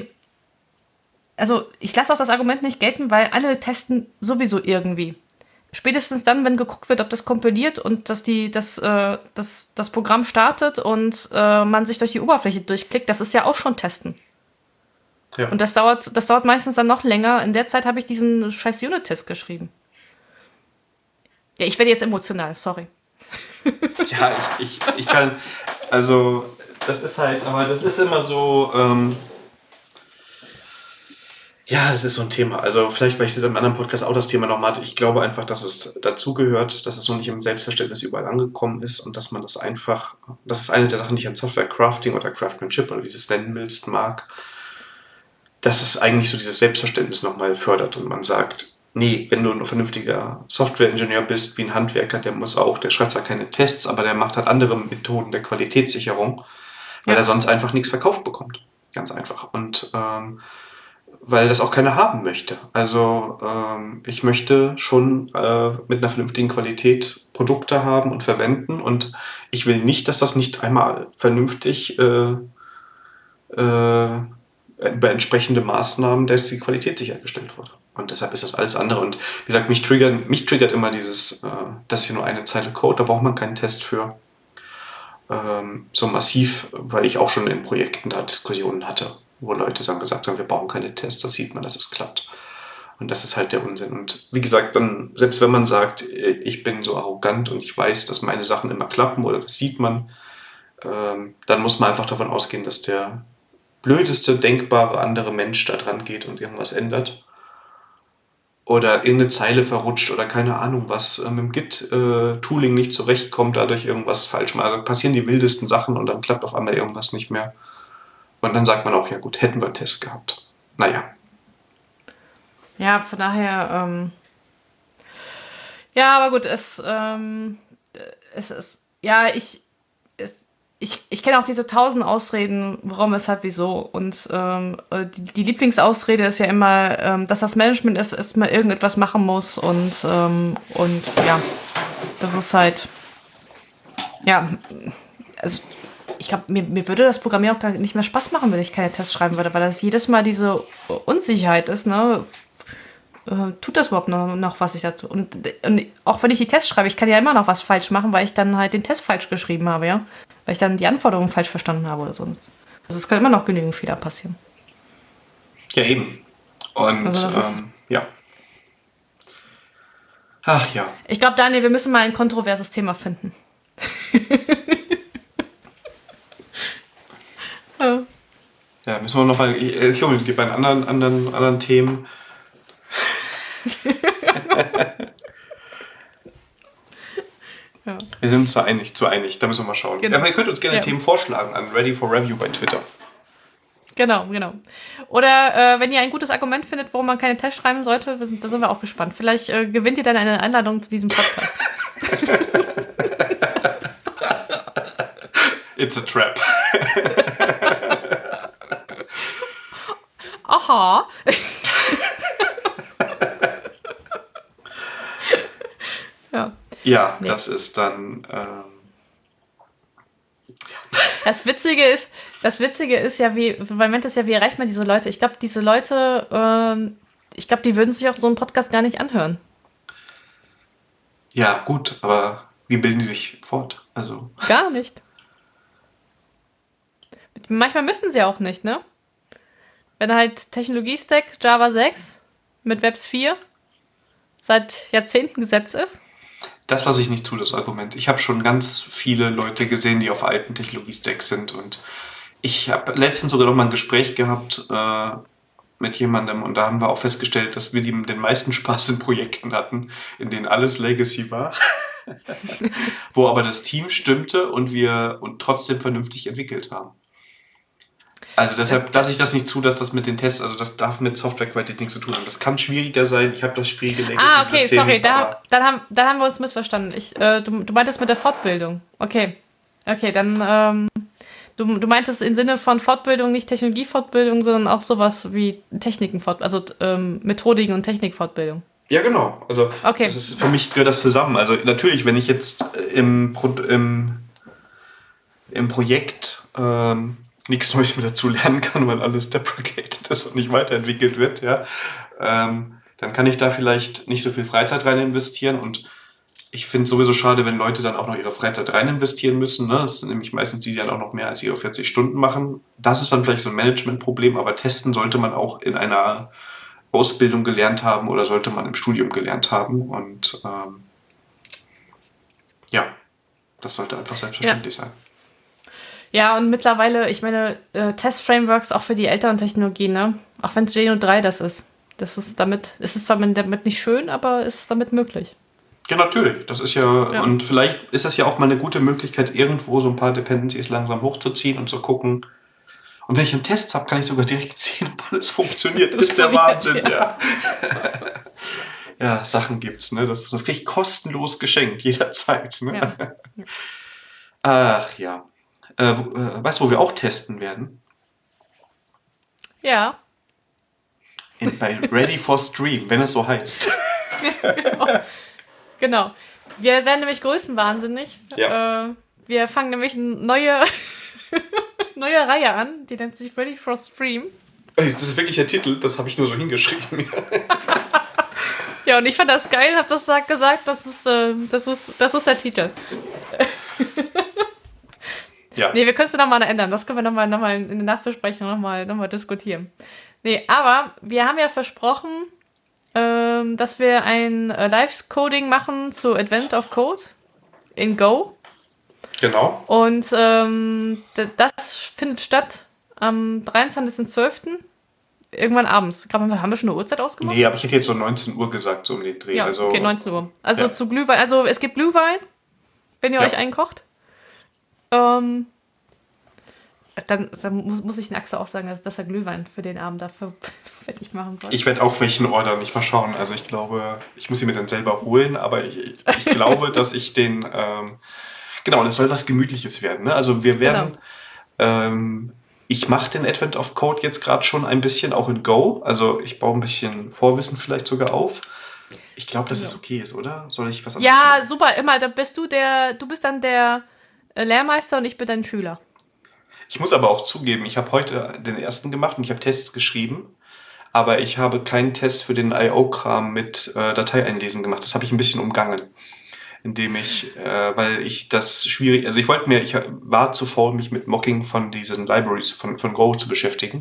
also ich lasse auch das Argument nicht gelten, weil alle testen sowieso irgendwie. Spätestens dann, wenn geguckt wird, ob das kompiliert und dass die, das, äh, das, das Programm startet und äh, man sich durch die Oberfläche durchklickt, das ist ja auch schon Testen. Ja. Und das dauert, das dauert meistens dann noch länger. In der Zeit habe ich diesen scheiß Unit-Test geschrieben. Ja, ich werde jetzt emotional, sorry. Ja, ich, ich, ich kann, also das ist halt, aber das ist immer so, ähm, ja, das ist so ein Thema. Also vielleicht, weil ich es in einem anderen Podcast auch das Thema nochmal hatte, ich glaube einfach, dass es dazugehört, dass es noch nicht im Selbstverständnis überall angekommen ist und dass man das einfach, das ist eine der Sachen, die ich an Software-Crafting oder Craftsmanship oder wie du es nennen willst, mag, dass es eigentlich so dieses Selbstverständnis nochmal fördert und man sagt, nee, wenn du ein vernünftiger Software-Ingenieur bist, wie ein Handwerker, der muss auch, der schreibt zwar keine Tests, aber der macht halt andere Methoden der Qualitätssicherung, weil Ja. er sonst einfach nichts verkauft bekommt. Ganz einfach. Und ähm, weil das auch keiner haben möchte. Also ähm, ich möchte schon äh, mit einer vernünftigen Qualität Produkte haben und verwenden und ich will nicht, dass das nicht einmal vernünftig äh, äh, über entsprechende Maßnahmen, dass die Qualität sichergestellt wird. Und deshalb ist das alles andere. Und wie gesagt, mich triggert, mich triggert immer dieses, äh, das ist hier nur eine Zeile Code, da braucht man keinen Test für. Ähm, so massiv, weil ich auch schon in Projekten da Diskussionen hatte, wo Leute dann gesagt haben, wir brauchen keine Tests, das sieht man, dass es klappt. Und das ist halt der Unsinn. Und wie gesagt, dann, selbst wenn man sagt, ich bin so arrogant und ich weiß, dass meine Sachen immer klappen oder das sieht man, ähm, dann muss man einfach davon ausgehen, dass der blödeste denkbare andere Mensch da dran geht und irgendwas ändert. Oder irgendeine Zeile verrutscht oder keine Ahnung was, äh, mit dem Git-Tooling nicht zurechtkommt, dadurch irgendwas falsch macht. Also passieren die wildesten Sachen und dann klappt auf einmal irgendwas nicht mehr. Und dann sagt man auch, ja gut, hätten wir einen Test gehabt. Naja. Ja, von daher, ähm, ja, aber gut, es, ähm, es ist, ja, ich, es, ich, ich kenne auch diese tausend Ausreden, warum, weshalb, wieso. Und ähm, die, die Lieblingsausrede ist ja immer, ähm, dass das Management ist, ist mal irgendetwas machen muss. Und, ähm, und ja, das ist halt, ja, also ich glaube, mir, mir würde das Programmieren auch gar nicht mehr Spaß machen, wenn ich keine Tests schreiben würde, weil das jedes Mal diese Unsicherheit ist, ne? Äh, tut das überhaupt noch, noch was ich dazu? Und, und auch wenn ich die Tests schreibe, ich kann ja immer noch was falsch machen, weil ich dann halt den Test falsch geschrieben habe, ja? Weil ich dann die Anforderungen falsch verstanden habe oder sonst. Also es kann immer noch genügend Fehler passieren. Ja, eben. Und Also ähm, ja. Ach ja. Ich glaube, Daniel, wir müssen mal ein kontroverses Thema finden. ja. Ja, müssen wir noch mal, ich, ich hole die beiden anderen, anderen, anderen Themen. ja. Wir sind uns da einig, zu einig, da müssen wir mal schauen. Genau. Aber ihr könnt uns gerne ja. Themen vorschlagen an Ready for Review bei Twitter. Genau, genau. Oder äh, wenn ihr ein gutes Argument findet, warum man keine Tests schreiben sollte, wir sind, da sind wir auch gespannt. Vielleicht äh, gewinnt ihr dann eine Einladung zu diesem Podcast. It's a trap. Aha. ja. Ja, nee. das ist dann... Ähm Das Witzige ist, das Witzige ist ja, wie, weil man das ja, wie erreicht man diese Leute? Ich glaube, diese Leute, ähm, ich glaube, die würden sich auch so einen Podcast gar nicht anhören. Ja, gut, aber wie bilden die sich fort? Also gar nicht. Manchmal müssen sie auch nicht, ne? Wenn halt Technologie-Stack Java sechs mit Webs vier seit Jahrzehnten Gesetz ist. Das lasse ich nicht zu, das Argument. Ich habe schon ganz viele Leute gesehen, die auf alten Technologie-Stacks sind. Und ich habe letztens sogar noch mal ein Gespräch gehabt äh, mit jemandem und da haben wir auch festgestellt, dass wir die, den meisten Spaß in Projekten hatten, in denen alles Legacy war, wo aber das Team stimmte und wir und trotzdem vernünftig entwickelt haben. Also deshalb lasse ich das nicht zu, dass das mit den Tests, also das darf mit Softwarequalität nichts zu tun haben. Das kann schwieriger sein. Ich habe das schwierige Legacy-System. Ah, okay, sorry, da, dann, haben, dann haben wir uns missverstanden. Ich, äh, du, du meintest mit der Fortbildung. Okay, okay, dann, ähm, du, du meintest im Sinne von Fortbildung nicht Technologiefortbildung, sondern auch sowas wie Technikenfortbildung, also ähm, Methodiken und Technikfortbildung. Ja, genau. Also okay. Das ist, für mich gehört das zusammen. Also natürlich, wenn ich jetzt im, Pro, im, im Projekt ähm, nichts Neues mehr dazu lernen kann, weil alles deprecated ist und nicht weiterentwickelt wird, ja, ähm, dann kann ich da vielleicht nicht so viel Freizeit rein investieren und ich finde es sowieso schade, wenn Leute dann auch noch ihre Freizeit rein investieren müssen. Ne? Das sind nämlich meistens die, die dann auch noch mehr als ihre vierzig Stunden machen. Das ist dann vielleicht so ein Managementproblem, aber testen sollte man auch in einer Ausbildung gelernt haben oder sollte man im Studium gelernt haben und ähm, ja, das sollte einfach selbstverständlich ja. sein. Ja, und mittlerweile, ich meine, äh, Test-Frameworks auch für die älteren Technologien, ne? Auch wenn es J N O drei das ist. Das ist damit, es ist zwar damit nicht schön, aber es ist damit möglich. Ja, natürlich. Das ist ja, ja, und vielleicht ist das ja auch mal eine gute Möglichkeit, irgendwo so ein paar Dependencies langsam hochzuziehen und zu gucken. Und wenn ich einen Test habe, kann ich sogar direkt sehen, ob alles funktioniert. Das ist der Wahnsinn, ja. Ja, ja Sachen gibt's, ne? Das, das kriege ich kostenlos geschenkt, jederzeit. Ne? Ja. Ja. Ach ja. Äh, äh, weißt du, wo wir auch testen werden? Ja. In, bei Ready for Stream, wenn es so heißt. genau. genau. Wir werden nämlich größenwahnsinnig. Ja. Äh, wir fangen nämlich eine neue, neue Reihe an, die nennt sich Ready for Stream. Das ist wirklich der Titel, das habe ich nur so hingeschrieben. Ja, und ich fand das geil, habe das gesagt, das ist, äh, das ist, das ist der Titel. Ja. Nee, wir können es nochmal ändern. Das können wir nochmal noch mal in der Nachbesprechung nochmal noch mal diskutieren. Nee, aber wir haben ja versprochen, ähm, dass wir ein äh, Live-Coding machen zu Advent of Code in Go. Genau. Und ähm, d- das findet statt am dreiundzwanzigsten zwölften Irgendwann abends. Haben wir schon eine Uhrzeit ausgemacht? Nee, aber ich hätte jetzt so neunzehn Uhr gesagt, so um den Dreh. Ja, also, okay, neunzehn Uhr. Also ja. zu Glühwein. Also es gibt Glühwein, wenn ihr ja. euch einkocht. Ähm, Dann, dann muss, muss ich den Axel auch sagen, dass, dass er Glühwein für den Abend dafür fertig machen soll. Ich werde auch welchen ordern, ich mal schauen. Also ich glaube, ich muss ihn mir dann selber holen, aber ich, ich glaube, dass ich den, ähm, genau, und es soll was Gemütliches werden. Ne? Also wir werden, genau. ähm, ich mache den Advent of Code jetzt gerade schon ein bisschen, auch in Go. Also ich baue ein bisschen Vorwissen vielleicht sogar auf. Ich glaube, dass es ja. okay ist, oder? Soll ich was anderes Ja, machen? super, immer, da bist du der, du bist dann der Lehrmeister und ich bin dein Schüler. Ich muss aber auch zugeben, ich habe heute den ersten gemacht und ich habe Tests geschrieben, aber ich habe keinen Test für den I O-Kram mit äh, Dateieinlesen gemacht. Das habe ich ein bisschen umgangen, indem ich, äh, weil ich das schwierig, also ich wollte mir, ich war zu faul, mich mit Mocking von diesen Libraries von, von Go zu beschäftigen,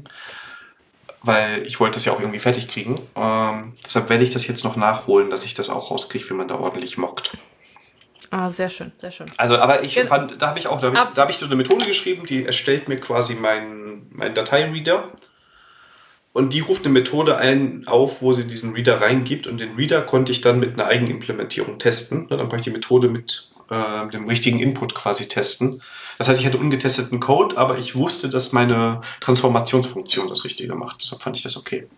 weil ich wollte das ja auch irgendwie fertig kriegen. Ähm, deshalb werde ich das jetzt noch nachholen, dass ich das auch rauskriege, wie man da ordentlich mockt. Ah, sehr schön, sehr schön. Also, aber ich fand, da habe ich auch, da habe ich, da hab ich so eine Methode geschrieben, die erstellt mir quasi meinen mein Dateireader. Und die ruft eine Methode ein, auf, wo sie diesen Reader reingibt. Und den Reader konnte ich dann mit einer Eigenimplementierung testen. Dann konnte ich die Methode mit äh, dem richtigen Input quasi testen. Das heißt, ich hatte ungetesteten Code, aber ich wusste, dass meine Transformationsfunktion das Richtige macht. Deshalb fand ich das okay.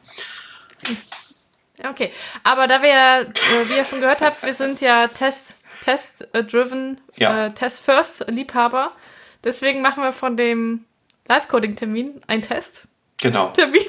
Okay, aber da wir ja, wie ihr schon gehört habt, wir sind ja Test, Test-driven, ja. äh, Test-First-Liebhaber. Deswegen machen wir von dem Live-Coding-Termin einen Test. Genau. Termin,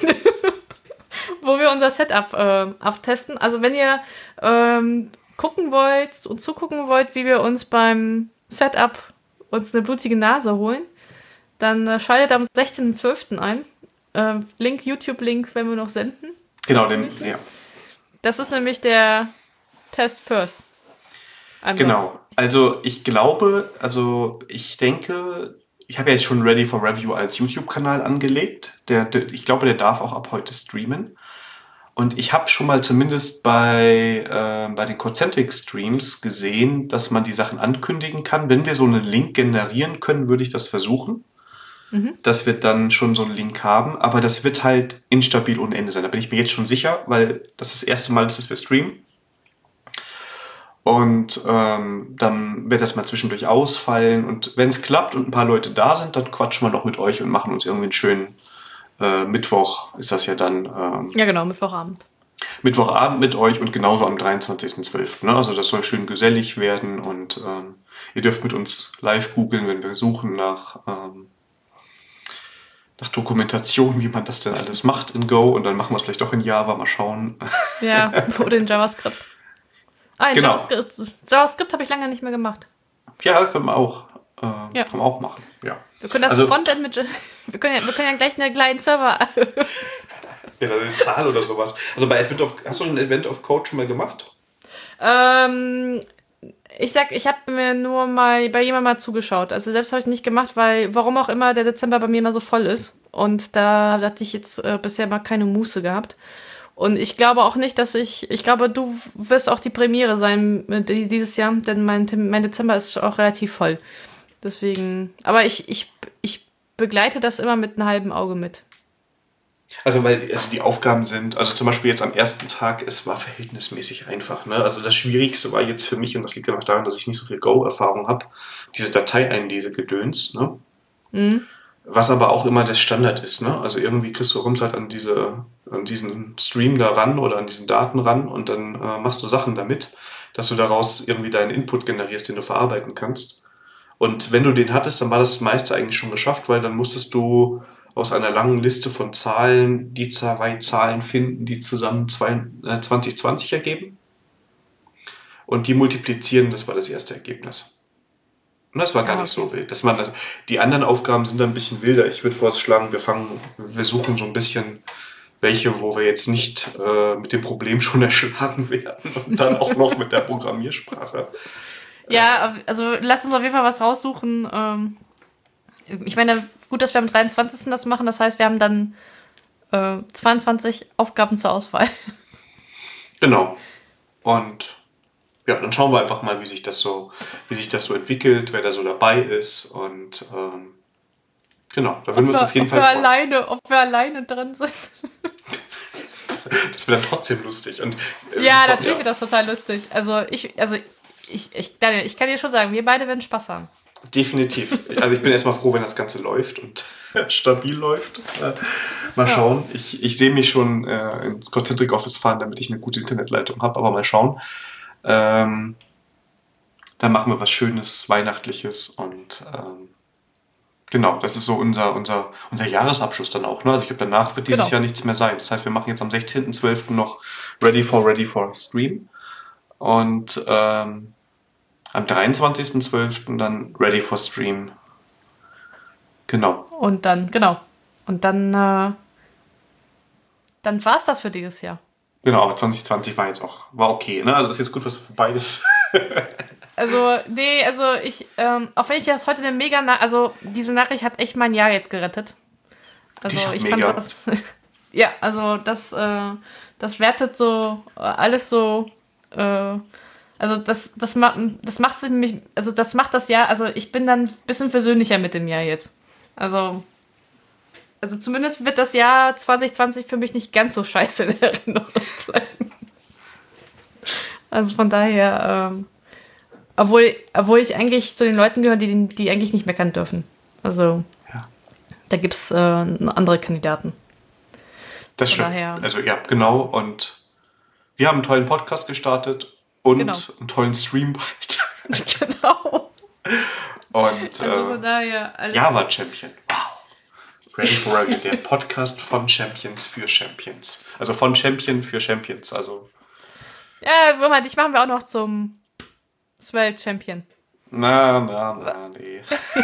wo wir unser Setup äh, abtesten. Also wenn ihr ähm, gucken wollt und zugucken wollt, wie wir uns beim Setup uns eine blutige Nase holen, dann äh, schaltet am sechzehnten zwölften ein. Äh, Link, YouTube-Link, wenn wir noch senden. Genau, den, ja. Das ist nämlich der Test First. Ansatz. Genau. Also ich glaube, also ich denke, ich habe ja jetzt schon Ready for Review als YouTube-Kanal angelegt. Der, der, ich glaube, der darf auch ab heute streamen. Und ich habe schon mal zumindest bei, äh, bei den Codecentric-Streams gesehen, dass man die Sachen ankündigen kann. Wenn wir so einen Link generieren können, würde ich das versuchen. Mhm. Dass wir dann schon so einen Link haben. Aber das wird halt instabil ohne Ende sein. Da bin ich mir jetzt schon sicher, weil das das erste Mal ist, dass wir streamen. Und ähm, dann wird das mal zwischendurch ausfallen. Und wenn es klappt und ein paar Leute da sind, dann quatschen wir noch mit euch und machen uns irgendwie einen schönen äh, Mittwoch, ist das ja dann. Ähm, ja, genau, Mittwochabend. Mittwochabend mit euch und genauso am dreiundzwanzigsten zwölften Ne? Also das soll schön gesellig werden und ähm, ihr dürft mit uns live googeln, wenn wir suchen nach, ähm, nach Dokumentation, wie man das denn alles macht in Go. Und dann machen wir es vielleicht doch in Java, mal schauen. Ja, oder in JavaScript. Ah, genau. JavaScript, JavaScript habe ich lange nicht mehr gemacht. Ja, können wir auch. Äh, ja. Können wir auch machen. Ja. Wir können das also, Frontend mit. Wir können, ja, wir können ja gleich einen kleinen Server. ja, eine Zahl oder sowas. Also bei Advent of. Hast du einen Advent of Code schon mal gemacht? Ähm. Ich sag, ich habe mir nur mal bei jemandem mal zugeschaut. Also selbst habe ich nicht gemacht, weil, warum auch immer, der Dezember bei mir immer so voll ist. Und da hatte ich jetzt äh, bisher mal keine Muße gehabt. Und ich glaube auch nicht, dass ich, ich glaube, du wirst auch die Premiere sein dieses Jahr, denn mein, mein Dezember ist auch relativ voll. Deswegen, aber ich, ich, ich begleite das immer mit einem halben Auge mit. Also weil also die Aufgaben sind, also zum Beispiel jetzt am ersten Tag, es war verhältnismäßig einfach. Ne? Also das Schwierigste war jetzt für mich, und das liegt ja noch daran, dass ich nicht so viel Go-Erfahrung habe, diese Dateieinlese-Gedöns, ne? Mhm. Was aber auch immer der Standard ist. Ne? Also irgendwie kriegst du kommst halt an, diese, an diesen Stream da ran oder an diesen Daten ran und dann äh, machst du Sachen damit, dass du daraus irgendwie deinen Input generierst, den du verarbeiten kannst. Und wenn du den hattest, dann war das meiste eigentlich schon geschafft, weil dann musstest du aus einer langen Liste von Zahlen die zwei Zahlen finden, die zusammen zwanzig zwanzig ergeben. Und die multiplizieren, das war das erste Ergebnis. Und das war gar ja. nicht so wild. Das waren also, die anderen Aufgaben sind dann ein bisschen wilder. Ich würde vorschlagen, wir fangen, wir suchen so ein bisschen welche, wo wir jetzt nicht äh, mit dem Problem schon erschlagen werden und dann auch noch mit der Programmiersprache. Ja, also lass uns auf jeden Fall was raussuchen. Ähm, ich meine, gut, dass wir am dreiundzwanzigsten das machen. Das heißt, wir haben dann äh, zweiundzwanzig Aufgaben zur Auswahl. Genau. Und ja, dann schauen wir einfach mal, wie sich das so, wie sich das so entwickelt, wer da so dabei ist. Und ähm, genau, da würden wir uns auf jeden ob Fall wir freuen. Alleine, ob wir alleine drin sind. Das wird dann trotzdem lustig. Und, äh, ja, natürlich ja. wird das total lustig. Also ich, also ich, ich, Daniel, ich kann dir schon sagen, wir beide werden Spaß haben. definitiv. Also ich bin erstmal froh, wenn das Ganze läuft und stabil läuft. Äh, mal Ja. schauen. Ich, ich sehe mich schon äh, ins Concentric Office fahren, damit ich eine gute Internetleitung habe, aber mal schauen. Ähm, dann machen wir was Schönes, Weihnachtliches und ähm, genau, das ist so unser, unser, unser Jahresabschluss dann auch. Ne? Also ich glaube, danach wird dieses Genau. Jahr nichts mehr sein. Das heißt, wir machen jetzt am sechzehnten zwölften noch Ready for Ready for Stream und ähm, am dreiundzwanzigsten zwölften dann Ready for Stream. Genau. Und dann, genau. Und dann, äh, dann war es das für dieses Jahr. Genau, aber zwanzig zwanzig war jetzt auch, war okay, ne? Also ist jetzt gut, was vorbei ist. Also, nee, also ich, ähm, auch wenn ich das heute eine mega, Na- also diese Nachricht hat echt mein Jahr jetzt gerettet. Also Die ist auch ich mega. fand das, ja, also das, äh, das wertet so äh, alles so, äh, also das, das macht, das macht mich, also das macht das Jahr, also ich bin dann ein bisschen versöhnlicher mit dem Jahr jetzt. Also, also zumindest wird das Jahr zwanzig zwanzig für mich nicht ganz so scheiße in Erinnerung bleiben. Also von daher, ähm, Obwohl, obwohl ich eigentlich zu den Leuten gehöre, die, die eigentlich nicht meckern dürfen. Also, Ja. da gibt es äh, andere Kandidaten. Das Von stimmt. daher. Also ja, genau. Und wir haben einen tollen Podcast gestartet und Genau. einen tollen Stream bald. Genau. Und Also von äh, daher. Also, Java Champion. Wow. Ready for Ready, der Podcast von Champions für Champions. Also von Champion für Champions. Also, ja, Moment, dich machen wir auch noch zum Swell Champion. na, na, na, nee.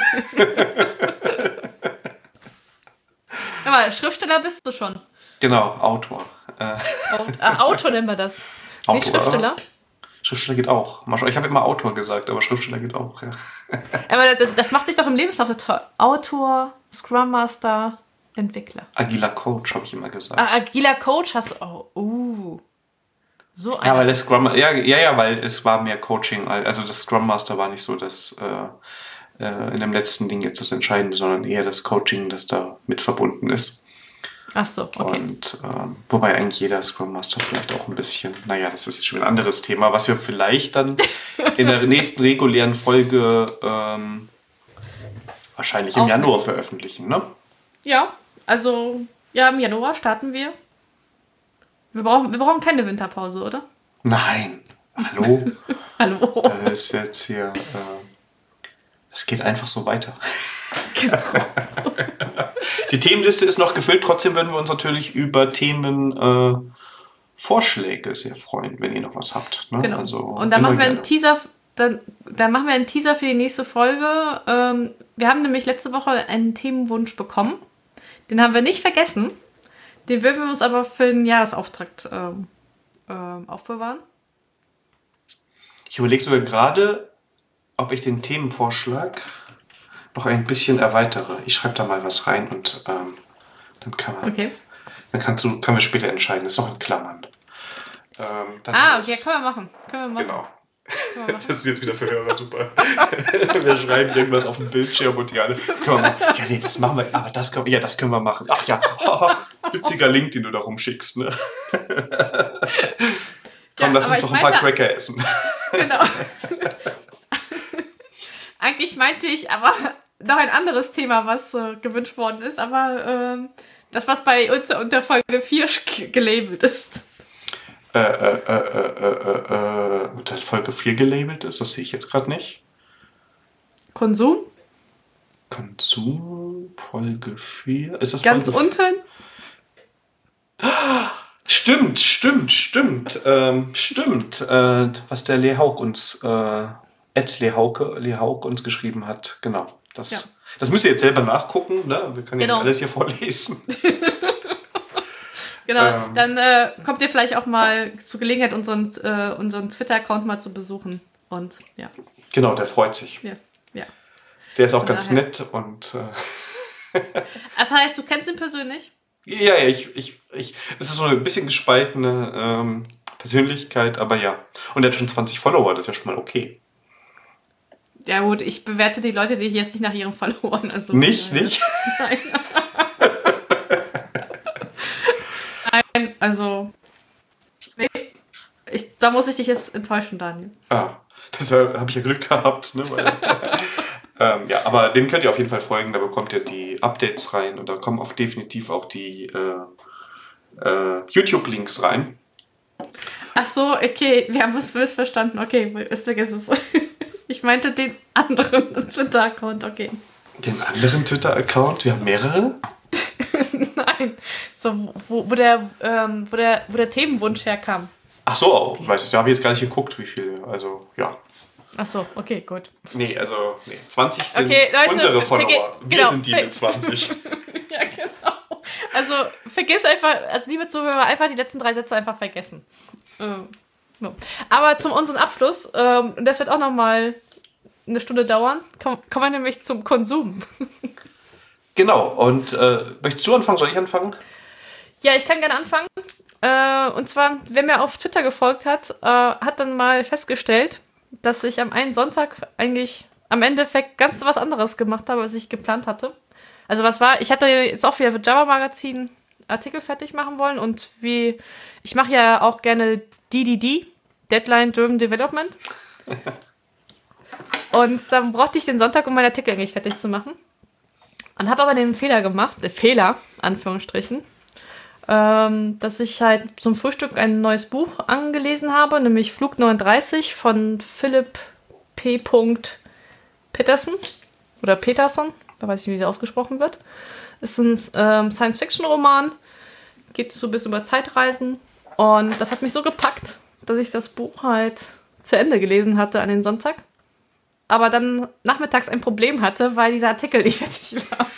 Hör mal, Schriftsteller bist du schon. Genau, Autor. Äh, Aut äh, Autor nennen wir das. Nicht Autor. Schriftsteller. Schriftsteller geht auch. Mal schauen. Ich habe immer Autor gesagt, aber Schriftsteller geht auch. Ja. Aber das, das macht sich doch im Lebenslauf toll. Autor, Scrum Master, Entwickler. Agiler Coach, habe ich immer gesagt. Ah, agiler Coach hast du. Oh, uh. So Ja, einer. weil das Scrum, ja, ja, ja, weil es war mehr Coaching, also das Scrum Master war nicht so das äh, äh, in dem letzten Ding jetzt das Entscheidende, sondern eher das Coaching, das da mit verbunden ist. Ach so, okay. Und ähm, wobei eigentlich jeder Scrum Master vielleicht auch ein bisschen, naja, das ist jetzt schon ein anderes Thema, was wir vielleicht dann in der nächsten regulären Folge ähm, wahrscheinlich im Auch- Januar veröffentlichen, ne? Ja, also, ja, im Januar starten wir. Wir brauchen, wir brauchen keine Winterpause, oder? Nein, hallo, Hallo. das ist jetzt hier, äh, es geht einfach so weiter. Die Themenliste ist noch gefüllt, trotzdem würden wir uns natürlich über Themenvorschläge äh, Vorschläge sehr freuen, wenn ihr noch was habt. Ne? Genau. Also, Und dann immer machen wir einen gerne. Teaser, dann, dann machen wir einen Teaser für die nächste Folge. Ähm, wir haben nämlich letzte Woche einen Themenwunsch bekommen. Den haben wir nicht vergessen. Den würden wir uns aber für den Jahresauftakt ähm, ähm, aufbewahren. Ich überlege sogar gerade, ob ich den Themenvorschlag noch ein bisschen erweitere. Ich schreibe da mal was rein und ähm, dann kann man, Okay. dann kannst du, können wir später entscheiden. Das ist noch in Klammern. Ähm, dann Ah, haben okay, wir's- können wir machen. Können wir machen. Genau. Können wir machen. Das ist jetzt wieder für Hörer super. Wir schreiben irgendwas auf dem Bildschirm und die alle, können wir machen. Ja, nee, das machen wir, aber das können, ja, das können wir machen. Ach ja, witziger Link, den du da rumschickst, ne? Komm, Ja, lass aber uns ich doch ein paar meinte- Cracker essen. Genau. Eigentlich meinte ich aber noch ein anderes Thema, was äh, gewünscht worden ist, aber ähm, das, was bei uns unter Folge vier sch- gelabelt ist. Äh, äh, äh, äh, äh, äh, unter Folge vier gelabelt ist, das sehe ich jetzt gerade nicht. Konsum? Konsum, Folge vier. Ist das Ganz Folge unten? Stimmt, stimmt, stimmt, ähm, stimmt. Äh, was der Lehauk uns, äh, Ed Lehauke, Lehauk uns geschrieben hat. Genau. Das, Ja. das müsst ihr jetzt selber nachgucken. Ne? Wir können ja Genau. nicht alles hier vorlesen. Genau, Ähm. dann äh, kommt ihr vielleicht auch mal zur Gelegenheit, unseren, äh, unseren Twitter-Account mal zu besuchen. Und ja, Genau, der freut sich. ja, ja. Der ist auch Von ganz daher. nett und äh, Das heißt, du kennst ihn persönlich? ja, ja, ich, ich, ich, es ist so ein bisschen gespaltene ähm, Persönlichkeit, aber ja. Und er hat schon zwanzig Follower, das ist ja schon mal okay. Ja gut, ich bewerte die Leute, die jetzt nicht nach ihren Followern. Also, Nicht, ja, nicht? Nein. Nein, also. Nee, ich, da muss ich dich jetzt enttäuschen, Daniel. Ah, deshalb habe ich ja Glück gehabt. Ne? Weil, Ähm, ja, aber dem könnt ihr auf jeden Fall folgen, da bekommt ihr die Updates rein und da kommen auch definitiv auch die äh, äh, YouTube-Links rein. Ach so, okay, wir haben es missverstanden. Okay, ist vergiss es. Ich meinte den anderen Twitter-Account, okay. Den anderen Twitter-Account? Wir haben mehrere? Nein, so, wo, wo, der, ähm, wo, der, wo der Themenwunsch herkam. Ach so, okay. Weiß ich, da habe ich jetzt gar nicht geguckt, wie viele, also ja. Ach so, okay, gut. Nee, also nee, zwanzig sind okay, Leute, unsere Follower. Wir genau, sind die mit zwanzig. Ja, genau. Also vergiss einfach, also liebe Zuhörer, einfach die letzten drei Sätze einfach vergessen. Ähm, so. Aber zum unseren Abschluss, ähm, das wird auch nochmal eine Stunde dauern, kommen komm wir nämlich zum Konsum. Genau, und äh, möchtest du anfangen, soll ich anfangen? Ja, ich kann gerne anfangen. Äh, und zwar, wer mir auf Twitter gefolgt hat, äh, hat dann mal festgestellt, dass ich am einen Sonntag eigentlich am Endeffekt ganz was anderes gemacht habe, als ich geplant hatte. Also was war, ich hatte jetzt auch wieder für Java Magazin Artikel fertig machen wollen und wie, ich mache ja auch gerne D D D, Deadline Driven Development. Und dann brauchte ich den Sonntag, um meinen Artikel eigentlich fertig zu machen. Und habe aber den Fehler gemacht, der Fehler, Anführungsstrichen, ähm, dass ich halt zum Frühstück ein neues Buch angelesen habe, nämlich Flug neununddreißig von Philip P. Peterson oder Peterson, da weiß ich nicht, wie der ausgesprochen wird. Ist ein ähm, Science-Fiction-Roman, geht so ein bisschen über Zeitreisen und das hat mich so gepackt, dass ich das Buch halt zu Ende gelesen hatte an den Sonntag, aber dann nachmittags ein Problem hatte, weil dieser Artikel nicht fertig war.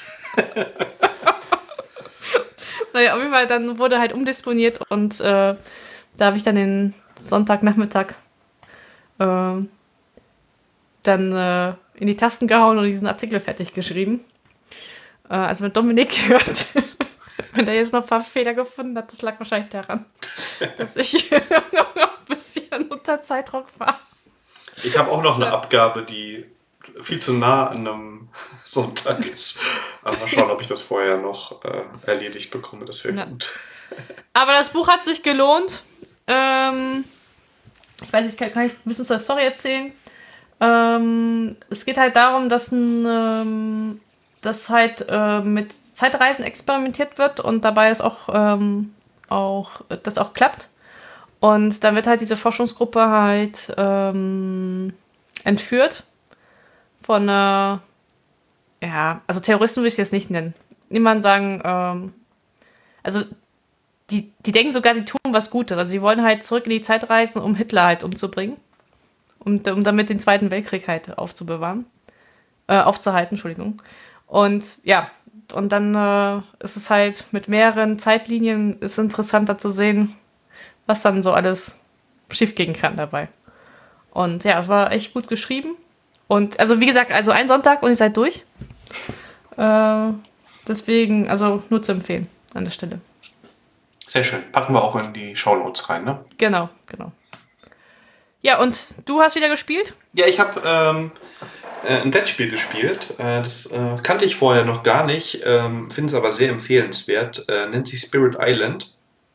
Naja, auf jeden Fall, dann wurde halt umdisponiert und äh, da habe ich dann den Sonntagnachmittag äh, dann äh, in die Tasten gehauen und diesen Artikel fertig geschrieben. Äh, also wenn Dominik hört, wenn er jetzt noch ein paar Fehler gefunden hat, das lag wahrscheinlich daran, dass ich noch ein bisschen unter Zeitdruck war. Ich habe auch noch eine Abgabe, die viel zu nah an einem Sonntag ist. Aber mal schauen, ob ich das vorher noch äh, erledigt bekomme. Das wäre gut. Aber das Buch hat sich gelohnt. Ähm, ich weiß nicht, kann, kann ich ein bisschen zur Story erzählen? Ähm, es geht halt darum, dass, ein, ähm, dass halt äh, mit Zeitreisen experimentiert wird und dabei ist auch, ähm, auch das auch klappt. Und dann wird halt diese Forschungsgruppe halt ähm, entführt von, äh, ja, also Terroristen würde ich jetzt nicht nennen. Niemand sagen, ähm, also die, die denken sogar, die tun was Gutes. Also sie wollen halt zurück in die Zeit reisen, um Hitler halt umzubringen. Um, um damit den Zweiten Weltkrieg halt aufzubewahren. Äh, aufzuhalten, Entschuldigung. Und ja, und dann äh, ist es halt mit mehreren Zeitlinien ist interessanter zu sehen, was dann so alles schiefgehen kann dabei. Und ja, es war echt gut geschrieben. Und also wie gesagt, also ein Sonntag und ihr seid durch. Äh, deswegen, also nur zu empfehlen an der Stelle. Sehr schön. Packen wir auch in die Shownotes rein, ne? Genau, genau. Ja, und du hast wieder gespielt? Ja, ich habe ähm, äh, ein Brettspiel gespielt. Äh, das äh, kannte ich vorher noch gar nicht, ähm, finde es aber sehr empfehlenswert. Äh, nennt sich Spirit Island.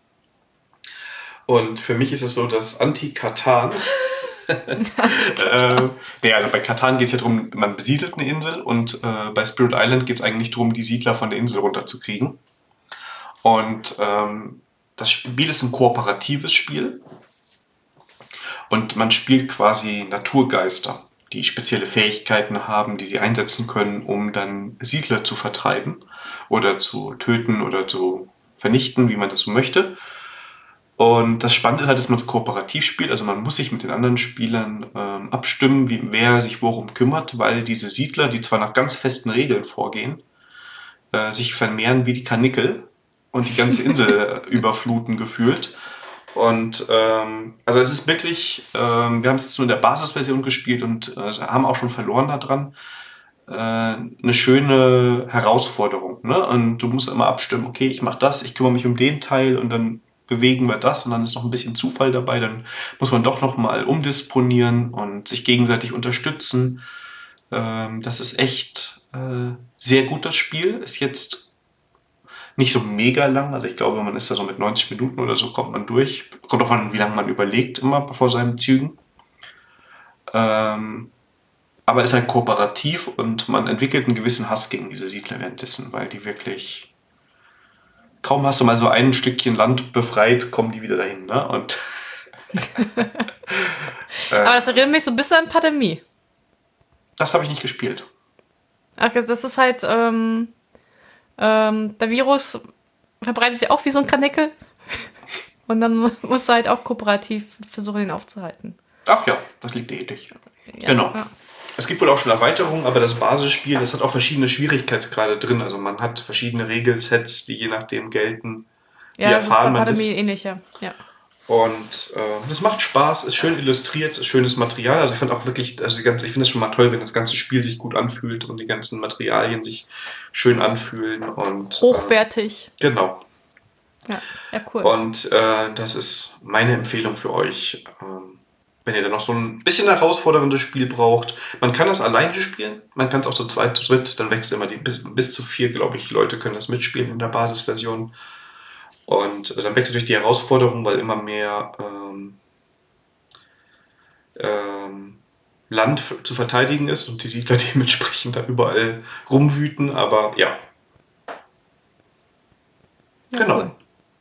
Und für mich ist es so das Anti-Katan. äh, nee, also bei Katan geht es ja darum, man besiedelt eine Insel und äh, bei Spirit Island geht es eigentlich darum, die Siedler von der Insel runterzukriegen. Und ähm, das Spiel ist ein kooperatives Spiel und man spielt quasi Naturgeister, die spezielle Fähigkeiten haben, die sie einsetzen können, um dann Siedler zu vertreiben oder zu töten oder zu vernichten, wie man das so möchte. Und das Spannende ist halt, dass man es kooperativ spielt, also man muss sich mit den anderen Spielern ähm, abstimmen, wie, wer sich worum kümmert, weil diese Siedler, die zwar nach ganz festen Regeln vorgehen, äh, sich vermehren wie die Karnickel und die ganze Insel überfluten gefühlt. Und ähm, also es ist wirklich, ähm, wir haben es jetzt nur in der Basisversion gespielt und äh, haben auch schon verloren daran, äh, eine schöne Herausforderung. Ne? Und du musst immer abstimmen, okay, ich mache das, ich kümmere mich um den Teil und dann bewegen wir das und dann ist noch ein bisschen Zufall dabei, dann muss man doch noch mal umdisponieren und sich gegenseitig unterstützen. Ähm, das ist echt äh, sehr gut, das Spiel. Ist jetzt nicht so mega lang, also ich glaube, man ist da so mit neunzig Minuten oder so, kommt man durch. Kommt davon, wie lange man überlegt immer vor seinen Zügen. Ähm, aber ist halt kooperativ und man entwickelt einen gewissen Hass gegen diese Siedler währenddessen, weil die wirklich... Kaum hast du mal so ein Stückchen Land befreit, kommen die wieder dahin, ne? Und Aber das erinnert mich so ein bisschen an Pandemie. das habe ich nicht gespielt. Ach, das ist halt, ähm, ähm, der Virus verbreitet sich auch wie so ein Kanickel. Und dann musst du halt auch kooperativ versuchen, ihn aufzuhalten. Ach ja, das liegt ähnlich. Ja, Genau. Ja. Es gibt wohl auch schon Erweiterungen, aber das Basisspiel, das hat auch verschiedene Schwierigkeitsgrade drin. Also man hat verschiedene Regelsets, die je nachdem gelten, wie Ja, das ist bei erfahren man Pandemie ist. ähnlicher. Ja. Und äh, das macht Spaß, ist schön illustriert, ist schönes Material. Also ich fand auch wirklich, also die ganze, ich finde es schon mal toll, wenn das ganze Spiel sich gut anfühlt und die ganzen Materialien sich schön anfühlen. Und, Hochwertig. Äh, genau. Ja, ja, cool. Und äh, das ist meine Empfehlung für euch. Ähm, wenn ihr dann noch so ein bisschen herausforderndes Spiel braucht. Man kann das alleine spielen, man kann es auch zu zweit, zu dritt, dann wächst immer die, bis, bis zu vier, glaube ich, Leute können das mitspielen in der Basisversion. Und dann wächst durch die Herausforderung, weil immer mehr ähm, ähm, Land f- zu verteidigen ist und die Siedler dementsprechend da überall rumwüten, aber ja. Ja, Genau. cool.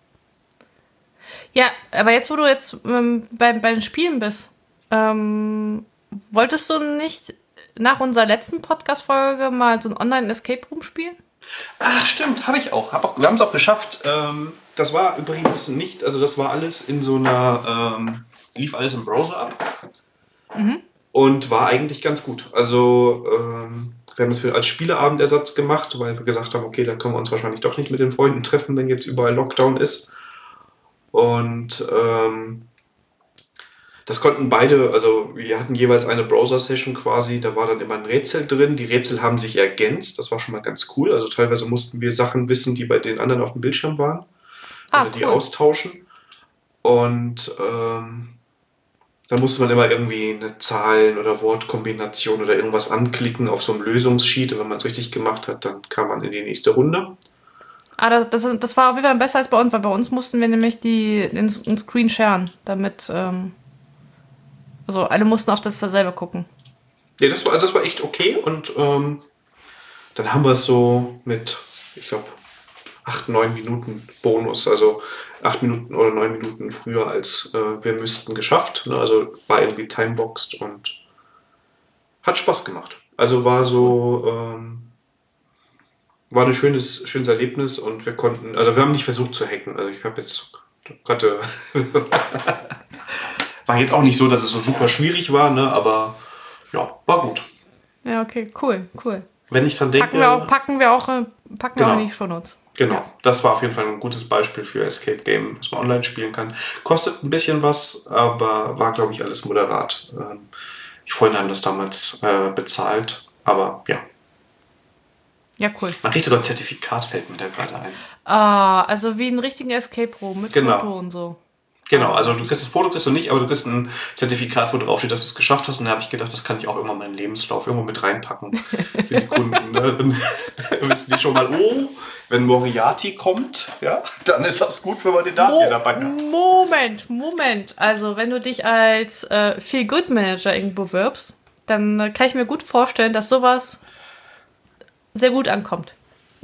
Ja, aber jetzt, wo du jetzt ähm, bei, bei den Spielen bist, ähm, wolltest du nicht nach unserer letzten Podcast-Folge mal so ein Online-Escape-Room spielen? Ach, stimmt, habe ich auch. Hab auch wir haben es auch geschafft. Ähm, das war übrigens nicht, also das war alles in so einer, ähm, lief alles im Browser ab. Und war eigentlich ganz gut. Also ähm, wir haben es für- als Spieleabendersatz gemacht, weil wir gesagt haben, okay, dann können wir uns wahrscheinlich doch nicht mit den Freunden treffen, wenn jetzt überall Lockdown ist. Und ähm, das konnten beide, also wir hatten jeweils eine Browser-Session quasi, da war dann immer ein Rätsel drin. Die Rätsel haben sich ergänzt, das war schon mal ganz cool. Also teilweise mussten wir Sachen wissen, die bei den anderen auf dem Bildschirm waren. Ah, Oder die cool. austauschen. Und ähm, dann musste man immer irgendwie eine Zahlen- oder Wortkombination oder irgendwas anklicken auf so einem Lösungssheet. Und wenn man es richtig gemacht hat, dann kam man in die nächste Runde. Ah, das, das, das war auf jeden Fall besser als bei uns, weil bei uns mussten wir nämlich die, den, den Screen sharen, damit, ähm, also alle mussten auf das selber gucken. Ja, das war, also das war echt okay. Und ähm, dann haben wir es so mit, ich glaube, acht, neun Minuten Bonus, also acht Minuten oder neun Minuten früher als äh, wir müssten geschafft. Ne? Also war irgendwie timeboxed und hat Spaß gemacht. Also war so, ähm, war ein schönes, schönes Erlebnis und wir konnten, also wir haben nicht versucht zu hacken. Also ich habe jetzt hatte, war jetzt auch nicht so, dass es so super schwierig war, ne? Aber ja, war gut. Ja, okay, cool, cool. Wenn ich dran denke, Packen wir auch, packen wir auch, äh, packen wir Genau. auch in die Shownotes. genau, Ja. das war auf jeden Fall ein gutes Beispiel für Escape Game, was man online spielen kann. Kostet ein bisschen was, aber war, glaube ich, alles moderat. Ähm, Die Freunde haben das damals äh, bezahlt, aber ja. Ja, cool. Man kriegt sogar ein Zertifikat, fällt mir da gerade ein. Ah, also wie ein richtigen Escape Room mit Genau. Foto und so. Genau, also du kriegst das Foto, kriegst du nicht, aber du kriegst ein Zertifikat, wo drauf steht, dass du es geschafft hast. Und da habe ich gedacht, das kann ich auch immer in meinen Lebenslauf irgendwo mit reinpacken für die Kunden. Ne? Dann wissen die schon mal, oh, wenn Moriarty kommt, ja, dann ist das gut, wenn man den Daten hier dabei hat. Moment, Moment. Also wenn du dich als äh, Feel-Good-Manager irgendwo wirbst, dann äh, kann ich mir gut vorstellen, dass sowas sehr gut ankommt.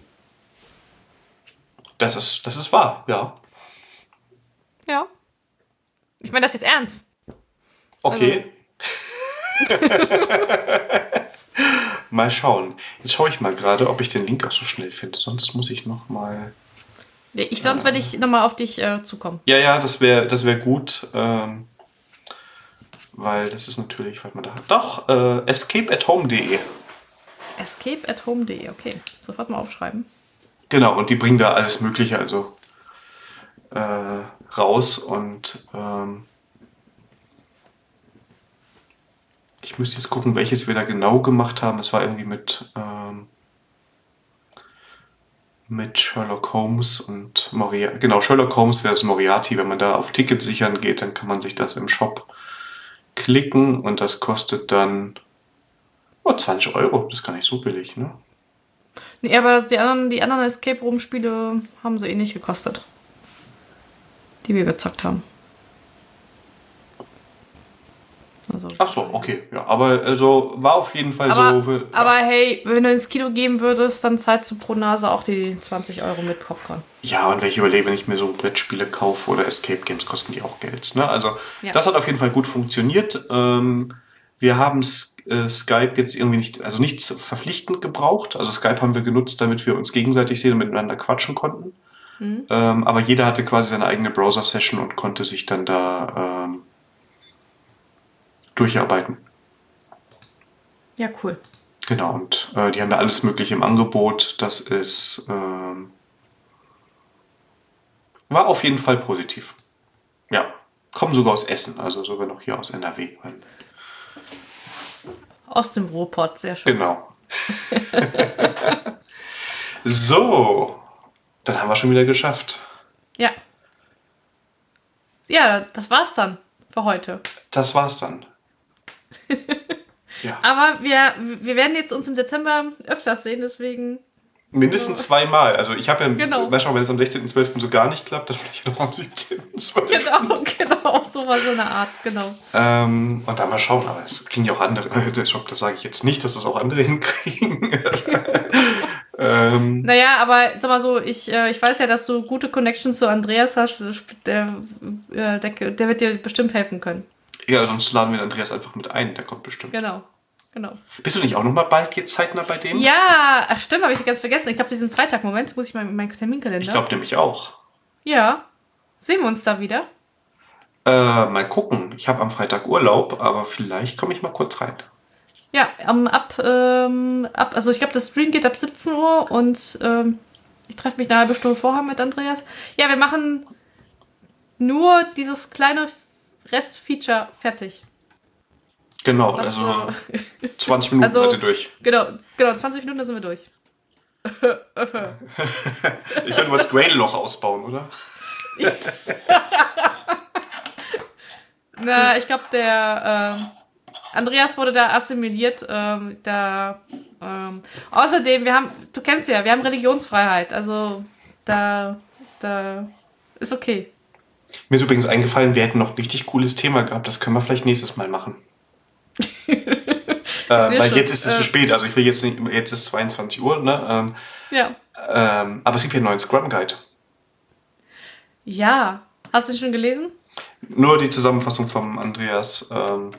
Das ist, das ist wahr, ja. Ja. Ich meine das jetzt ernst. Okay. Mal schauen. Jetzt schaue ich mal gerade, ob ich den Link auch so schnell finde. Sonst muss ich noch mal... Ja, Ich, sonst werde ich nochmal auf dich äh, zukommen. Ja, ja, das wäre das wär gut. Ähm, weil das ist natürlich, was man da hat. Doch, äh, escape at home punkt de. escape at home punkt de, okay. Sofort mal aufschreiben. Genau, und die bringen da alles Mögliche also äh, raus. Und ähm, ich müsste jetzt gucken, welches wir da genau gemacht haben. Es war irgendwie mit... Ähm, mit Sherlock Holmes und Moriarty. Genau, Sherlock Holmes versus Moriarty. Wenn man da auf Ticket sichern geht, dann kann man sich das im Shop klicken und das kostet dann oh, zwanzig Euro. Das ist gar nicht so billig, ne? Nee, aber das, die anderen, die anderen Escape Room Spiele haben so ähnlich gekostet. Die wir gezockt haben. Also Ach so, okay. Ja, aber also war auf jeden Fall Aber, so. Für, aber ja. hey, wenn du ins Kino gehen würdest, dann zahlst du pro Nase auch die zwanzig Euro mit Popcorn. ja, und wenn ich überlege, wenn ich mir so Brettspiele kaufe oder Escape Games, kosten die auch Geld. Ne? Also Ja. das hat auf jeden Fall gut funktioniert. Ähm, wir haben äh, Skype jetzt irgendwie nicht, also nichts verpflichtend gebraucht. Also Skype haben wir genutzt, damit wir uns gegenseitig sehen und miteinander quatschen konnten. Mhm. Ähm, aber jeder hatte quasi seine eigene Browser-Session und konnte sich dann da ähm, durcharbeiten. Ja, cool. Genau, und äh, die haben da alles Mögliche im Angebot. Das ist ähm, war auf jeden Fall positiv. Ja, kommen sogar aus Essen, also sogar noch hier aus N R W. Aus dem Ruhrpott, sehr schön. Genau. So, dann haben wir schon wieder geschafft. Ja. Ja, das war's dann für heute. Das war's dann. Ja. Aber wir, wir werden jetzt uns im Dezember öfters sehen, deswegen. Mindestens zweimal. Also ich habe ja, Genau. weißt du, wenn es am sechzehnten zwölften so gar nicht klappt, dann vielleicht noch am siebzehnten zwölften Genau, genau, so war so eine Art, genau. Ähm, und dann mal schauen, aber es kriegen ja auch andere, der Shop, das sage ich jetzt nicht, dass das auch andere hinkriegen. ähm, Naja, aber sag mal so, ich, äh, ich weiß ja, dass du gute Connections zu Andreas hast. Der, äh, der, der wird dir bestimmt helfen können. ja, sonst laden wir den Andreas einfach mit ein, der kommt bestimmt. Genau, genau. Bist du nicht auch noch mal bald jetzt zeitnah bei dem? Ja, ach stimmt, habe ich ganz vergessen. Ich glaube, diesen Freitag, Moment, muss ich mal in meinen Terminkalender. Ich glaube nämlich auch. Ja. Sehen wir uns da wieder? Äh, mal gucken. Ich habe am Freitag Urlaub, aber vielleicht komme ich mal kurz rein. Ja, um, ab, ähm, ab, also ich glaube, das Stream geht ab siebzehn Uhr und ähm, ich treffe mich eine halbe Stunde vorher mit Andreas. Ja, wir machen nur dieses kleine Restfeature fertig. Genau, Was, also äh, zwanzig Minuten also- seid ihr durch. Genau, genau, zwanzig Minuten, dann sind wir durch. Ich kann über das Gradle noch ausbauen, oder? Na, ich glaube, der ähm, Andreas wurde da assimiliert. Ähm, da, ähm, außerdem, wir haben, du kennst ja, wir haben Religionsfreiheit. Also da, da ist okay. Mir ist übrigens eingefallen, wir hätten noch ein richtig cooles Thema gehabt. Das können wir vielleicht nächstes Mal machen. äh, weil schon, jetzt ist es äh, zu spät. Also ich will jetzt nicht, jetzt ist zweiundzwanzig Uhr, ne? Ähm, Ja. ähm, aber es gibt hier einen neuen Scrum Guide. Ja. Hast du ihn schon gelesen? Nur die Zusammenfassung vom Andreas. Ähm,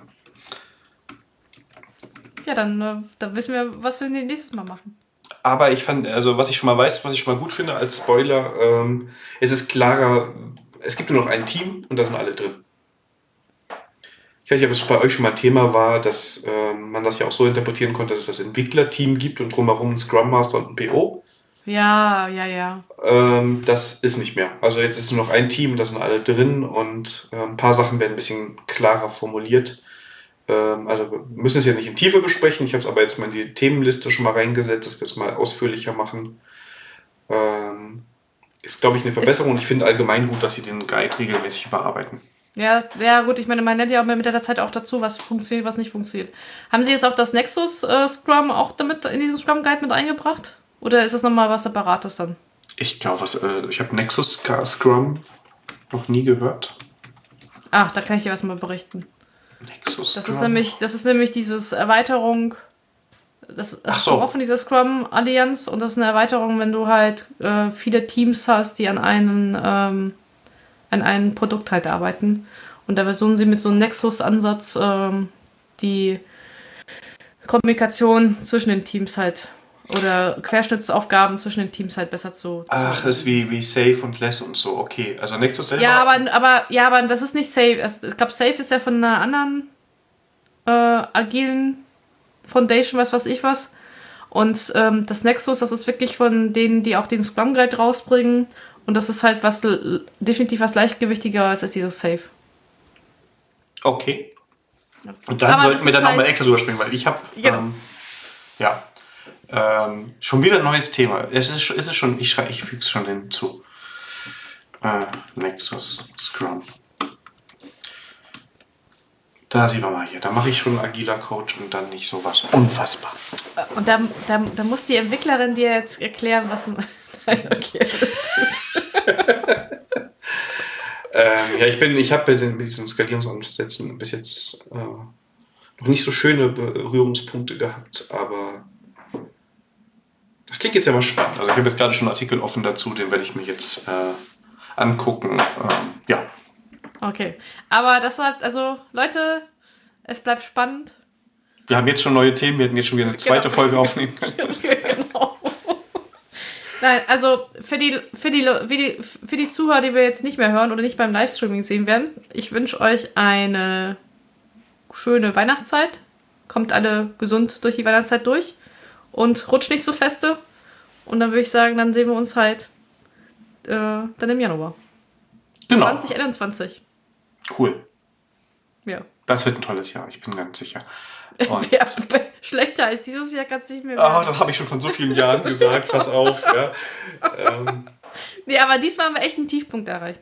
Ja, dann, äh, dann wissen wir, was wir nächstes Mal machen. aber ich fand, also was ich schon mal weiß, was ich schon mal gut finde als Spoiler, ähm, es ist klarer, es gibt nur noch ein Team und da sind alle drin. Ich weiß nicht, ob es bei euch schon mal Thema war, dass ähm, man das ja auch so interpretieren konnte, dass es das Entwicklerteam gibt und drumherum ein Scrum Master und ein P O. Ja, ja, ja. Ähm, das ist nicht mehr. Also jetzt ist es nur noch ein Team, da sind alle drin und äh, ein paar Sachen werden ein bisschen klarer formuliert. Ähm, also wir müssen es ja nicht in Tiefe besprechen. Ich habe es aber jetzt mal in die Themenliste schon mal reingesetzt, dass wir es mal ausführlicher machen. Ähm, ist, glaube ich, eine Verbesserung und ich finde allgemein gut, dass sie den Guide regelmäßig überarbeiten. Ja, ja, gut, ich meine, man nennt ja auch mit der Zeit auch dazu, was funktioniert, was nicht funktioniert. Haben Sie jetzt auch das Nexus äh, Scrum auch damit in diesen Scrum Guide mit eingebracht? Oder ist das nochmal was Separates dann? Ich glaube, was, äh, ich habe Nexus Scrum noch nie gehört. Ach, da kann ich dir was mal berichten. Nexus Das Scrum. ist nämlich, das ist nämlich dieses Erweiterung, das, das Ach ist so. auch von dieser Scrum-Allianz und das ist eine Erweiterung, wenn du halt äh, viele Teams hast, die an einen, ähm, an einem Produkt halt arbeiten. Und da versuchen sie mit so einem Nexus-Ansatz ähm, die Kommunikation zwischen den Teams halt oder Querschnittsaufgaben zwischen den Teams halt besser zu. zu Ach, das ist wie, wie Safe und Less und so. Okay, also Nexus selber. Ja, aber, aber, ja, aber das ist nicht Safe. Es, ich glaube, Safe ist ja von einer anderen äh, agilen Foundation, was weiß ich was. Und ähm, das Nexus, das ist wirklich von denen, die auch den Scrum Guide rausbringen. Und das ist halt was definitiv was leichtgewichtigeres als dieses Safe. Okay. Und dann Aber sollten das wir ist dann halt- nochmal extra drüber sprechen, weil ich habe. Genau. Ähm, ja. Ähm, schon wieder ein neues Thema. Es ist, ist es schon, ich, schrei- ich füge es schon hinzu. Äh, Nexus Scrum. Da sieht man mal hier. Da mache ich schon agiler Coach und dann nicht sowas. Unfassbar. Und da, da, da muss die Entwicklerin dir jetzt erklären, was ein. Nein, okay. Ähm, ja, ich bin, ich habe mit, den- mit diesen Skalierungsansätzen bis jetzt äh, noch nicht so schöne Berührungspunkte gehabt, aber das klingt jetzt ja mal spannend. Also ich habe jetzt gerade schon einen Artikel offen dazu, den werde ich mir jetzt äh, angucken. Ähm, ja. Okay. Aber das hat, also Leute, es bleibt spannend. Wir haben jetzt schon neue Themen, wir hätten jetzt schon wieder eine zweite genau. Folge aufnehmen können. Genau. Nein, also für die, für, die, für, die, für die Zuhörer, die wir jetzt nicht mehr hören oder nicht beim Livestreaming sehen werden, ich wünsche euch eine schöne Weihnachtszeit. Kommt alle gesund durch die Weihnachtszeit durch und rutscht nicht so feste. Und dann würde ich sagen, dann sehen wir uns halt äh, dann im Januar. Genau. zwanzig einundzwanzig. Cool. Ja. Das wird ein tolles Jahr, ich bin ganz sicher. Und ja, schlechter als dieses Jahr kann es nicht mehr werden. Oh, das habe ich schon von so vielen Jahren gesagt, pass auf. Ja. Ähm. Nee, aber diesmal haben wir echt einen Tiefpunkt erreicht.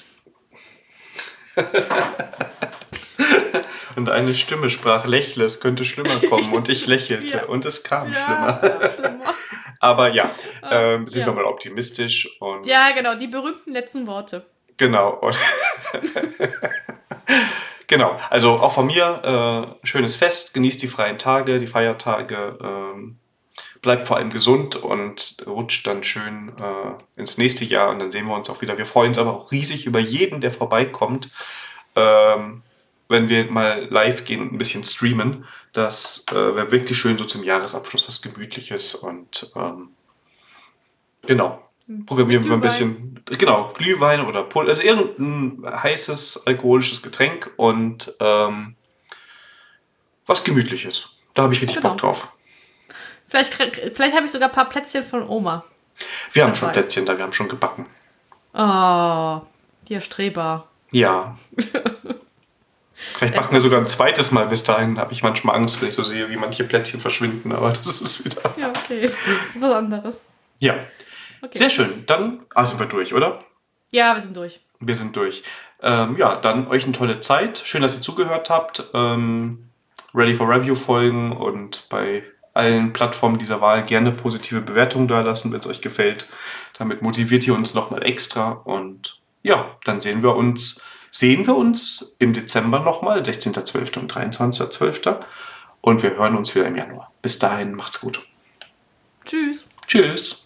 Und eine Stimme sprach, lächle, es könnte schlimmer kommen. Und ich lächelte ja. und es kam ja, schlimmer. Ja, schlimmer. Aber ja, ähm, sind ja. wir mal optimistisch. Und ja, genau, die berühmten letzten Worte. Genau. Genau, also auch von mir äh, schönes Fest, genießt die freien Tage, die Feiertage, ähm, bleibt vor allem gesund und rutscht dann schön äh, ins nächste Jahr und dann sehen wir uns auch wieder. Wir freuen uns aber auch riesig über jeden, der vorbeikommt, ähm, wenn wir mal live gehen und ein bisschen streamen. Das äh, wäre wirklich schön, so zum Jahresabschluss was Gemütliches und ähm, genau. Programmieren wir ein bisschen, genau, Glühwein oder Pulver, also irgendein heißes alkoholisches Getränk und ähm, was Gemütliches. Da habe ich richtig genau. Bock drauf. Vielleicht, vielleicht habe ich sogar ein paar Plätzchen von Oma. Wir haben dabei. schon Plätzchen da, wir haben schon gebacken. Oh, ihr Streber. Ja. Vielleicht backen wir sogar ein zweites Mal bis dahin. Da habe ich manchmal Angst, wenn ich so sehe, wie manche Plätzchen verschwinden, aber das ist wieder... Ja, okay. Das ist was anderes. Ja. Okay. Sehr schön. Dann ah, sind wir durch, oder? Ja, wir sind durch. Wir sind durch. Ähm, ja, dann euch eine tolle Zeit. Schön, dass ihr zugehört habt. Ähm, Ready for Review folgen und bei allen Plattformen dieser Wahl gerne positive Bewertungen da lassen, wenn es euch gefällt. Damit motiviert ihr uns nochmal extra. Und ja, dann sehen wir uns, sehen wir uns im Dezember nochmal, sechzehnter zwölfter und dreiundzwanzigster zwölfter Und wir hören uns wieder im Januar. Bis dahin, macht's gut. Tschüss. Tschüss.